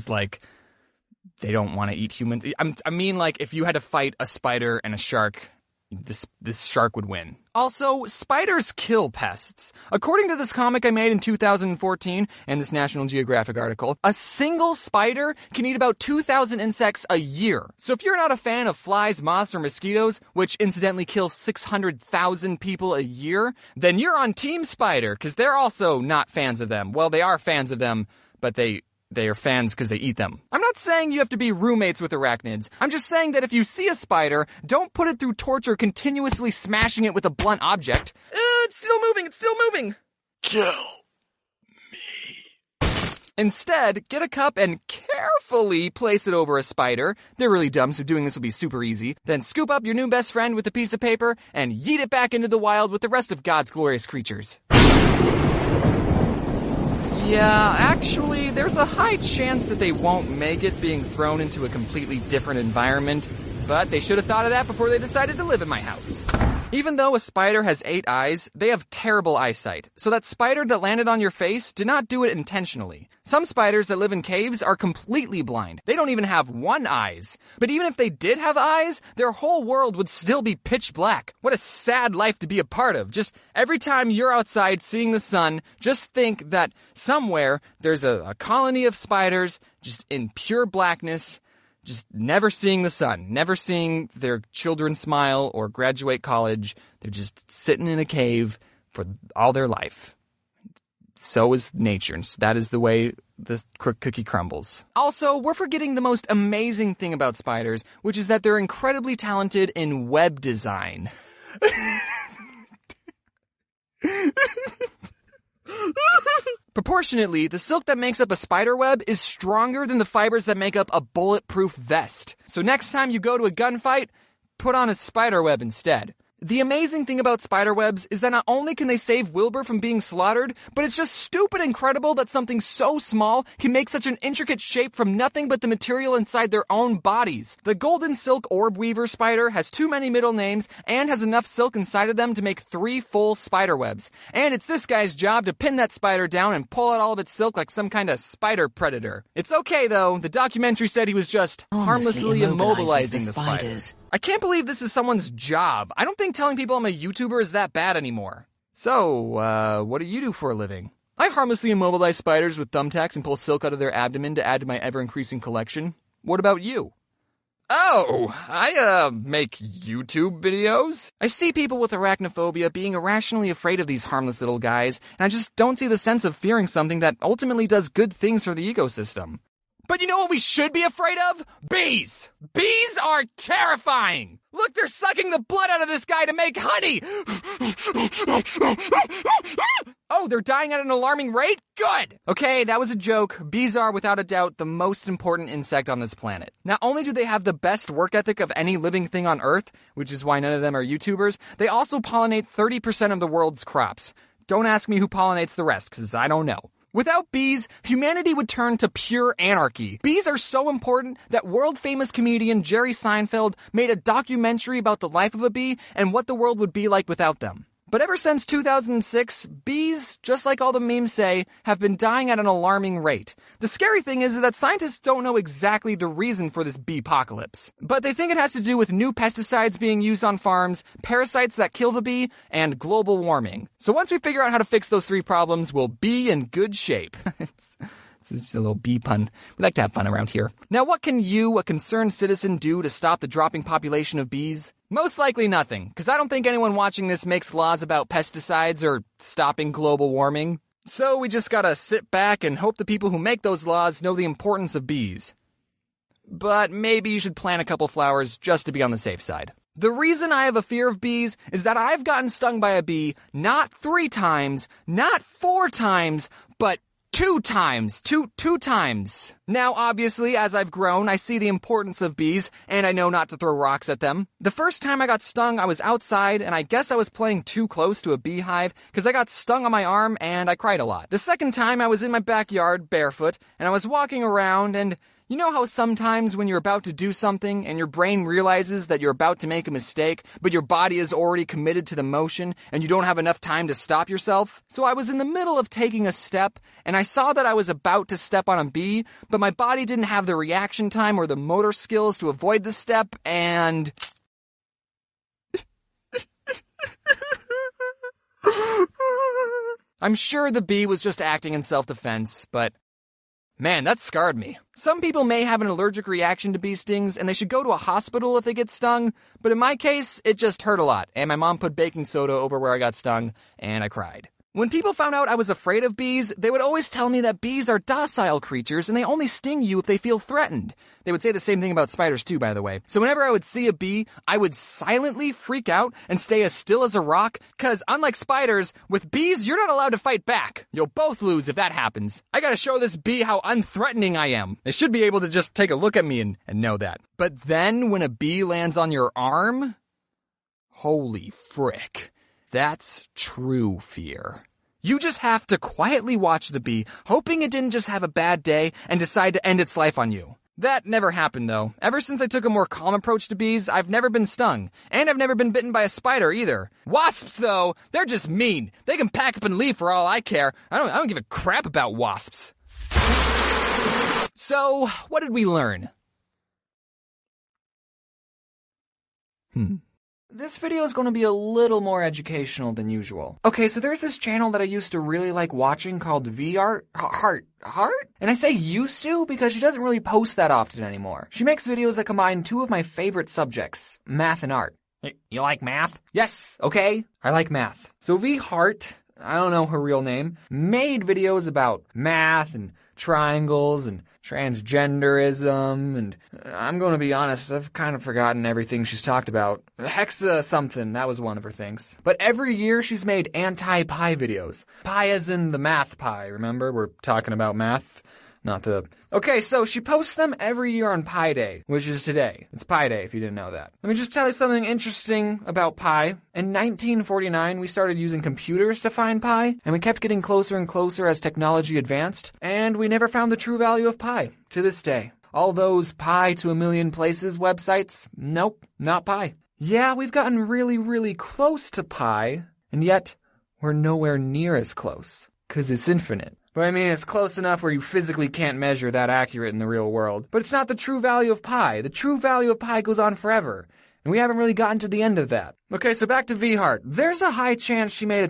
they don't want to eat humans. I mean, if you had to fight a spider and a shark, this shark would win. Also, spiders kill pests. According to this comic I made in 2014 and this National Geographic article, a single spider can eat about 2,000 insects a year. So if you're not a fan of flies, moths, or mosquitoes, which incidentally kill 600,000 people a year, then you're on Team Spider, because they're also not fans of them. Well, they are fans of them, but they are fans because they eat them. I'm not saying you have to be roommates with arachnids. I'm just saying that if you see a spider, don't put it through torture continuously smashing it with a blunt object. It's still moving! Kill me. Instead, get a cup and carefully place it over a spider. They're really dumb, so doing this will be super easy. Then scoop up your new best friend with a piece of paper and yeet it back into the wild with the rest of God's glorious creatures. Yeah, actually, there's a high chance that they won't make it being thrown into a completely different environment, but they should have thought of that before they decided to live in my house. Even though a spider has 8 eyes, they have terrible eyesight, so that spider that landed on your face did not do it intentionally. Some spiders that live in caves are completely blind. They don't even have 1 eye. But even if they did have eyes, their whole world would still be pitch black. What a sad life to be a part of. Just every time you're outside seeing the sun, just think that somewhere there's a colony of spiders just in pure blackness, just never seeing the sun, never seeing their children smile or graduate college. They're just sitting in a cave for all their life. So is nature, and that is the way the cookie crumbles. Also, we're forgetting the most amazing thing about spiders, which is that they're incredibly talented in web design. Proportionately, the silk that makes up a spider web is stronger than the fibers that make up a bulletproof vest. So next time you go to a gunfight, put on a spider web instead. The amazing thing about spider webs is that not only can they save Wilbur from being slaughtered, but it's just stupid incredible that something so small can make such an intricate shape from nothing but the material inside their own bodies. The golden silk orb weaver spider has too many middle names and has enough silk inside of them to make 3 full spider webs. And it's this guy's job to pin that spider down and pull out all of its silk like some kind of spider predator. It's okay though, the documentary said he was just harmlessly immobilizing the spiders. I can't believe this is someone's job. I don't think telling people I'm a YouTuber is that bad anymore. So, what do you do for a living? I harmlessly immobilize spiders with thumbtacks and pull silk out of their abdomen to add to my ever-increasing collection. What about you? Oh, I, make YouTube videos. I see people with arachnophobia being irrationally afraid of these harmless little guys, and I just don't see the sense of fearing something that ultimately does good things for the ecosystem. But you know what we should be afraid of? Bees! Bees are terrifying! Look, they're sucking the blood out of this guy to make honey! Oh, they're dying at an alarming rate? Good! Okay, that was a joke. Bees are, without a doubt, the most important insect on this planet. Not only do they have the best work ethic of any living thing on Earth, which is why none of them are YouTubers, they also pollinate 30% of the world's crops. Don't ask me who pollinates the rest, because I don't know. Without bees, humanity would turn to pure anarchy. Bees are so important that world-famous comedian Jerry Seinfeld made a documentary about the life of a bee and what the world would be like without them. But ever since 2006, bees, just like all the memes say, have been dying at an alarming rate. The scary thing is that scientists don't know exactly the reason for this bee-apocalypse. But they think it has to do with new pesticides being used on farms, parasites that kill the bee, and global warming. So once we figure out how to fix those 3 problems, we'll be in good shape. It's just a little bee pun. We like to have fun around here. Now, what can you, a concerned citizen, do to stop the dropping population of bees? Most likely nothing, because I don't think anyone watching this makes laws about pesticides or stopping global warming. So we just gotta sit back and hope the people who make those laws know the importance of bees. But maybe you should plant a couple flowers just to be on the safe side. The reason I have a fear of bees is that I've gotten stung by a bee not 3 times, not 4 times, but 2 times. Two times. Now, obviously, as I've grown, I see the importance of bees, and I know not to throw rocks at them. The first time I got stung, I was outside, and I guess I was playing too close to a beehive, because I got stung on my arm, and I cried a lot. The second time, I was in my backyard, barefoot, and I was walking around, and you know how sometimes when you're about to do something and your brain realizes that you're about to make a mistake, but your body is already committed to the motion and you don't have enough time to stop yourself? So I was in the middle of taking a step and I saw that I was about to step on a bee, but my body didn't have the reaction time or the motor skills to avoid the step, and I'm sure the bee was just acting in self-defense, but man, that scarred me. Some people may have an allergic reaction to bee stings, and they should go to a hospital if they get stung, but in my case, it just hurt a lot, and my mom put baking soda over where I got stung, and I cried. When people found out I was afraid of bees, they would always tell me that bees are docile creatures and they only sting you if they feel threatened. They would say the same thing about spiders too, by the way. So whenever I would see a bee, I would silently freak out and stay as still as a rock, cause unlike spiders, with bees, you're not allowed to fight back. You'll both lose if that happens. I gotta show this bee how unthreatening I am. They should be able to just take a look at me and know that. But then when a bee lands on your arm, holy frick. That's true fear. You just have to quietly watch the bee, hoping it didn't just have a bad day and decide to end its life on you. That never happened, though. Ever since I took a more calm approach to bees, I've never been stung. And I've never been bitten by a spider, either. Wasps, though, they're just mean. They can pack up and leave for all I care. I don't give a crap about wasps. So, what did we learn? This video is going to be a little more educational than usual. Okay, so there's this channel that I used to really like watching called Heart? And I say used to because she doesn't really post that often anymore. She makes videos that combine two of my favorite subjects, math and art. You like math? Yes, okay, I like math. So Heart, I don't know her real name, made videos about math and triangles and transgenderism, and I'm going to be honest, I've kind of forgotten everything she's talked about. Hexa something, that was one of her things. But every year she's made anti-pi videos. Pi as in the math pi, remember? We're talking about math, not the... Okay, so she posts them every year on Pi Day, which is today. It's Pi Day, if you didn't know that. Let me just tell you something interesting about pi. In 1949, we started using computers to find pi, and we kept getting closer and closer as technology advanced, and we never found the true value of pi, to this day. All those pi to a million places websites, nope, not pi. Yeah, we've gotten really, really close to pi, and yet we're nowhere near as close, 'cause it's infinite. But I mean, it's close enough where you physically can't measure that accurate in the real world. But it's not the true value of pi. The true value of pi goes on forever. And we haven't really gotten to the end of that. Okay, so back to Heart. There's a high chance she made a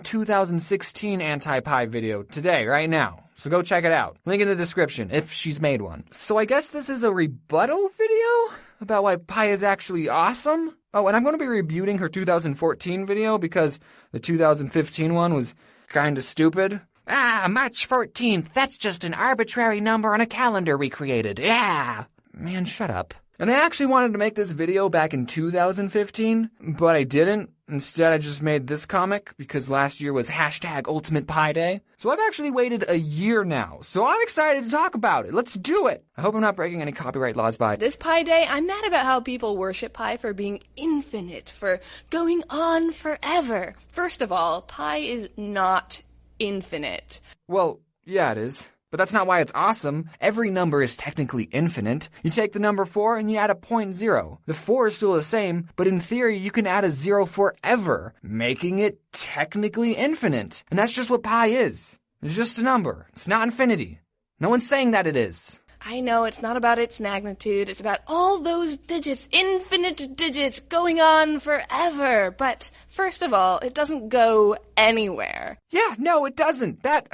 2016 anti-pi video today, right now. So go check it out. Link in the description, if she's made one. So I guess this is a rebuttal video about why pi is actually awesome? Oh, and I'm going to be rebutting her 2014 video because the 2015 one was kinda stupid. March 14th, that's just an arbitrary number on a calendar we created. Yeah! Man, shut up. And I actually wanted to make this video back in 2015, but I didn't. Instead, I just made this comic because last year was #Ultimate Pi Day. So I've actually waited a year now, so I'm excited to talk about it. Let's do it! I hope I'm not breaking any copyright laws by This Pi Day, I'm mad about how people worship pi for being infinite, for going on forever. First of all, pi is not infinite. Well, yeah, it is. But that's not why it's awesome. Every number is technically infinite. You take the number 4 and you add a 0.0. The 4 is still the same, but in theory you can add a 0 forever, making it technically infinite. And that's just what pi is. It's just a number. It's not infinity. No one's saying that it is. I know it's not about its magnitude, it's about all those digits, infinite digits, going on forever. But first of all, it doesn't go anywhere. Yeah, no, it doesn't. That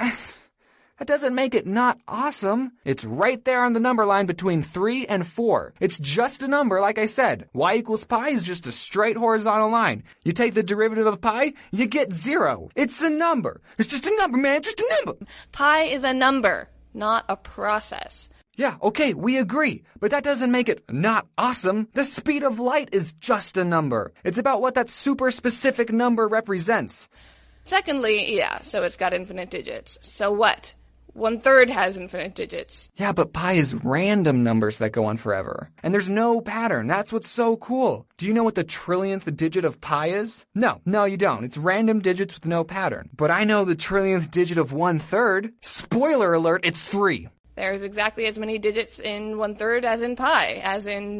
doesn't make it not awesome. It's right there on the number line between 3 and 4. It's just a number, like I said. Y equals pi is just a straight horizontal line. You take the derivative of pi, you get 0. It's a number. It's just a number, man, just a number. Pi is a number, not a process. Yeah, okay, we agree. But that doesn't make it not awesome. The speed of light is just a number. It's about what that super specific number represents. Secondly, yeah, so it's got infinite digits. So what? 1/3 has infinite digits. Yeah, but pi is random numbers that go on forever. And there's no pattern. That's what's so cool. Do you know what the trillionth digit of pi is? No, you don't. It's random digits with no pattern. But I know the trillionth digit of 1/3. Spoiler alert, it's 3. There's exactly as many digits in 1/3 as in pi, as in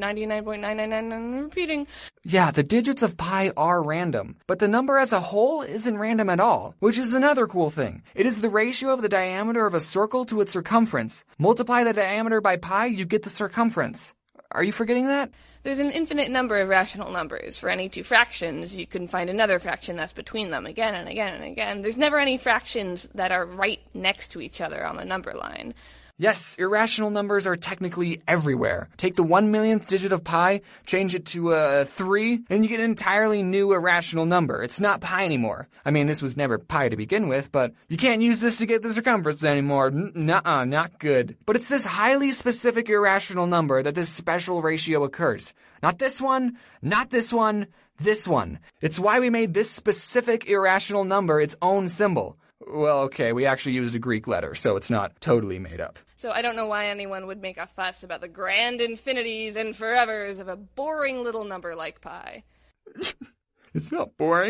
99.999, repeating. Yeah, the digits of pi are random, but the number as a whole isn't random at all, which is another cool thing. It is the ratio of the diameter of a circle to its circumference. Multiply the diameter by pi, you get the circumference. Are you forgetting that? There's an infinite number of rational numbers. For any two fractions, you can find another fraction that's between them again and again and again. There's never any fractions that are right next to each other on the number line. Yes, irrational numbers are technically everywhere. Take the 1/1,000,000th digit of pi, change it to 3, and you get an entirely new irrational number. It's not pi anymore. I mean, this was never pi to begin with, but you can't use this to get the circumference anymore. Nuh-uh, not good. But it's this highly specific irrational number that this special ratio occurs. Not this one, not this one, this one. It's why we made this specific irrational number its own symbol. Well, okay, we actually used a Greek letter, so it's not totally made up. So I don't know why anyone would make a fuss about the grand infinities and forevers of a boring little number like pi. It's not boring.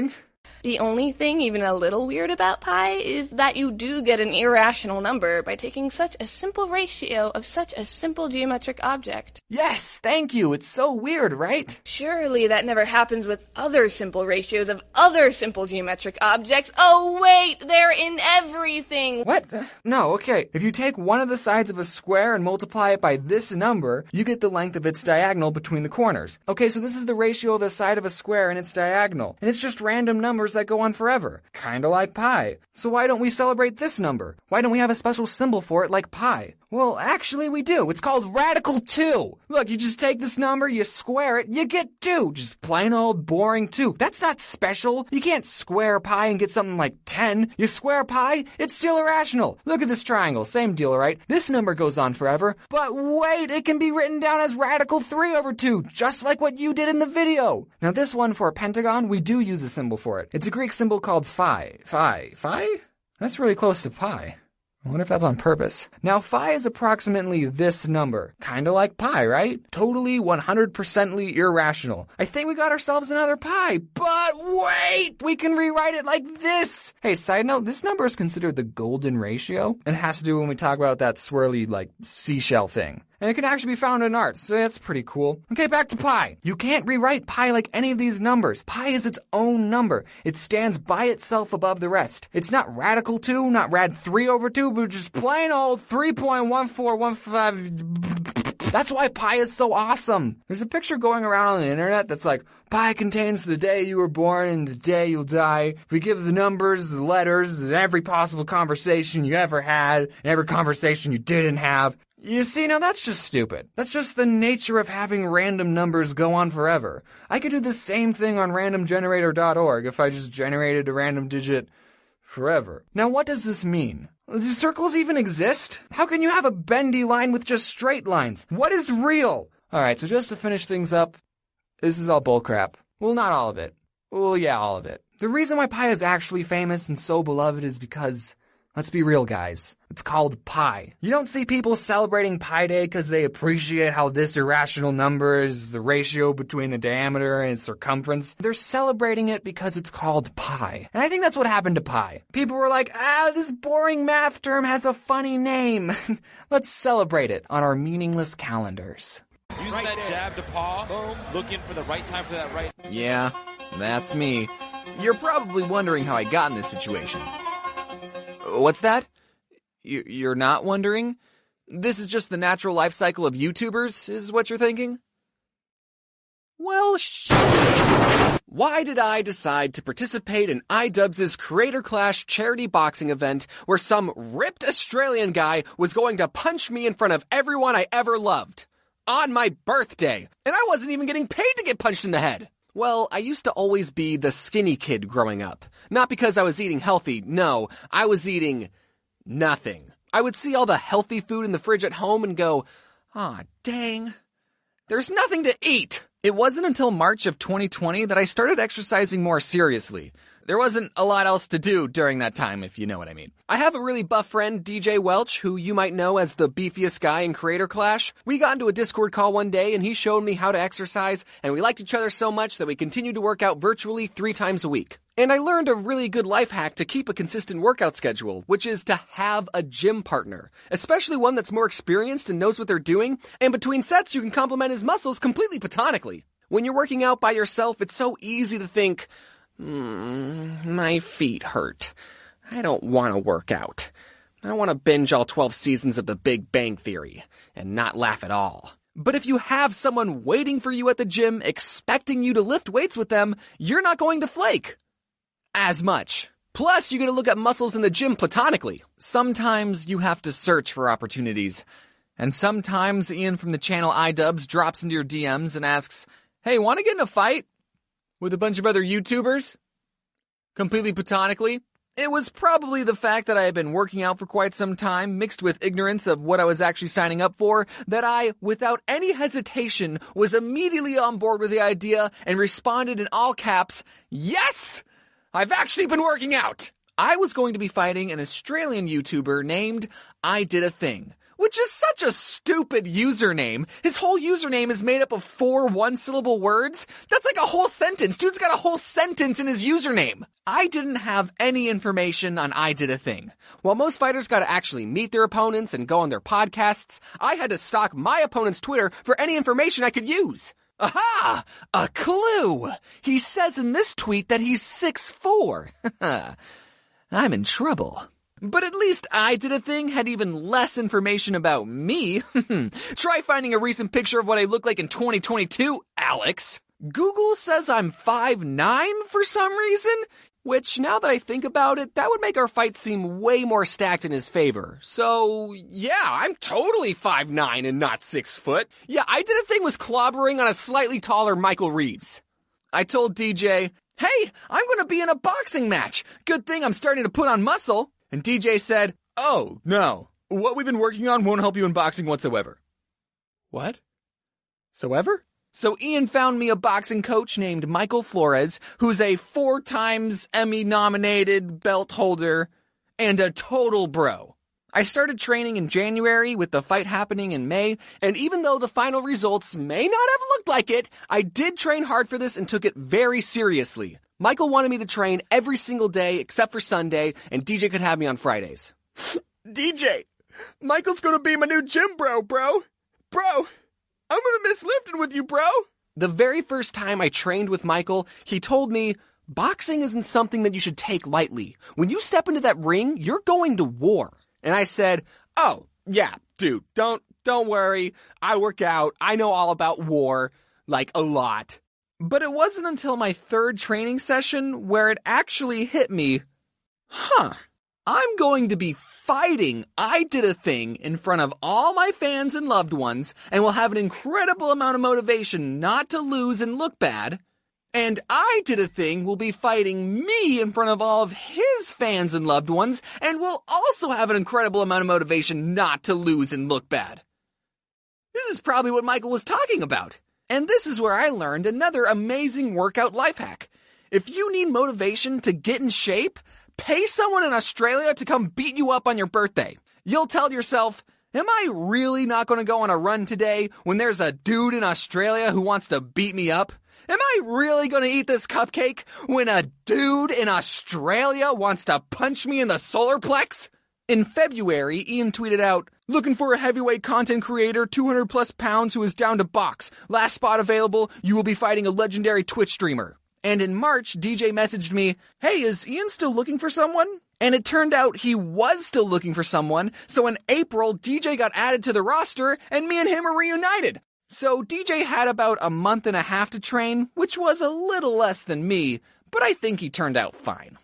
The only thing even a little weird about pi is that you do get an irrational number by taking such a simple ratio of such a simple geometric object. Yes, thank you. It's so weird, right? Surely that never happens with other simple ratios of other simple geometric objects. Oh wait, they're in everything! What? No, okay. If you take one of the sides of a square and multiply it by this number, you get the length of its diagonal between the corners. Okay, so this is the ratio of the side of a square and its diagonal. And it's just random numbers that go on forever. Kinda like pi. So why don't we celebrate this number? Why don't we have a special symbol for it like pi? Well, actually we do. It's called radical 2. Look, you just take this number, you square it, you get 2. Just plain old boring 2. That's not special. You can't square pi and get something like 10. You square pi, it's still irrational. Look at this triangle. Same deal, right? This number goes on forever. But wait, it can be written down as radical 3 over 2, just like what you did in the video. Now this one for a pentagon, we do use a symbol for it. It's a Greek symbol called phi. Phi? That's really close to pi. I wonder if that's on purpose. Now, phi is approximately this number. Kinda like pi, right? Totally 100%ly irrational. I think we got ourselves another pi. But wait! We can rewrite it like this! Hey, side note, this number is considered the golden ratio. It has to do when we talk about that swirly, seashell thing. And it can actually be found in art, so that's pretty cool. Okay, back to pi. You can't rewrite pi like any of these numbers. Pi is its own number. It stands by itself above the rest. It's not radical 2, not rad 3 over 2, but just plain old 3.1415. That's why pi is so awesome. There's a picture going around on the internet that's like, pi contains the day you were born and the day you'll die. If we give the numbers, the letters, and every possible conversation you ever had, and every conversation you didn't have. You see, now that's just stupid. That's just the nature of having random numbers go on forever. I could do the same thing on randomgenerator.org if I just generated a random digit forever. Now what does this mean? Do circles even exist? How can you have a bendy line with just straight lines? What is real? Alright, so just to finish things up, this is all bullcrap. Well, not all of it. Well, yeah, all of it. The reason why pi is actually famous and so beloved is because, let's be real, guys. It's called pi. You don't see people celebrating Pi Day because they appreciate how this irrational number is the ratio between the diameter and its circumference. They're celebrating it because it's called pi. And I think that's what happened to pi. People were like, this boring math term has a funny name. Let's celebrate it on our meaningless calendars. Using that jab to paw, boom, looking for the right time for that right. Yeah, that's me. You're probably wondering how I got in this situation. What's that? You're not wondering? This is just the natural life cycle of YouTubers, is what you're thinking? Well, why did I decide to participate in iDubbbz's Creator Clash charity boxing event where some ripped Australian guy was going to punch me in front of everyone I ever loved? On my birthday! And I wasn't even getting paid to get punched in the head! Well, I used to always be the skinny kid growing up. Not because I was eating healthy, no, I was eating nothing. I would see all the healthy food in the fridge at home and go, dang, there's nothing to eat. It wasn't until March of 2020 that I started exercising more seriously. There wasn't a lot else to do during that time, if you know what I mean. I have a really buff friend, DJ Welch, who you might know as the beefiest guy in Creator Clash. We got into a Discord call one day and he showed me how to exercise, and we liked each other so much that we continued to work out virtually 3 times a week. And I learned a really good life hack to keep a consistent workout schedule, which is to have a gym partner, especially one that's more experienced and knows what they're doing, and between sets you can compliment his muscles completely platonically. When you're working out by yourself, it's so easy to think, my feet hurt. I don't want to work out. I want to binge all 12 seasons of The Big Bang Theory and not laugh at all. But if you have someone waiting for you at the gym, expecting you to lift weights with them, you're not going to flake as much. Plus, you're going to look at muscles in the gym platonically. Sometimes you have to search for opportunities. And sometimes Ian from the channel iDubbbz drops into your DMs and asks, hey, want to get in a fight with a bunch of other YouTubers? Completely platonically. It was probably the fact that I had been working out for quite some time, mixed with ignorance of what I was actually signing up for, that I, without any hesitation, was immediately on board with the idea and responded in all caps, yes! I've actually been working out! I was going to be fighting an Australian YouTuber named I Did a Thing, which is such a stupid username. His whole username is made up of 4 one-syllable words. That's like a whole sentence. Dude's got a whole sentence in his username. I didn't have any information on I Did a Thing. While most fighters got to actually meet their opponents and go on their podcasts, I had to stalk my opponent's Twitter for any information I could use. Aha! A clue! He says in this tweet that he's 6'4". I'm in trouble. But at least I Did a Thing had even less information about me. Try finding a recent picture of what I look like in 2022, Alex. Google says I'm 5'9" for some reason, which, now that I think about it, that would make our fight seem way more stacked in his favor. So, yeah, I'm totally 5'9" and not 6 foot. Yeah, I Did a Thing was clobbering on a slightly taller Michael Reeves. I told DJ, hey, I'm gonna be in a boxing match. Good thing I'm starting to put on muscle. And DJ said, oh, no. What we've been working on won't help you in boxing whatsoever. What? So Ian found me a boxing coach named Michael Flores, who's a 4-times Emmy-nominated belt holder and a total bro. I started training in January with the fight happening in May, and even though the final results may not have looked like it, I did train hard for this and took it very seriously. Michael wanted me to train every single day except for Sunday, and DJ could have me on Fridays. DJ, Michael's gonna be my new gym bro. Bro, I'm gonna miss lifting with you, bro. The very first time I trained with Michael, he told me, boxing isn't something that you should take lightly. When you step into that ring, you're going to war. And I said, oh, yeah, dude, don't worry. I work out. I know all about war, like a lot. But it wasn't until my 3rd training session where it actually hit me, I'm going to be fighting I Did a Thing in front of all my fans and loved ones, and will have an incredible amount of motivation not to lose and look bad. And I Did a Thing will be fighting me in front of all of his fans and loved ones, and will also have an incredible amount of motivation not to lose and look bad. This is probably what Michael was talking about. And this is where I learned another amazing workout life hack. If you need motivation to get in shape, pay someone in Australia to come beat you up on your birthday. You'll tell yourself, am I really not going to go on a run today when there's a dude in Australia who wants to beat me up? Am I really going to eat this cupcake when a dude in Australia wants to punch me in the solar plex? In February, Ian tweeted out, looking for a heavyweight content creator, 200 plus pounds who is down to box. Last spot available, you will be fighting a legendary Twitch streamer. And in March, DJ messaged me, hey, is Ian still looking for someone? And it turned out he was still looking for someone, so in April, DJ got added to the roster, and me and him are reunited. So DJ had about a month and a half to train, which was a little less than me, but I think he turned out fine.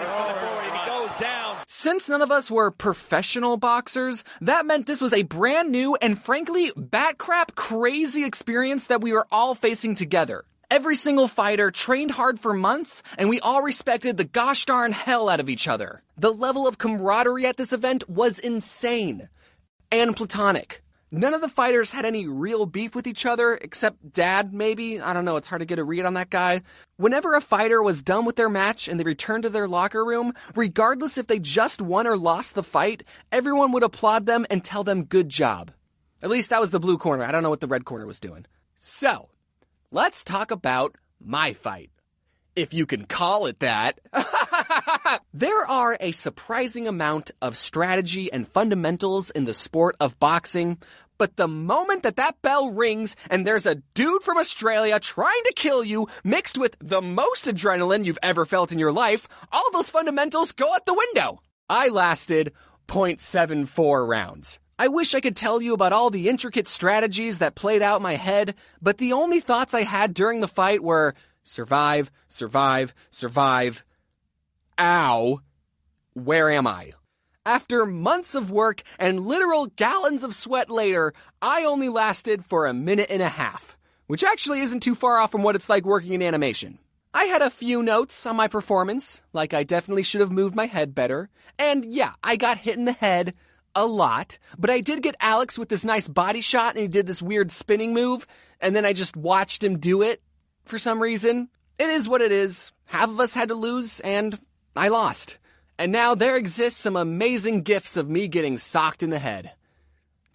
Since none of us were professional boxers, that meant this was a brand new and frankly bat crap crazy experience that we were all facing together. Every single fighter trained hard for months, and we all respected the gosh darn hell out of each other. The level of camaraderie at this event was insane. And platonic. None of the fighters had any real beef with each other, except Dad, maybe. I don't know, it's hard to get a read on that guy. Whenever a fighter was done with their match and they returned to their locker room, regardless if they just won or lost the fight, everyone would applaud them and tell them good job. At least that was the blue corner. I don't know what the red corner was doing. So, let's talk about my fight. If you can call it that. There are a surprising amount of strategy and fundamentals in the sport of boxing, but the moment that bell rings and there's a dude from Australia trying to kill you mixed with the most adrenaline you've ever felt in your life, all of those fundamentals go out the window. I lasted 0.74 rounds. I wish I could tell you about all the intricate strategies that played out in my head, but the only thoughts I had during the fight were survive, survive, survive. Ow. Where am I? After months of work and literal gallons of sweat later, I only lasted for a minute and a half, which actually isn't too far off from what it's like working in animation. I had a few notes on my performance, like I definitely should have moved my head better, and yeah, I got hit in the head a lot, but I did get Alex with this nice body shot and he did this weird spinning move, and then I just watched him do it for some reason. It is what it is. Half of us had to lose, and I lost. And now there exists some amazing gifs of me getting socked in the head.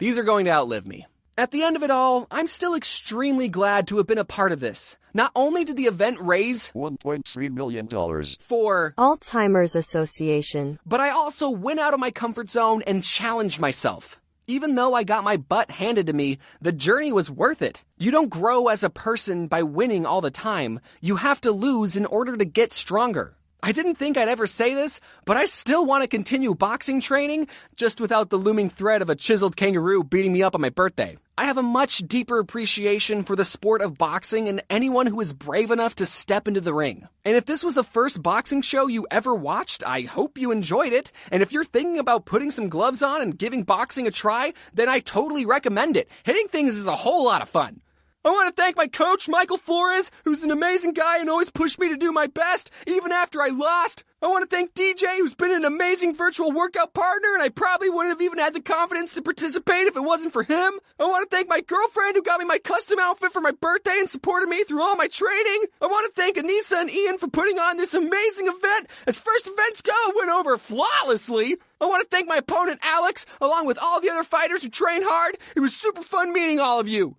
These are going to outlive me. At the end of it all, I'm still extremely glad to have been a part of this. Not only did the event raise $1.3 million for Alzheimer's Association, but I also went out of my comfort zone and challenged myself. Even though I got my butt handed to me, the journey was worth it. You don't grow as a person by winning all the time. You have to lose in order to get stronger. I didn't think I'd ever say this, but I still want to continue boxing training, just without the looming threat of a chiseled kangaroo beating me up on my birthday. I have a much deeper appreciation for the sport of boxing and anyone who is brave enough to step into the ring. And if this was the first boxing show you ever watched, I hope you enjoyed it. And if you're thinking about putting some gloves on and giving boxing a try, then I totally recommend it. Hitting things is a whole lot of fun. I want to thank my coach, Michael Flores, who's an amazing guy and always pushed me to do my best, even after I lost. I want to thank DJ, who's been an amazing virtual workout partner, and I probably wouldn't have even had the confidence to participate if it wasn't for him. I want to thank my girlfriend, who got me my custom outfit for my birthday and supported me through all my training. I want to thank Anissa and Ian for putting on this amazing event. As first events go, it went over flawlessly. I want to thank my opponent, Alex, along with all the other fighters who trained hard. It was super fun meeting all of you.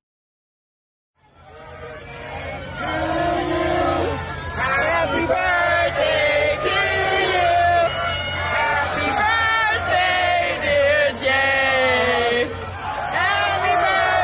Happy birthday to you! Happy birthday, dear James! Happy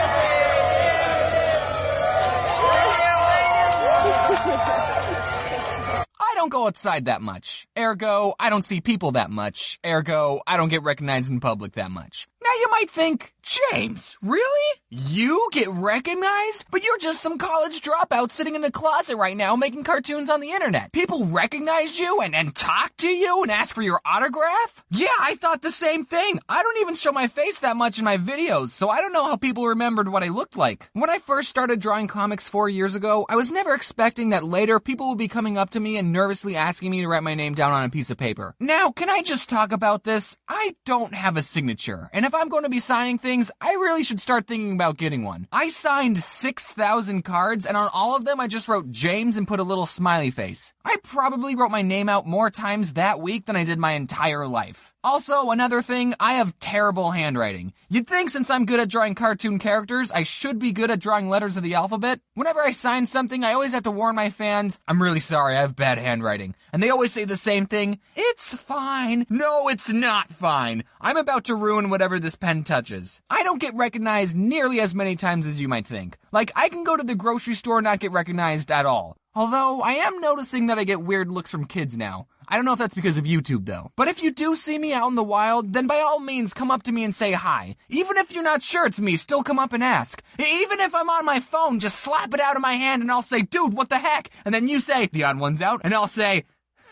birthday! I don't go outside that much. Ergo, I don't see people that much. Ergo, I don't get recognized in public that much. Now you might think, James, really? You get recognized? But you're just some college dropout sitting in a closet right now making cartoons on the internet. People recognize you and talk to you and ask for your autograph? Yeah, I thought the same thing. I don't even show my face that much in my videos, so I don't know how people remembered what I looked like. When I first started drawing comics 4 years ago, I was never expecting that later people would be coming up to me and nervously asking me to write my name down on a piece of paper. Now, can I just talk about this? I don't have a signature, and if I'm going to be signing things, I really should start thinking about getting one. I signed 6,000 cards, and on all of them I just wrote James and put a little smiley face. I probably wrote my name out more times that week than I did my entire life. Also, another thing, I have terrible handwriting. You'd think since I'm good at drawing cartoon characters, I should be good at drawing letters of the alphabet. Whenever I sign something, I always have to warn my fans, I'm really sorry, I have bad handwriting. And they always say the same thing, it's fine. No, it's not fine. I'm about to ruin whatever this pen touches. I don't get recognized nearly as many times as you might think. Like, I can go to the grocery store and not get recognized at all. Although, I am noticing that I get weird looks from kids now. I don't know if that's because of YouTube, though. But if you do see me out in the wild, then by all means come up to me and say hi. Even if you're not sure it's me, still come up and ask. Even if I'm on my phone, just slap it out of my hand and I'll say, dude, what the heck? And then you say, the odd one's out, and I'll say,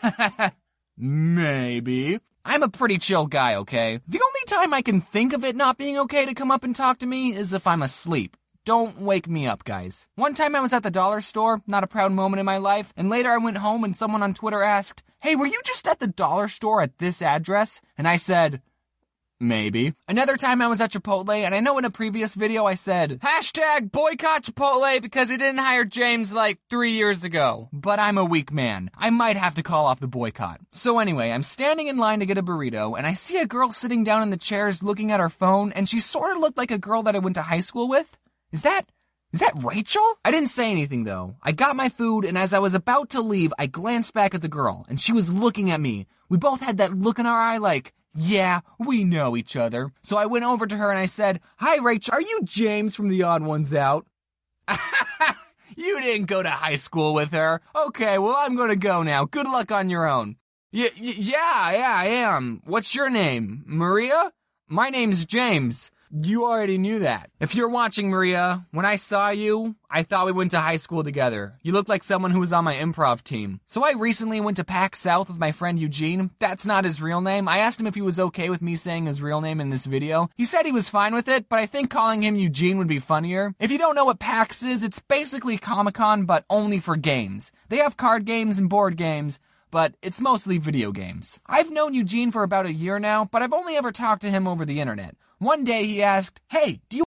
maybe. I'm a pretty chill guy, okay? The only time I can think of it not being okay to come up and talk to me is if I'm asleep. Don't wake me up, guys. One time I was at the dollar store, not a proud moment in my life, and later I went home and someone on Twitter asked, hey, were you just at the dollar store at this address? And I said, maybe. Another time I was at Chipotle, and I know in a previous video I said, hashtag boycott Chipotle because they didn't hire James like 3 years ago. But I'm a weak man. I might have to call off the boycott. So anyway, I'm standing in line to get a burrito, and I see a girl sitting down in the chairs looking at her phone, and she sort of looked like a girl that I went to high school with. Is that Rachel? I didn't say anything though. I got my food, and as I was about to leave, I glanced back at the girl, and she was looking at me. We both had that look in our eye like, yeah, we know each other. So I went over to her and I said, hi Rachel, are you James from The Odd Ones Out? You didn't go to high school with her. Okay, well I'm gonna go now. Good luck on your own. Yeah, I am. What's your name? Maria? My name's James. You already knew that. If you're watching, Maria, when I saw you, I thought we went to high school together. You looked like someone who was on my improv team. So I recently went to PAX South with my friend Eugene. That's not his real name. I asked him if he was okay with me saying his real name in this video. He said he was fine with it, but I think calling him Eugene would be funnier. If you don't know what PAX is, it's basically Comic-Con, but only for games. They have card games and board games, but it's mostly video games. I've known Eugene for about a year now, but I've only ever talked to him over the internet. One day he asked, hey, do you